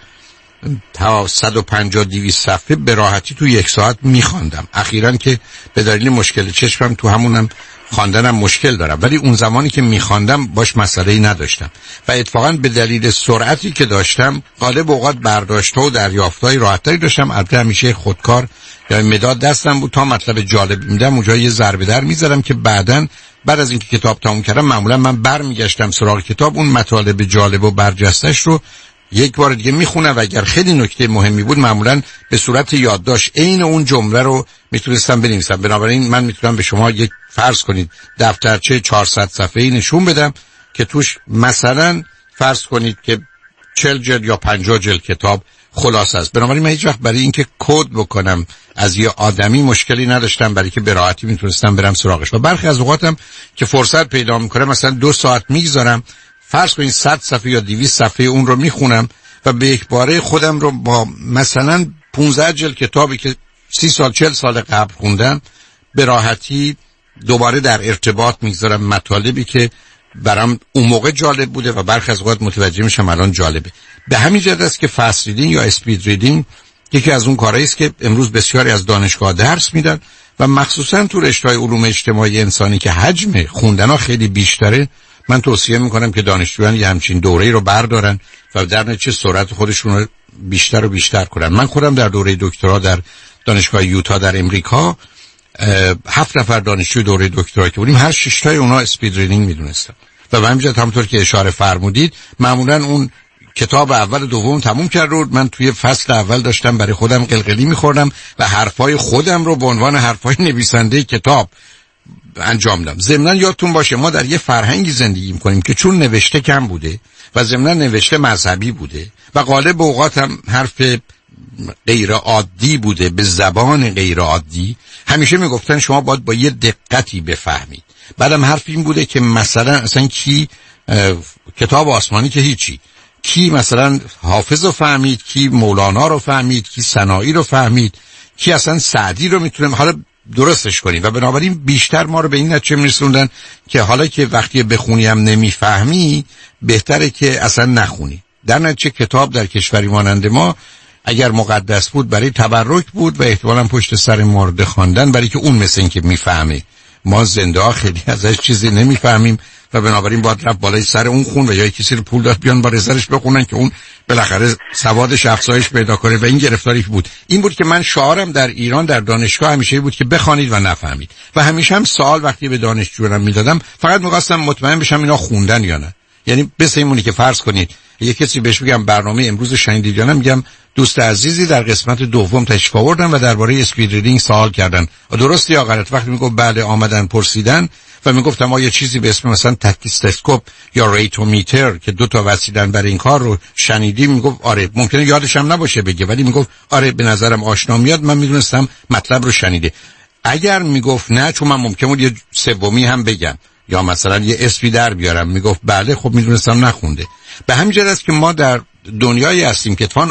تا 150-200 صفحه به راحتی تو 1 ساعت میخواندم. اخیراً که به دلیل مشکل چشمم تو همونم خواندنم مشکل دارم، ولی اون زمانی که میخواندم باش مسئله‌ای نداشتم و اتفاقاً به دلیل سرعتی که داشتم غالب اوقات برداشت‌ها و دریافت‌های راحت‌تری داشتم. البته همیشه خودکار یا مداد دستم بود تا مطلب جالب میدم اونجا یه ضربه در می‌زدم که بعد از اینکه کتاب تموم کردم معمولا من برمیگشتم سراغ کتاب، اون مطالب جالب و برجستش رو یک بار دیگه میخونم و اگر خیلی نکته مهمی بود معمولا به صورت یادداشت عین اون جمله رو میتونستم بنویسم. بنابراین من میتونم به شما یک فرض کنید دفترچه 400 صفحه‌ای نشون بدم که توش مثلا فرض کنید که 40 جلد یا 50 جلد کتاب خلاص است. بنابراین من هیچ وقت برای اینکه کد بکنم از یه آدمی مشکلی نداشتم، برای که به راحتی میتونستم برم سراغش. و برخی از اوقاتم که فرصت پیدا میکنم مثلا 2 ساعت میگذارم، فرض کنید 100 صفحه یا 200 صفحه اون رو میخونم و به یک باره خودم رو با مثلا 15 جلد کتابی که 30 سال 40 سال قبل خوندم به راحتی دوباره در ارتباط میگذارم مطالبی که برام اون موقع جالب بوده و برخی از اوقات متوجه میشم الان جالبه. به همین جهت است که فست ریدینگ یا اسپید ریدینگ یکی از اون کارهایی است که امروز بسیاری از دانشگاه درس میدن و مخصوصا تو رشته‌های علوم اجتماعی انسانی که حجم خوندن‌ها خیلی بیشتره. من توصیه میکنم که دانشجویان یه همچین دوره‌ای رو بردارن و در نتیجه سرعت خودشون رو بیشتر و بیشتر کنن. من خودم در دوره دکترا در دانشگاه یوتا در امریکا 7 نفر دانشجوی دوره دکترا که بودیم هر 6 تای اونها اسپید ریدینگ میدونستن و به همین جهت همونطور که اشاره فرمودید معمولا اون کتاب اول و دوم تموم کرد رو من توی فصل اول داشتم برای خودم قلقلی میخوردم و حرفای خودم رو به عنوان حرفای نویسنده کتاب انجام دادم. ضمن یادتون باشه ما در یه فرهنگی زندگی میکنیم که چون نوشته کم بوده و ضمن نوشته مذهبی بوده و غالب اوقات هم حرف غیر عادی بوده به زبان غیر عادی، همیشه میگفتن شما باید با یه دقتی بفهمید. بعدم حرف این بوده که مثلا اصلا کی کتاب آسمانی که هیچی، کی مثلا حافظ رو فهمید، کی مولانا رو فهمید، کی سنایی رو فهمید، کی اصلا سعدی رو میتونه حالا درستش کنی. و بنابراین بیشتر ما رو به این نتیجه میرسوندن که حالا که وقتی بخونی هم نمیفهمی بهتره که اصلا نخونی. در نتیجه کتاب در کشوری مانند ما اگر مقدس بود برای تبرک بود و احتمالاً پشت سر مورد خواندن، برای که اون مثل این که میفهمه. ما زنده ها خیلی ازش چیزی نمیفهمیم و بنابراین باید رفت بالای سر اون خون و یا کسی رو پول داد بیان با رزرش بخونن که اون بالاخره سوادش افزایش پیدا کنه و این گرفتاری بود. این بود که من شعارم در ایران در دانشگاه همیشه بود که بخوانید و نفهمید و همیشه هم سوال وقتی به دانشجویان میدادم فقط می‌خواستم مطمئن بشم اینا خوندن یا نه. یعنی مثل اینی که فرض کنید یه کسی بهش بگم برنامه امروز شنیدید یا نه، میگم دوست عزیزی در قسمت دوم تشریف آوردن و درباره اسپید ریدینگ سوال کردن و درست یا غلط. وقتی میگفت بله آمدن پرسیدن و میگفتم ما یه چیزی به اسم مثلا تکیستسکوپ یا ریتومیتر که 2 تا وسیلن برای این کار رو شنیدیم، میگفت آره. ممکنه یادش هم نباشه بگه ولی میگفت آره به نظرم آشنا میاد، من میدونستم مطلب رو شنیده. اگر میگفت نه، چون من ممکنه بود یه سومی هم بگم یا مثلا یه اسمی در بیارم، میگفت بله خب میدونستم نخونده. به همین جهت است که ما در دنیایی هستیم که اتفاقاً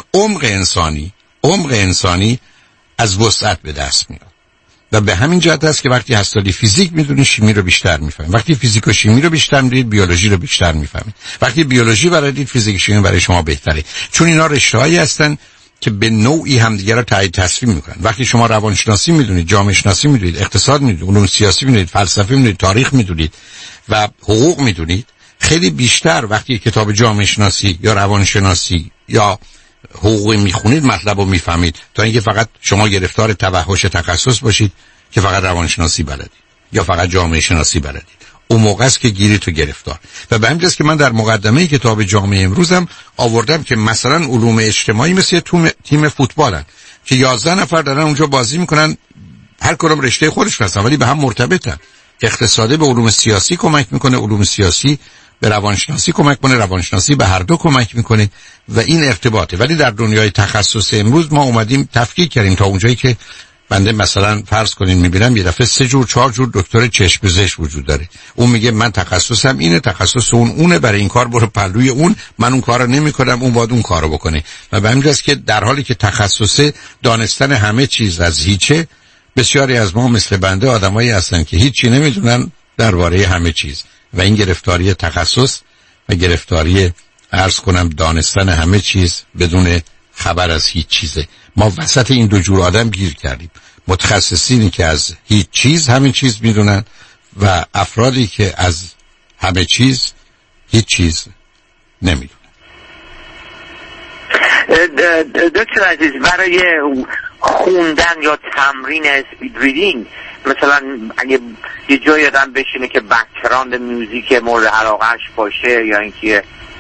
عمق انسانی از وسعت به دست میاد و به همین جهت است که وقتی هستادی فیزیک میدونید شیمی رو بیشتر میفهمید، وقتی فیزیک و شیمی رو بیشتر میدونید بیولوژی رو بیشتر میفهمید، وقتی بیولوژی بلدید فیزیک شیمی برای شما بهتره، چون اینا رشته‌هایی هستن که به نوعی همدیگه رو تایید تصویر میکنن. وقتی شما روانشناسی میدونید، جامعه شناسی میدونید، اقتصاد میدونید، علوم سیاسی میدونید، فلسفه میدونید، تاریخ میدونید و حقوق میدونید، خیلی بیشتر وقتی کتاب جامعه شناسی یا روانشناسی یا حقوقی میخونید مطلب رو میفهمید تا اینکه فقط شما گرفتار توحش تخصص باشید که فقط روانشناسی بلدید یا فقط جامعه شناسی بلدید. اون موقع است که گیری تو گرفتار. و به همین جاست که من در مقدمه کتاب جامعه امروزم آوردم که مثلا علوم اجتماعی مثل تیم فوتبالن که 11 نفر دارن اونجا بازی میکنن، هر کدوم رشته خودش هستن ولی به هم مرتبطن. اقتصادی به علوم سیاسی کمک میکنه، علوم سیاسی به روانشناسی کمک کنه، روانشناسی به هر دو کمک میکنه و این ارتباطه. ولی در دنیای تخصص امروز ما اومدیم تفکیک کردیم تا اونجایی که بنده مثلا فرض کنین میبینم یه دفعه 3 جور 4 جور دکتر چشم پزشک وجود داره. اون میگه من تخصصم اینه، تخصص اونه، برای این کار برو پلوی اون، من اون کارو نمیکنم، اون باید اون کارو بکنه. و به همین جاست که در حالی که تخصص دانستن همه چیز از هیچه، بسیاری از ما مثل بنده آدمایی هستن که هیچی نمیدونن درباره همه چیز و این گرفتاری تخصص و گرفتاری عرض کنم دانستن همه چیز بدون خبر از هیچ چیزه. ما وسط این دو جور آدم گیر کردیم، متخصصینی که از هیچ چیز همین چیز میدونن و افرادی که از همه چیز هیچ چیز نمیدونن. دکتر عزیز، برای خوندن یا تمرین اسپید ریدینگ مثلا اگه یه جایی آدم بشینه که بک‌گراند موزیک مورد علاقهش باشه یا اینکه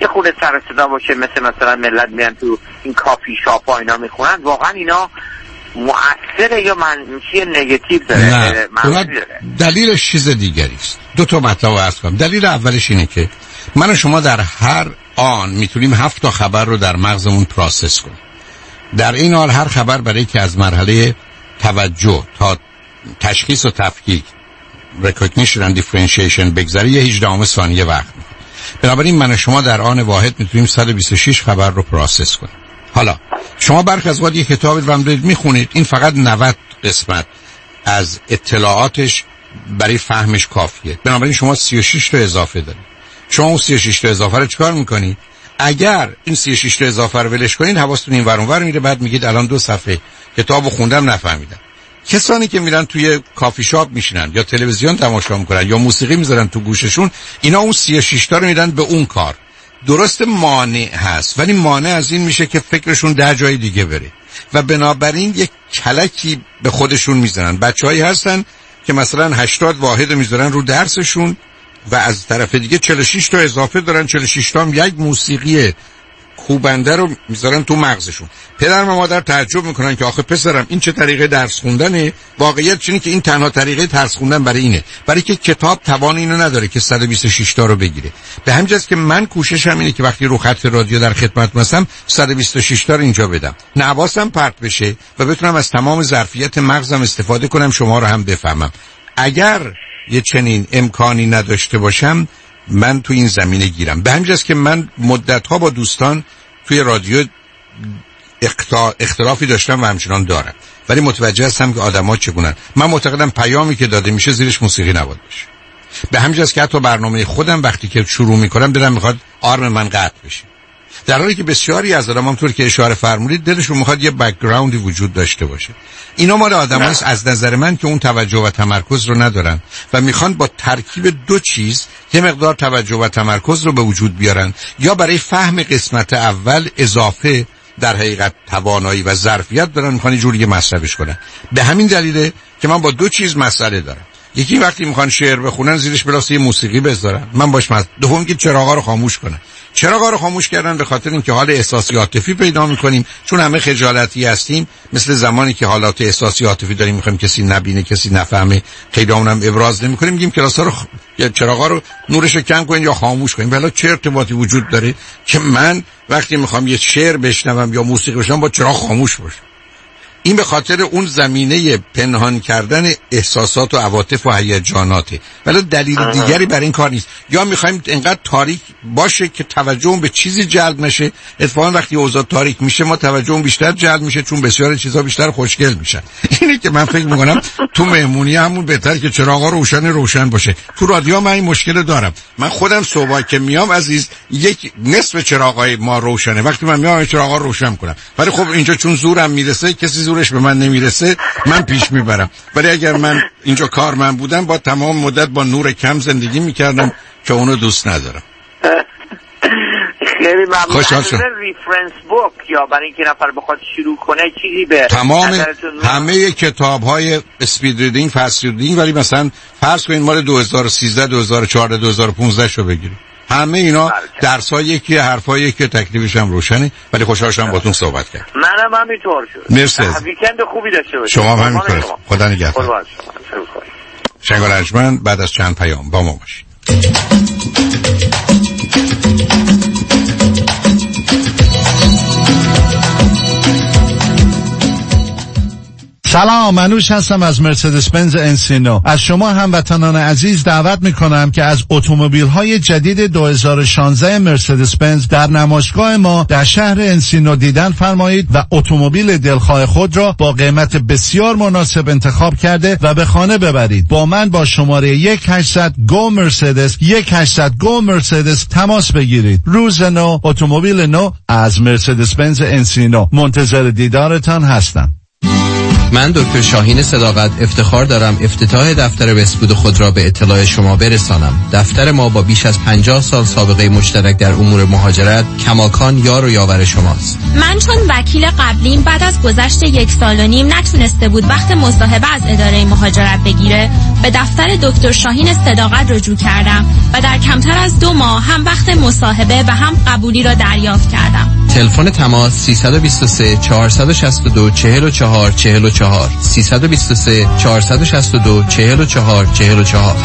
یه خورده سر صدا باشه، مثلا ملت میان تو این کافی شاپ ها اینا میخونن، واقعا اینا مؤثره یا منفی نگاتیو داره؟ نه، دلیلش چیز دیگری است. دو تا مطلب عرض کنم. دلیل اولش اینه که من و شما در هر آن میتونیم 7 تا خبر رو در مغزمون پروسس کنیم. در این حال هر خبر برای که از مرحله توجه تا تشخیص و تفکیک recognition and differentiation بگذره یه 18 ثانیه وقت می‌خواد. بنابراین من و شما در آن واحد میتونیم 126 خبر رو پروسس کنیم. حالا شما برخی از وقت یک کتابی رو دارید میخونید، این فقط 90 قسمت از اطلاعاتش برای فهمش کافیه. بنابراین شما 36 تا اضافه دارید. شما اون 36 تا اضافه رو چیکار میکنید؟ اگر این 36 تا اضافه رو ولش کنید، حواستون این ور اون ور میره، بعد میگید الان 2 صفحه کتابو خوندم نفهمیدم. کسانی که میرن توی کافی شاپ میشینن یا تلویزیون تماشا میکنن یا موسیقی میذارن تو گوششون، اینا اون 36 تا رو میدن به اون کار. درست مانع هست، ولی مانع از این میشه که فکرشون در جای دیگه بره و بنابراین یک کلکی به خودشون میزنن. بچه‌هایی هستن که مثلا 80 واحد میذارن رو درسشون و از طرف دیگه 46 تا اضافه دارن، 46 تا هم یک موسیقی کوبنده رو میذارن تو مغزشون. پدر و مادر تعجب میکنن که آخه پسرم این چه طریقه درس خوندنه؟ واقعیت اینه که این تنها طریقه درس خوندن برای اینه، برای که کتاب توان اینو نداره که 126 تا رو بگیره. به همین جاست که من کوششم اینه که وقتی رو خط رادیو در خدمت هستم 126 تا رو اینجا بدم، نه حواسم پرت بشه و بتونم از تمام ظرفیت مغزم استفاده کنم، شما رو هم بفهمم. اگر یه چنین امکانی نداشته باشم من تو این زمینه گیرم. به همین جاست که من مدت‌ها با دوستان توی رادیو اختلافی داشتم و همچنان دارم، ولی متوجه هستم که آدم‌ها چگونن. من معتقدم پیامی که داده میشه زیرش موسیقی نباید باشه. به همین جاست که حتی برنامه خودم وقتی که شروع میکنم دلم میخواد آرم من قطع بشه، در حالی که بسیاری از آدم‌ها همونطور که اشاره فرمودید دلشون میخواد یه بک‌گراندی وجود داشته باشه. اینا مال آدماست از نظر من که اون توجه و تمرکز رو ندارن و میخوان با ترکیب دو چیز یه مقدار توجه و تمرکز رو به وجود بیارن، یا برای فهم قسمت اول اضافه در حقیقت توانایی و ظرفیت دارن، میخوان یه جوری مصرفش کنن. به همین دلیله که من با دو چیز مسئله دارم. یکی وقتی میخوان شعر بخونن زیرش بلاسه یه موسیقی بذارن، من باش دوم که چراغا رو خاموش کنن. چراغا رو خاموش کردن به خاطر اینکه حال احساسی عاطفی پیدا میکنیم، چون همه خجالتی هستیم، مثل زمانی که حالات احساسی عاطفی داریم میخوایم کسی نبینه کسی نفهمه، خیلی اونم ابراز نمیکنیم، میگیم کلاسا رو یا چراغا رو نورش رو کم کنین یا خاموش کنین. ولی چه ارتباطی وجود داره که من وقتی میخوام یه شعر بشنوم یا موسیقی بشنوم با چراغ خاموش باشه؟ این به خاطر اون زمینه پنهان کردن احساسات و عواطف و هیجاناته، ولی دلیل دیگری برای این کار نیست. یا میخوایم انقدر تاریک باشه که توجهمون به چیزی جلب نشه. اتفاقا وقتی اوضاع تاریک میشه ما توجهمون بیشتر جلب میشه، چون بسیار چیزا بیشتر خوشگل میشن. اینه که من فکر میکنم تو مهمونی همون بهتر که چراغا روشن باشه. تو رادیو من این مشکل دارم. من خودم صبح که میام عزیز یک نصف چراغای ما روشنه، وقتی من میام چراغا روشن کنم، ولی خب اینجا چون زورم میرسه کسی زورش به من نمیرسه، من پیش میبرم. ولی اگر من اینجا کار من بودم با تمام مدت با نور کم زندگی میکردم که اونو دوست ندارم. خیلی ممنون. ریفرنس بوک یا برای اینکه نفر بخواد شروع کنه چیزی به تمام همه کتاب‌های اسپید ریدینگ، فست ریدینگ، ولی مثلا فرض کنید مال 2013 2014 2015 شو بگیرید، همه اینا درس‌های یکی، حرفای یکی، تکلیفش هم روشنه. ولی خوشحال شدم باهاتون صحبت کردم. منم همینطور شد. مرسی. ویکند خوبی داشته باشید. شما هم همینطور. خدا نگهدار. شنگال ارجمند بعد از چند پیام با ما باشید. سلام، منوش هستم از مرسدس بنز انسینو. از شما هموطنان عزیز دعوت میکنم که از اتومبیل‌های جدید 2016 مرسدس بنز در نمایشگاه ما در شهر انسینو دیدن فرمایید و اتومبیل دلخواه خود را با قیمت بسیار مناسب انتخاب کرده و به خانه ببرید. با من با شماره 1800 گو مرسدس 1800 گو مرسدس تماس بگیرید. روز نو، اتومبیل نو از مرسدس بنز انسینو. منتظر دیدارتان هستم. من دکتر شاهین صداقت افتخار دارم افتتاح دفتر بهبود خود را به اطلاع شما برسانم. دفتر ما با بیش از 50 سال سابقه مشترک در امور مهاجرت کماکان یار و یاور شماست. من چون وکیل قبلیم بعد از گذشت 1.5 سال نتونسته بود وقت مصاحبه از اداره مهاجرت بگیره، به دفتر دکتر شاهین صداقت رجوع کردم و در کمتر از 2 ماه هم وقت مصاحبه و هم قبولی را دریافت کردم. تلفن تماس 323 462 44 44 323 462 44 44.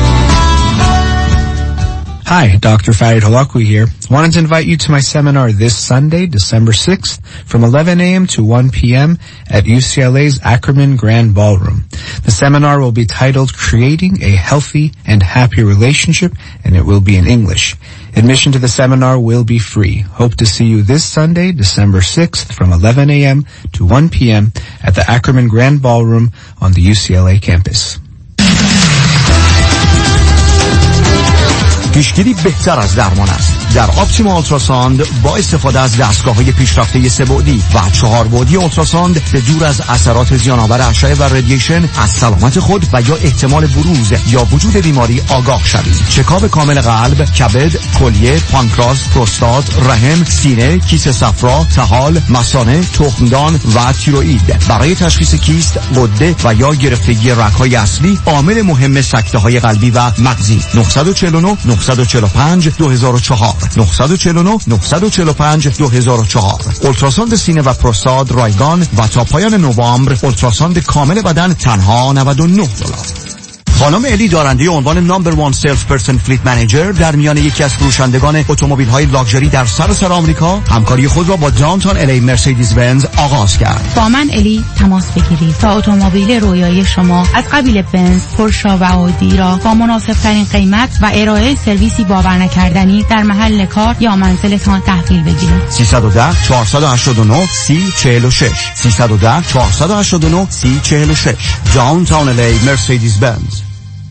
Hi, Dr. Farid Holakwi here. Wanted to invite you to my seminar this Sunday, December 6th, from 11 a.m. to 1 p.m. at UCLA's Ackerman Grand Ballroom. The seminar will be titled Creating a Healthy and Happy Relationship, and it will be in English. Admission to the seminar will be free. Hope to see you this Sunday, December 6th, from 11 a.m. to 1 p.m. at the Ackerman Grand Ballroom on the UCLA campus. پیشگیری بهتر از درمان است. در آپتیما آلتراساند با استفاده از دستگاه‌های پیشرفته 3 بعدی و 4 بعدی آلتراساند به دور از اثرات زیان‌آور اشعه و رادییشن از سلامت خود و یا احتمال بروز یا وجود بیماری آگاه شوید. چکاپ کامل قلب، کبد، کلیه، پانکراس، پروستات، رحم، سینه، کیسه صفرا، طحال، مثانه، تخمدان و تیروئید. برای تشخیص کیست، غده و یا گرفتگی رگ‌های اصلی عامل مهم سکته‌های قلبی و مغزی. 949 945 2004 949 945 2004. اولتراساند سینه و پروستات رایگان و تا پایان نوامبر اولتراساند کامل بدن تنها $99. خانم الی دارنده عنوان نمبر 1 سلز پرسن فلیت منیجر در میان یکی از فروشندگان اتومبیل‌های لاکچری در سراسر آمریکا همکاری خود را با داونتاون الی مرسدس بنز آغاز کرد. با من الی تماس بگیرید تا اتومبیل رویایی شما از قبیل بنز، پورشه و اودی را با مناسب‌ترین قیمت و ارائه سرویسی باور نکردنی در محل کار یا منزلتان تحویل بگیرید. 310 489 3046 310 489 3046 داونتاون الی مرسدس بنز.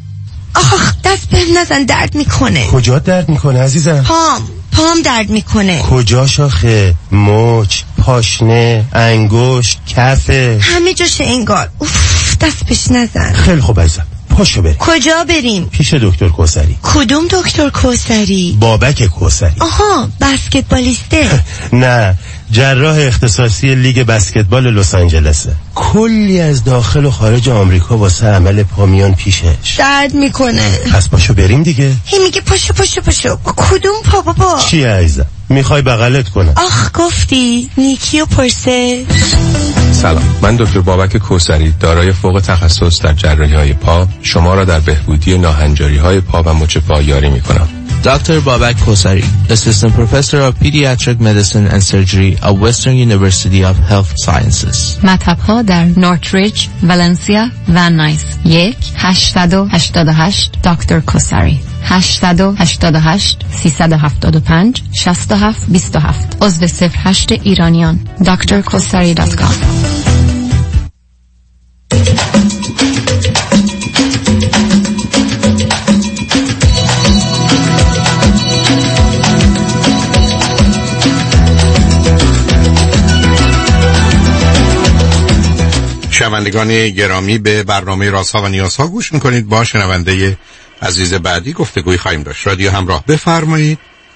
آخ دست بهم نزن، درد میکنه. کجا درد میکنه عزیزم؟ پام درد میکنه. کجا شاخه؟ مچ، پاشنه، انگشت، کفه، همه جاشه انگار. اوف دست بهش نزن. خیلی خوب عزیزم، پاشو بریم. کجا بریم؟ پیش دکتر کوثری. کدوم دکتر کوثری؟ بابک کوثری. آها بسکتبالیسته. نه، جراح اختصاصی لیگ بسکتبال لس آنجلسه. کلی از داخل و خارج آمریکا واسه عمل پا میان پیشش. درد میکنه. پس پاشو بریم دیگه. هی میگه پاشو. کدوم پا بابا؟ چی عزیزم؟ میخوای بغلت کنم؟ آخ گفتی نیکی و پرسه. سلام، من دکتر بابک کوثری دارای فوق تخصص در جراحی‌های پا شما را در بهبودی ناهنجاری‌های پا و مچ پا یاری می‌کنم. Dr. Babak Kosari, Assistant Professor of Pediatric Medicine and Surgery at Western University of Health Sciences. مطب‌ها در نورتریج، ولنسیا و نایس. 1-888 دکتر کوثری 888 375 6727 عضو 08 ایرانیان drkosari.com. شنوندگان گرامی، به برنامه رازها و نیازها گوش میکنید. با شنونده عزیز بعدی گفتگوی خواهیم داشت. رادیو همراه، بفرمایید.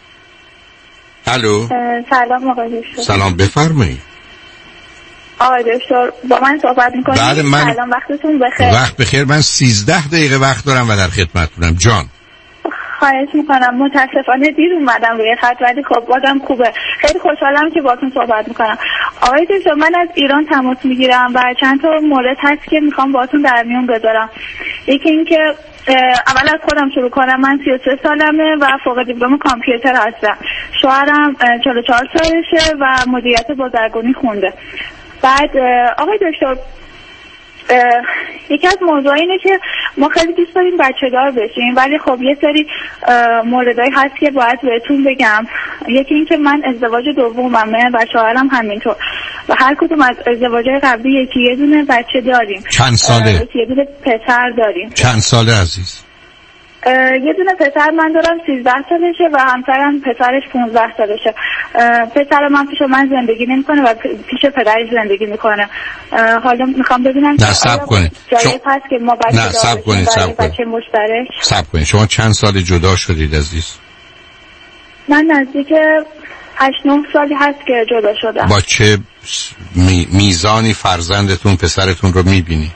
الو. سلام آقای دکتر. سلام، بفرمایید. آقای دکتر با من صحبت میکنید؟ سلام، وقتتون بخیر. وقت بخیر. من 13 دقیقه وقت دارم و در خدمتتونم. جان خواهش میکنم. متاسفانه دیر اومدم روی خط، ولی خب بازم خوبه. خیلی خوشحالم که باهاتون صحبت میکنم. آقای دکتر، من از ایران تماس میگیرم و چند تا مورد هست که میخوام باهاتون در میون بذارم. یکی این که اول از خودم شروع کنم. من 33 سالمه و فوق دیپلم کامپیوتر هستم. شوهرم 44 سالشه و مدیریت بازرگانی خونده. بعد آقای دکتر، یکی از موضوعی اینه که ما خیلی دوست داریم بچه دار بشیم، ولی خب یه سری موردهایی هست که باید بهتون بگم. یکی این که من ازدواج دوممه و شوهرم همینطور و هر کدوم از ازدواجهای قبلی یه دونه بچه داریم. چند ساله؟ یه دونه پسر داریم. چند ساله عزیز؟ یه دونه پسر من دارم 13 سالشه و همسرم پسرش 15 سالشه. پسر من پیش من زندگی نمیکنه و پیش پدرش زندگی میکنه. حالا میخوام ببینم نه صبر کنید. جایی هست که ما نه صبر کنید. مشترک. صبر کنید. شما چند سال جدا شدید عزیز؟ من نزدیک 8-9 سالی هست که جدا شدم. با چه میزانی فرزندتون پسرتون رو میبینی؟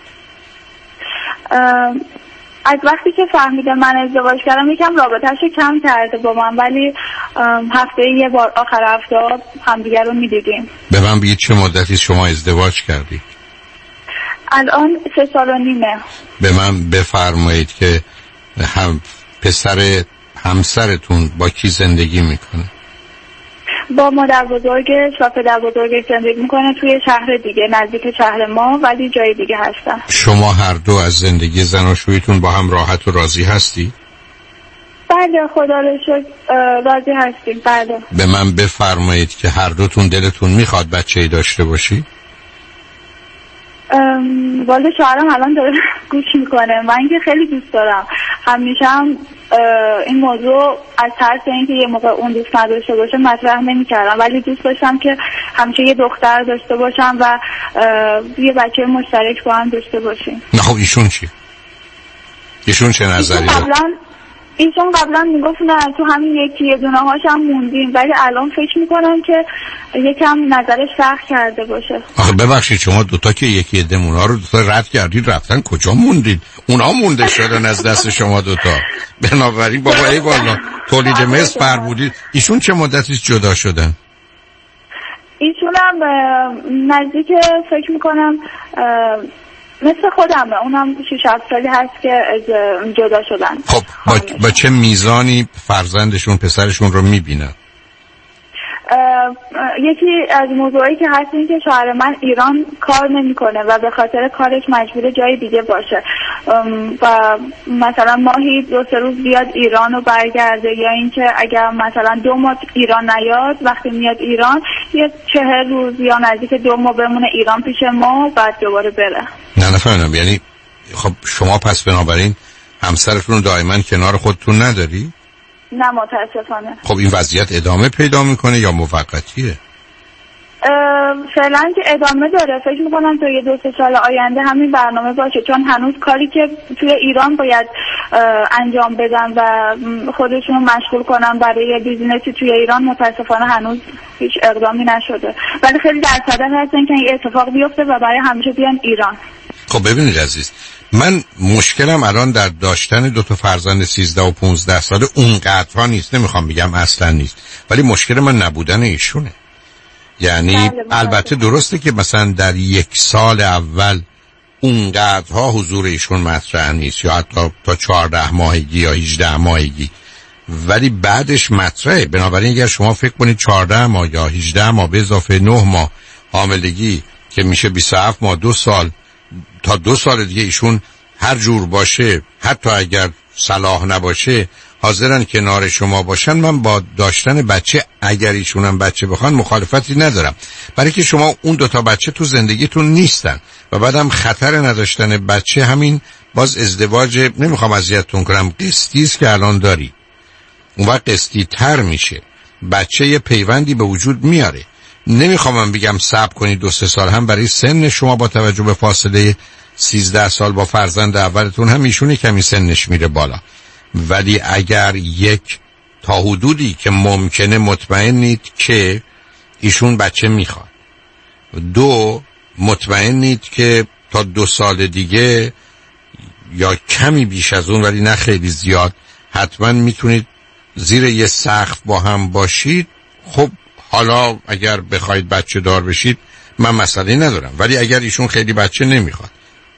از وقتی که فهمیده من ازدواج کردم یکم رابطه‌شو کم کرده با من، ولی هفته یه بار آخر هفته همدیگه رو میدیدیم. به من بگید چه مدتی شما ازدواج کردید؟ الان 3 سال و نیمه. به من بفرمایید که پسر همسرتون با کی زندگی میکنه؟ با مادر بزرگش و پدر بزرگش زندگی میکنه توی شهر دیگه نزدیک شهر ما، ولی جای دیگه هستن. شما هر دو از زندگی زناشویتون با هم راحت و راضی هستی؟ بله خدا رو شکر راضی هستیم. بله. به من بفرمایید که هر دوتون دلتون میخواد بچه‌ای داشته باشی؟ والا شوهرم الان داره گوش میکنه. من که خیلی دوست دارم، همیشه هم این موضوع از ترس اینکه یه موقع اون دوست نداشته باشه مطرح نمی‌کردم، ولی دوست داشتم که همیشه یه دختر داشته باشم و یه بچه مشترک با هم داشته باشیم. نه خب ایشون چی؟ ایشون چه نظری داره؟ ایشون قبلا میگفت نه تو همین یه دونه هاش هم موندیم، ولی الان فکر میکنم که یکم نظرش فرق کرده باشه. آخه ببخشید شما دوتا که یکی دمونا رو دوتا رد کردید رفتن کجا موندید؟ اونا مونده شدن از دست شما دوتا. بنابراین بابا ای والا تولید مثل پر بودید. ایشون چه مدتی جدا شدن؟ ایشون هم نزدیک فکر میکنم مثل خودمه، اونم 6-7 سالی هست که جدا شدن. خب با چه میزانی فرزندشون پسرشون رو میبینن؟ یکی از موضوعی که هست این که شوهر من ایران کار نمیکنه و به خاطر کارش مجبور جای دیگه باشه و مثلا ماهی 2-3 روز بیاد ایران و برگرده، یا اینکه اگر مثلا 2 ماه ایران نیاد وقتی میاد ایران یه 40 روز یا نزدیک 2 ماه بمونه ایران پیش ما بعد دوباره بره. نه نفهمیدم. یعنی خب شما پس بنابراین همسرتون رو دائما کنار خودتون نداری؟ نه متاسفانه. خب این وضعیت ادامه پیدا میکنه یا موقتیه؟ فعلا که ادامه داره. فکر میکنم تا یه 2-3 سال آینده همین برنامه باشه، چون هنوز کاری که توی ایران باید انجام بدن و خودشون رو مشغول کنن برای بیزینسی توی ایران متاسفانه هنوز هیچ اقدامی نشده، ولی خیلی در صدد هستن که این اتفاق بیفته و برای همیشه بیان ایران. خب ببینید عزیز، من مشکلم الان در داشتن 2 فرزند 13 و 15 ساله اونقدرها نیست، نمیخوام بگم اصلا نیست، ولی مشکل من نبودن ایشونه. یعنی البته درسته که مثلا در 1 سال اول اونقدرها حضور ایشون مطرح نیست یا حتی تا 14 ماهگی یا 18 ماهگی، ولی بعدش مطرحه. بنابراین اگر شما فکر کنید 14 ماه یا 18 ماه به اضافه 9 ماه حاملگی که میشه 27 ماه 2 سال تا 2 سال دیگه ایشون هر جور باشه حتی اگر صلاح نباشه حاضرن کنار شما باشن، من با داشتن بچه اگر ایشون هم بچه بخوان مخالفتی ندارم، برای که شما اون 2 بچه تو زندگیتون نیستن و بعدم خطر نداشتن بچه همین باز ازدواج نمیخوام اذیتتون کنم قسطیست که الان داری، اون وقت قسطی تر میشه، بچه یه پیوندی به وجود میاره. نمیخوام بگم صبر کنید 2-3 سال هم برای سن شما با توجه به فاصله 13 سال با فرزند اولتون هم ایشون کمی سنش میره بالا، ولی اگر 1 تا حدودی که ممکنه مطمئنید که ایشون بچه میخواد، 2 مطمئنید که تا 2 سال دیگه یا کمی بیش از اون ولی نه خیلی زیاد حتما میتونید زیر یه سقف با هم باشید، خب حالا اگر بخواید بچه دار بشید من مسئله ندارم، ولی اگر ایشون خیلی بچه نمیخواد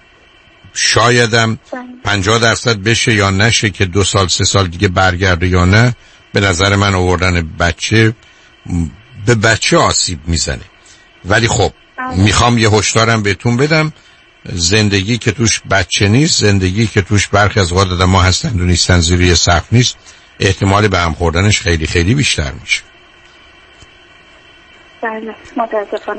شایدم 50% بشه یا نشه که 2 سال 3 سال دیگه برگرده یا نه، به نظر من آوردن بچه به بچه آسیب میزنه. ولی خب میخوام یه هشدارم بهتون بدم، زندگی که توش بچه نیست، زندگی که توش برخی از اوقات آدم‌ها هستند و نیستن زیر یه سقف نیست، احتمال به هم خوردنش خیلی خیلی بیشتر میشه. بله متاسفانه.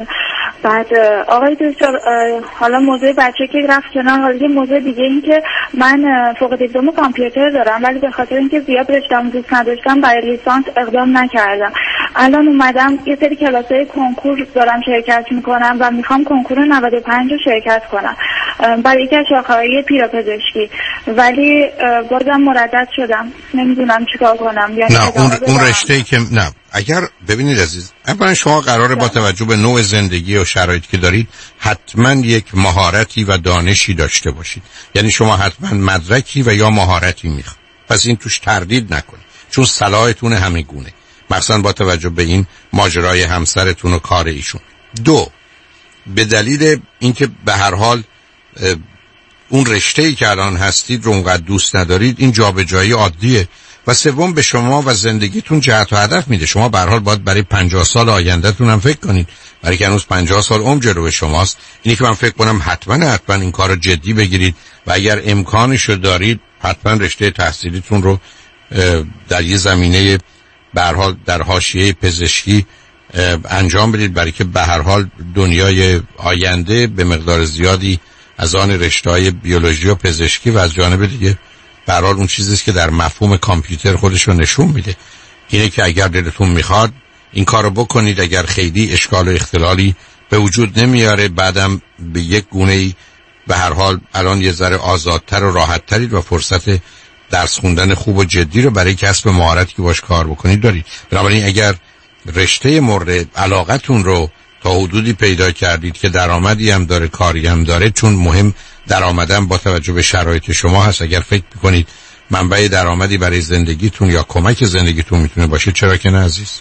بعد آقای دکتر حالا موضوع بچه که رفت کنار، حالا یه موضوع دیگه این که من فوق دیپلم کامپیوتر دارم ولی به خاطر اینکه زیاد رشته‌مو دوست نداشتم برای لیسانس اقدام نکردم. الان اومدم یه سری کلاس‌های کنکور دارم شرکت میکنم و میخوام کنکور 95 رو شرکت کنم برای یکی از شاخه‌های پیراپزشکی، ولی بازم مردد شدم، نمیدونم چیکار کنم. یعنی نه اون رشته‌ای که نه، اگر ببینید عزیز، اولا شما قراره با توجه به نوع زندگی و شرایطی که دارید حتما یک مهارتی و دانشی داشته باشید. یعنی شما حتما مدرکی و یا مهارتی میخواید، پس این توش تردید نکنید چون صلاحتون همه گونه، مثلا با توجه به این ماجرای همسرتون و کار ایشون. دو، به دلیل اینکه به هر حال اون رشته‌ای که الان هستید رو اونقدر دوست ندارید، این جابجایی عادیه. و سوم، به شما و زندگیتون جهت و هدف میده. شما به هر حال باید برای 50 سال آیندهتون هم فکر کنید، برای که هنوز 50 سال عمر جلوی شماست. اینی که من فکر کنم حتما این کار رو جدی بگیرید و اگر امکانش رو دارید حتما رشته تحصیلیتون رو در یه زمینه به هر حال در حاشیه پزشکی انجام بدید، برای که به هر حال دنیای آینده به مقدار زیادی از آن رشته‌های بیولوژی و پزشکی و از جانب دیگه به هر حال اون چیزیست که در مفهوم کامپیوتر خودش رو نشون میده. اینه که اگر دلتون میخواد این کارو بکنید، اگر خیلی اشکال و اختلالی به وجود نمیاره، بعدم به یک گونه‌ای به هر حال الان یه ذره آزادتر و راحت‌ترید و فرصت درس خوندن خوب و جدی رو برای کسب مهارتی که باش کار بکنید دارید. بنابراین اگر رشته مورد علاقتون رو تا حدودی پیدا کردید که درآمدی هم داره، کاری هم داره، چون مهم درآمدم با توجه به شرایط شما هست، اگر فکر می‌کنید منبع درآمدی برای زندگیتون یا کمک زندگیتون میتونه باشه، چرا که نه عزیز؟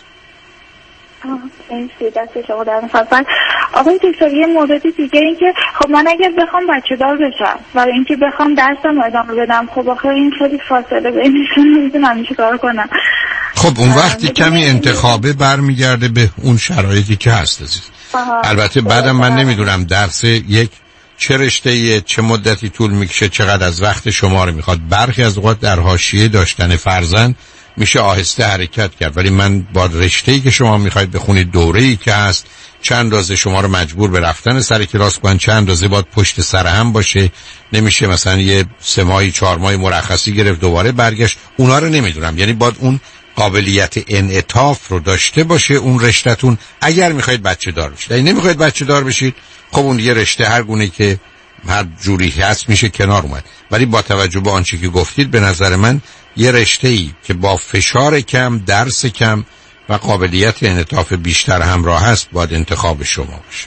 دست شما در نفر. آقای دکتر یه مورد دیگه این که خب من اگر بخوام بچه دار بشم و اینکه بخوام درسم ادامه بدم، خب آخه این خیلی فاصله بینشون، نمیدونم چی کار کنم. خب اون وقتی کمی انتخابه برمیگرده به اون شرایطی که هست عزیز. البته بعدم من نمیدونم درس یک چه رشته‌ایه، چه مدتی طول میکشه، چقدر از وقت شما رو میخواد. برخی از اوقات در حاشیه داشتن فرزند میشه آهسته حرکت کرد، ولی من با رشته‌ای که شما میخواید بخونید، دوره‌ای که هست، چند اندازه شما رو مجبور به رفتن سر کلاس کنن، چند اندازه باید پشت سر هم باشه، نمیشه مثلا یه 3 ماهی 4 ماهی مرخصی گرفت دوباره برگشت. اونا رو نمیدونم، یعنی باید اون قابلیت انعطاف رو داشته باشه اون رشته‌تون اگر میخواید بچه دار بشید. اگه نمیخواید بچه دار بشید، خب اون یه رشته هر گونه که هر جوری هست میشه کنار اومد. ولی با توجه به آنچه که گفتید، به نظر من یه رشته‌ای که با فشار کم، درس کم و قابلیت انعطاف بیشتر همراه هست باید انتخاب شما باشه.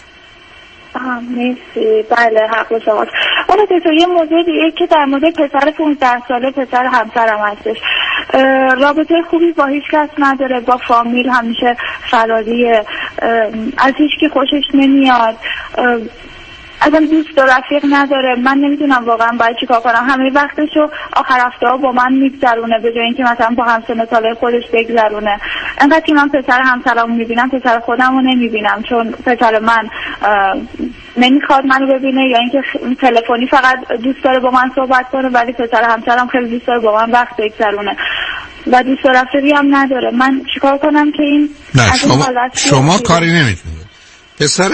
مرسی. بله حق شماست. اون دیگه یه موضوع دیگه که در مورد پسر 15 ساله، پسر همسرم هستش، رابطه خوبی با هیچ کس نداره، با فامیل همیشه فراریه، از هیچ کی خوشش نمیاد، اصلا دوست و رفیق نداره. من نمیدونم واقعا باید چیکار کنم. همه وقتشو آخر هفته‌ها با من میگذرونه به جای اینکه مثلا با همسن سالای خودش بگذرونه. انقدر که من پسر همسرمو میبینم، پسر خودمو نمیبینم، چون پسر من نمیخواد منو ببینه، یا اینکه تلفنی فقط دوست داره با من صحبت کنه، ولی پسر همسرم خیلی دوست داره با من وقت بگذرونه و دوست و رفیقی هم نداره. من چیکار کنم که این شما کاری نمیتونید. پسر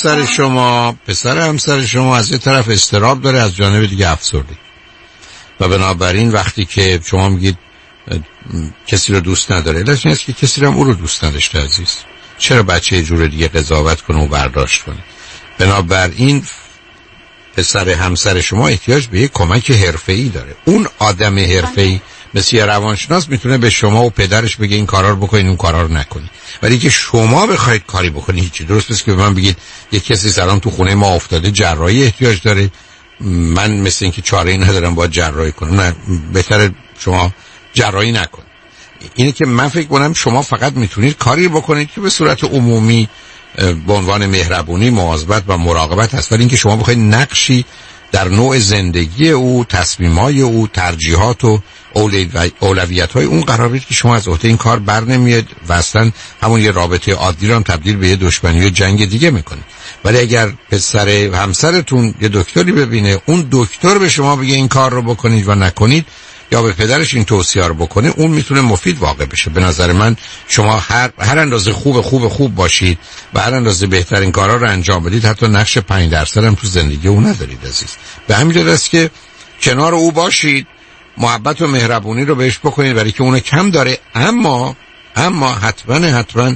همسر شما از یه طرف استراب داره، از جانب دیگه افسردگی، و بنابراین وقتی که شما میگید کسی رو دوست نداره، علتش اینه که کسی رو هم او رو دوست نداشته عزیز. چرا بچه یه جور دیگه قضاوت کنه و برداشت کنه؟ بنابراین پسر همسر شما احتیاج به یک کمک حرفه‌ای داره. اون آدم حرفه‌ای مثل یه روانشناس میتونه به شما و پدرش بگه این کارا رو بکنین، اون کارا رو نکنین. ولی که شما بخواید کاری بکنید هیچی. درست است که به من بگید یک کسی سلام تو خونه ما افتاده، جراحی احتیاج داره، من مثل اینکه چاره‌ای ندارم باید جراحی کنم. نه، بهتره شما جراحی نکنید. اینه که من فکر کنم شما فقط میتونید کاری بکنید که به صورت عمومی به عنوان مهربونی، مواظبت و مراقبت هست، ولی اینکه شما بخواید نقشی در نوع زندگی او، تصمیم‌های او، ترجیحات و اولویت‌های اون قرار بدید که شما از عهده این کار بر نمیاد و اصلا همون یه رابطه عادی رو هم تبدیل به یه دشمنی و جنگ دیگه میکنه. ولی اگر پسر همسرتون یه دکتری ببینه، اون دکتر به شما بگه این کار رو بکنید و نکنید، یا به پدرش این توصیه رو بکنه، اون میتونه مفید واقع بشه. به نظر من شما هر اندازه خوب باشید و هر اندازه بهترین کارا رو انجام بدید، حتی نقش 5% هم تو زندگی اون ندارید عزیز. به همین جهت است که کنار او باشید، محبت و مهربونی رو بهش بکنید برای که اون کم داره، اما حتما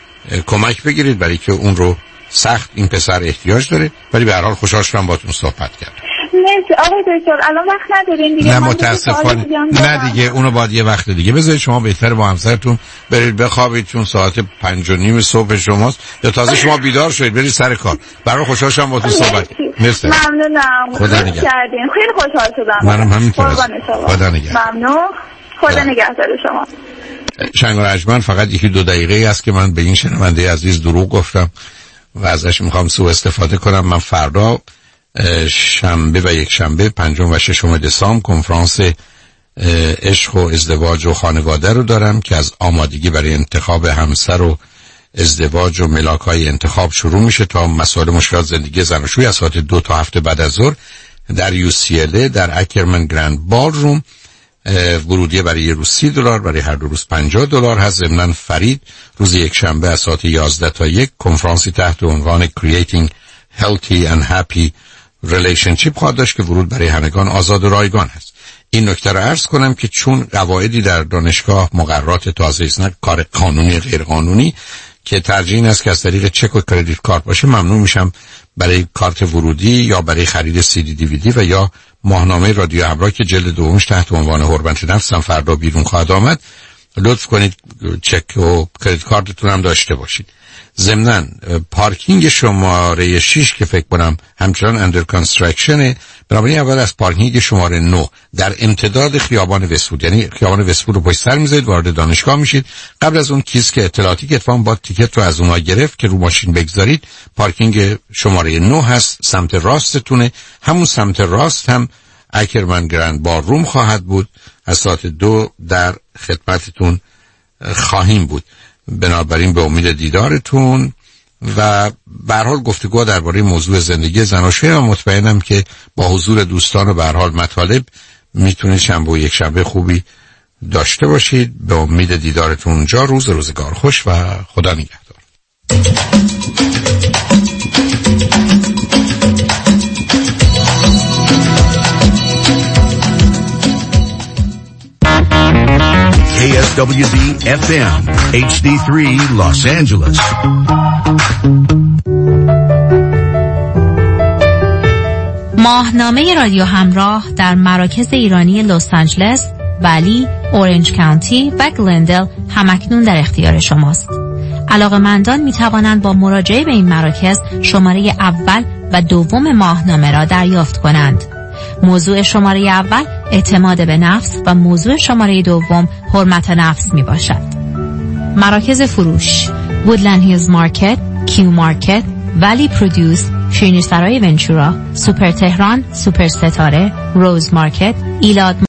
کمک بگیرید برای که اون رو سخت این پسر احتیاج داره. ولی به هر حال خوشحال شدم باهاتون صحبت کردم. مرسی آقای دکتر. الان وقت ندارین دیگه؟ نه متاسفانه نه دیگه، اونو باید یه وقت دیگه بذارید. شما بهتره با همسرتون برید بخوابید چون ساعت 5:30 صبح شماست، یا تازه شما بیدار شدید برید سر کار. برای خوشحال شدم باهاتون صحبت. مرسی. ممنونم. خدا نگهدار. خیلی خوشحال شدم. منم همینطور. خدا نگهدار. ممنون. خدا نگهدار شما. شنگ و رجمن فقط 1-2 دقیقه است که من به این شنونده عزیز دروغ گفتم و ازش میخوام سوء استفاده کنم. من فردا شنبه و یک شنبه 5 و 6 دسامبر کنفرانس عشق و ازدواج و خانواده رو دارم که از آمادگی برای انتخاب همسر و ازدواج و ملاک‌های انتخاب شروع میشه تا مسائل مشکلات زندگی زناشویی از ساعت 2 تا 7 بعد از ظهر در UCLA در اکرمن گرند بالروم. ورودی برای یه روز $30، برای هر 2 روز $50 هست. ضمناً فرید روز یک شنبه از ساعت 11 تا 1 کنفرانسی تحت عنوان Creating Healthy and Happy Relationship خواهد داشت که ورود برای همگان آزاد و رایگان هست. این نکته را عرض کنم که چون قواعدی در دانشگاه مقررات تازه است، نه کار قانونی غیر قانونی، که ترجیح این است که از طریق چک و کردیت کارت باشه، ممنون میشم برای کارت ورودی یا برای خرید CD DVD و یا ماهنامه رادیو همراه که جلد دومش تحت عنوان حرمت نفس هم فردا بیرون خواهد آمد، لطف کنید چک و کردیت کارتتون هم داشته باشید. ضمناً پارکینگ شماره 6 که فکر کنم همچنان اندر کانستراکشنه، بنابراین اول از پارکینگ شماره 9 در امتداد خیابان وست‌وود، یعنی خیابان وست‌وود رو پشت سر میذارید وارد دانشگاه میشید. قبل از اون کیسک اطلاعاتی که اتفاقاً با تیکت رو از اونها گرفت که رو ماشین بگذارید، پارکینگ شماره 9 هست، سمت راستتونه. همون سمت راست هم اکرمن گرند بالروم خواهد بود. از ساعت 2 در خدمتتون خواهیم بود. بنابراین به امید دیدارتون و به هر حال گفتگو درباره موضوع زندگی زناشویی، و مطمئنم که با حضور دوستان و به هر حال مطالب میتونید شنبه و یک شنبه خوبی داشته باشید. به امید دیدارتون اونجا. روزگار خوش و خدا نگهدار. KSWZ FM HD3 Los Angeles. ماهنامه رادیو همراه در مراکز ایرانی لس آنجلس، ولی، اورنج کانتی و گلندل همکنون در اختیار شماست. علاقه‌مندان می توانند با مراجعه به این مراکز شماره اول و دوم ماهنامه را دریافت کنند. موضوع شماره اول اعتماد به نفس و موضوع شماره دوم حرمت نفس می باشد. مراکز فروش: وودلند هیلز مارکت، کیو مارکت، ولی پرودوس، شیرینی‌سرای ونچورا، سوپر تهران، سوپر ستاره، روز مارکت، ایلاد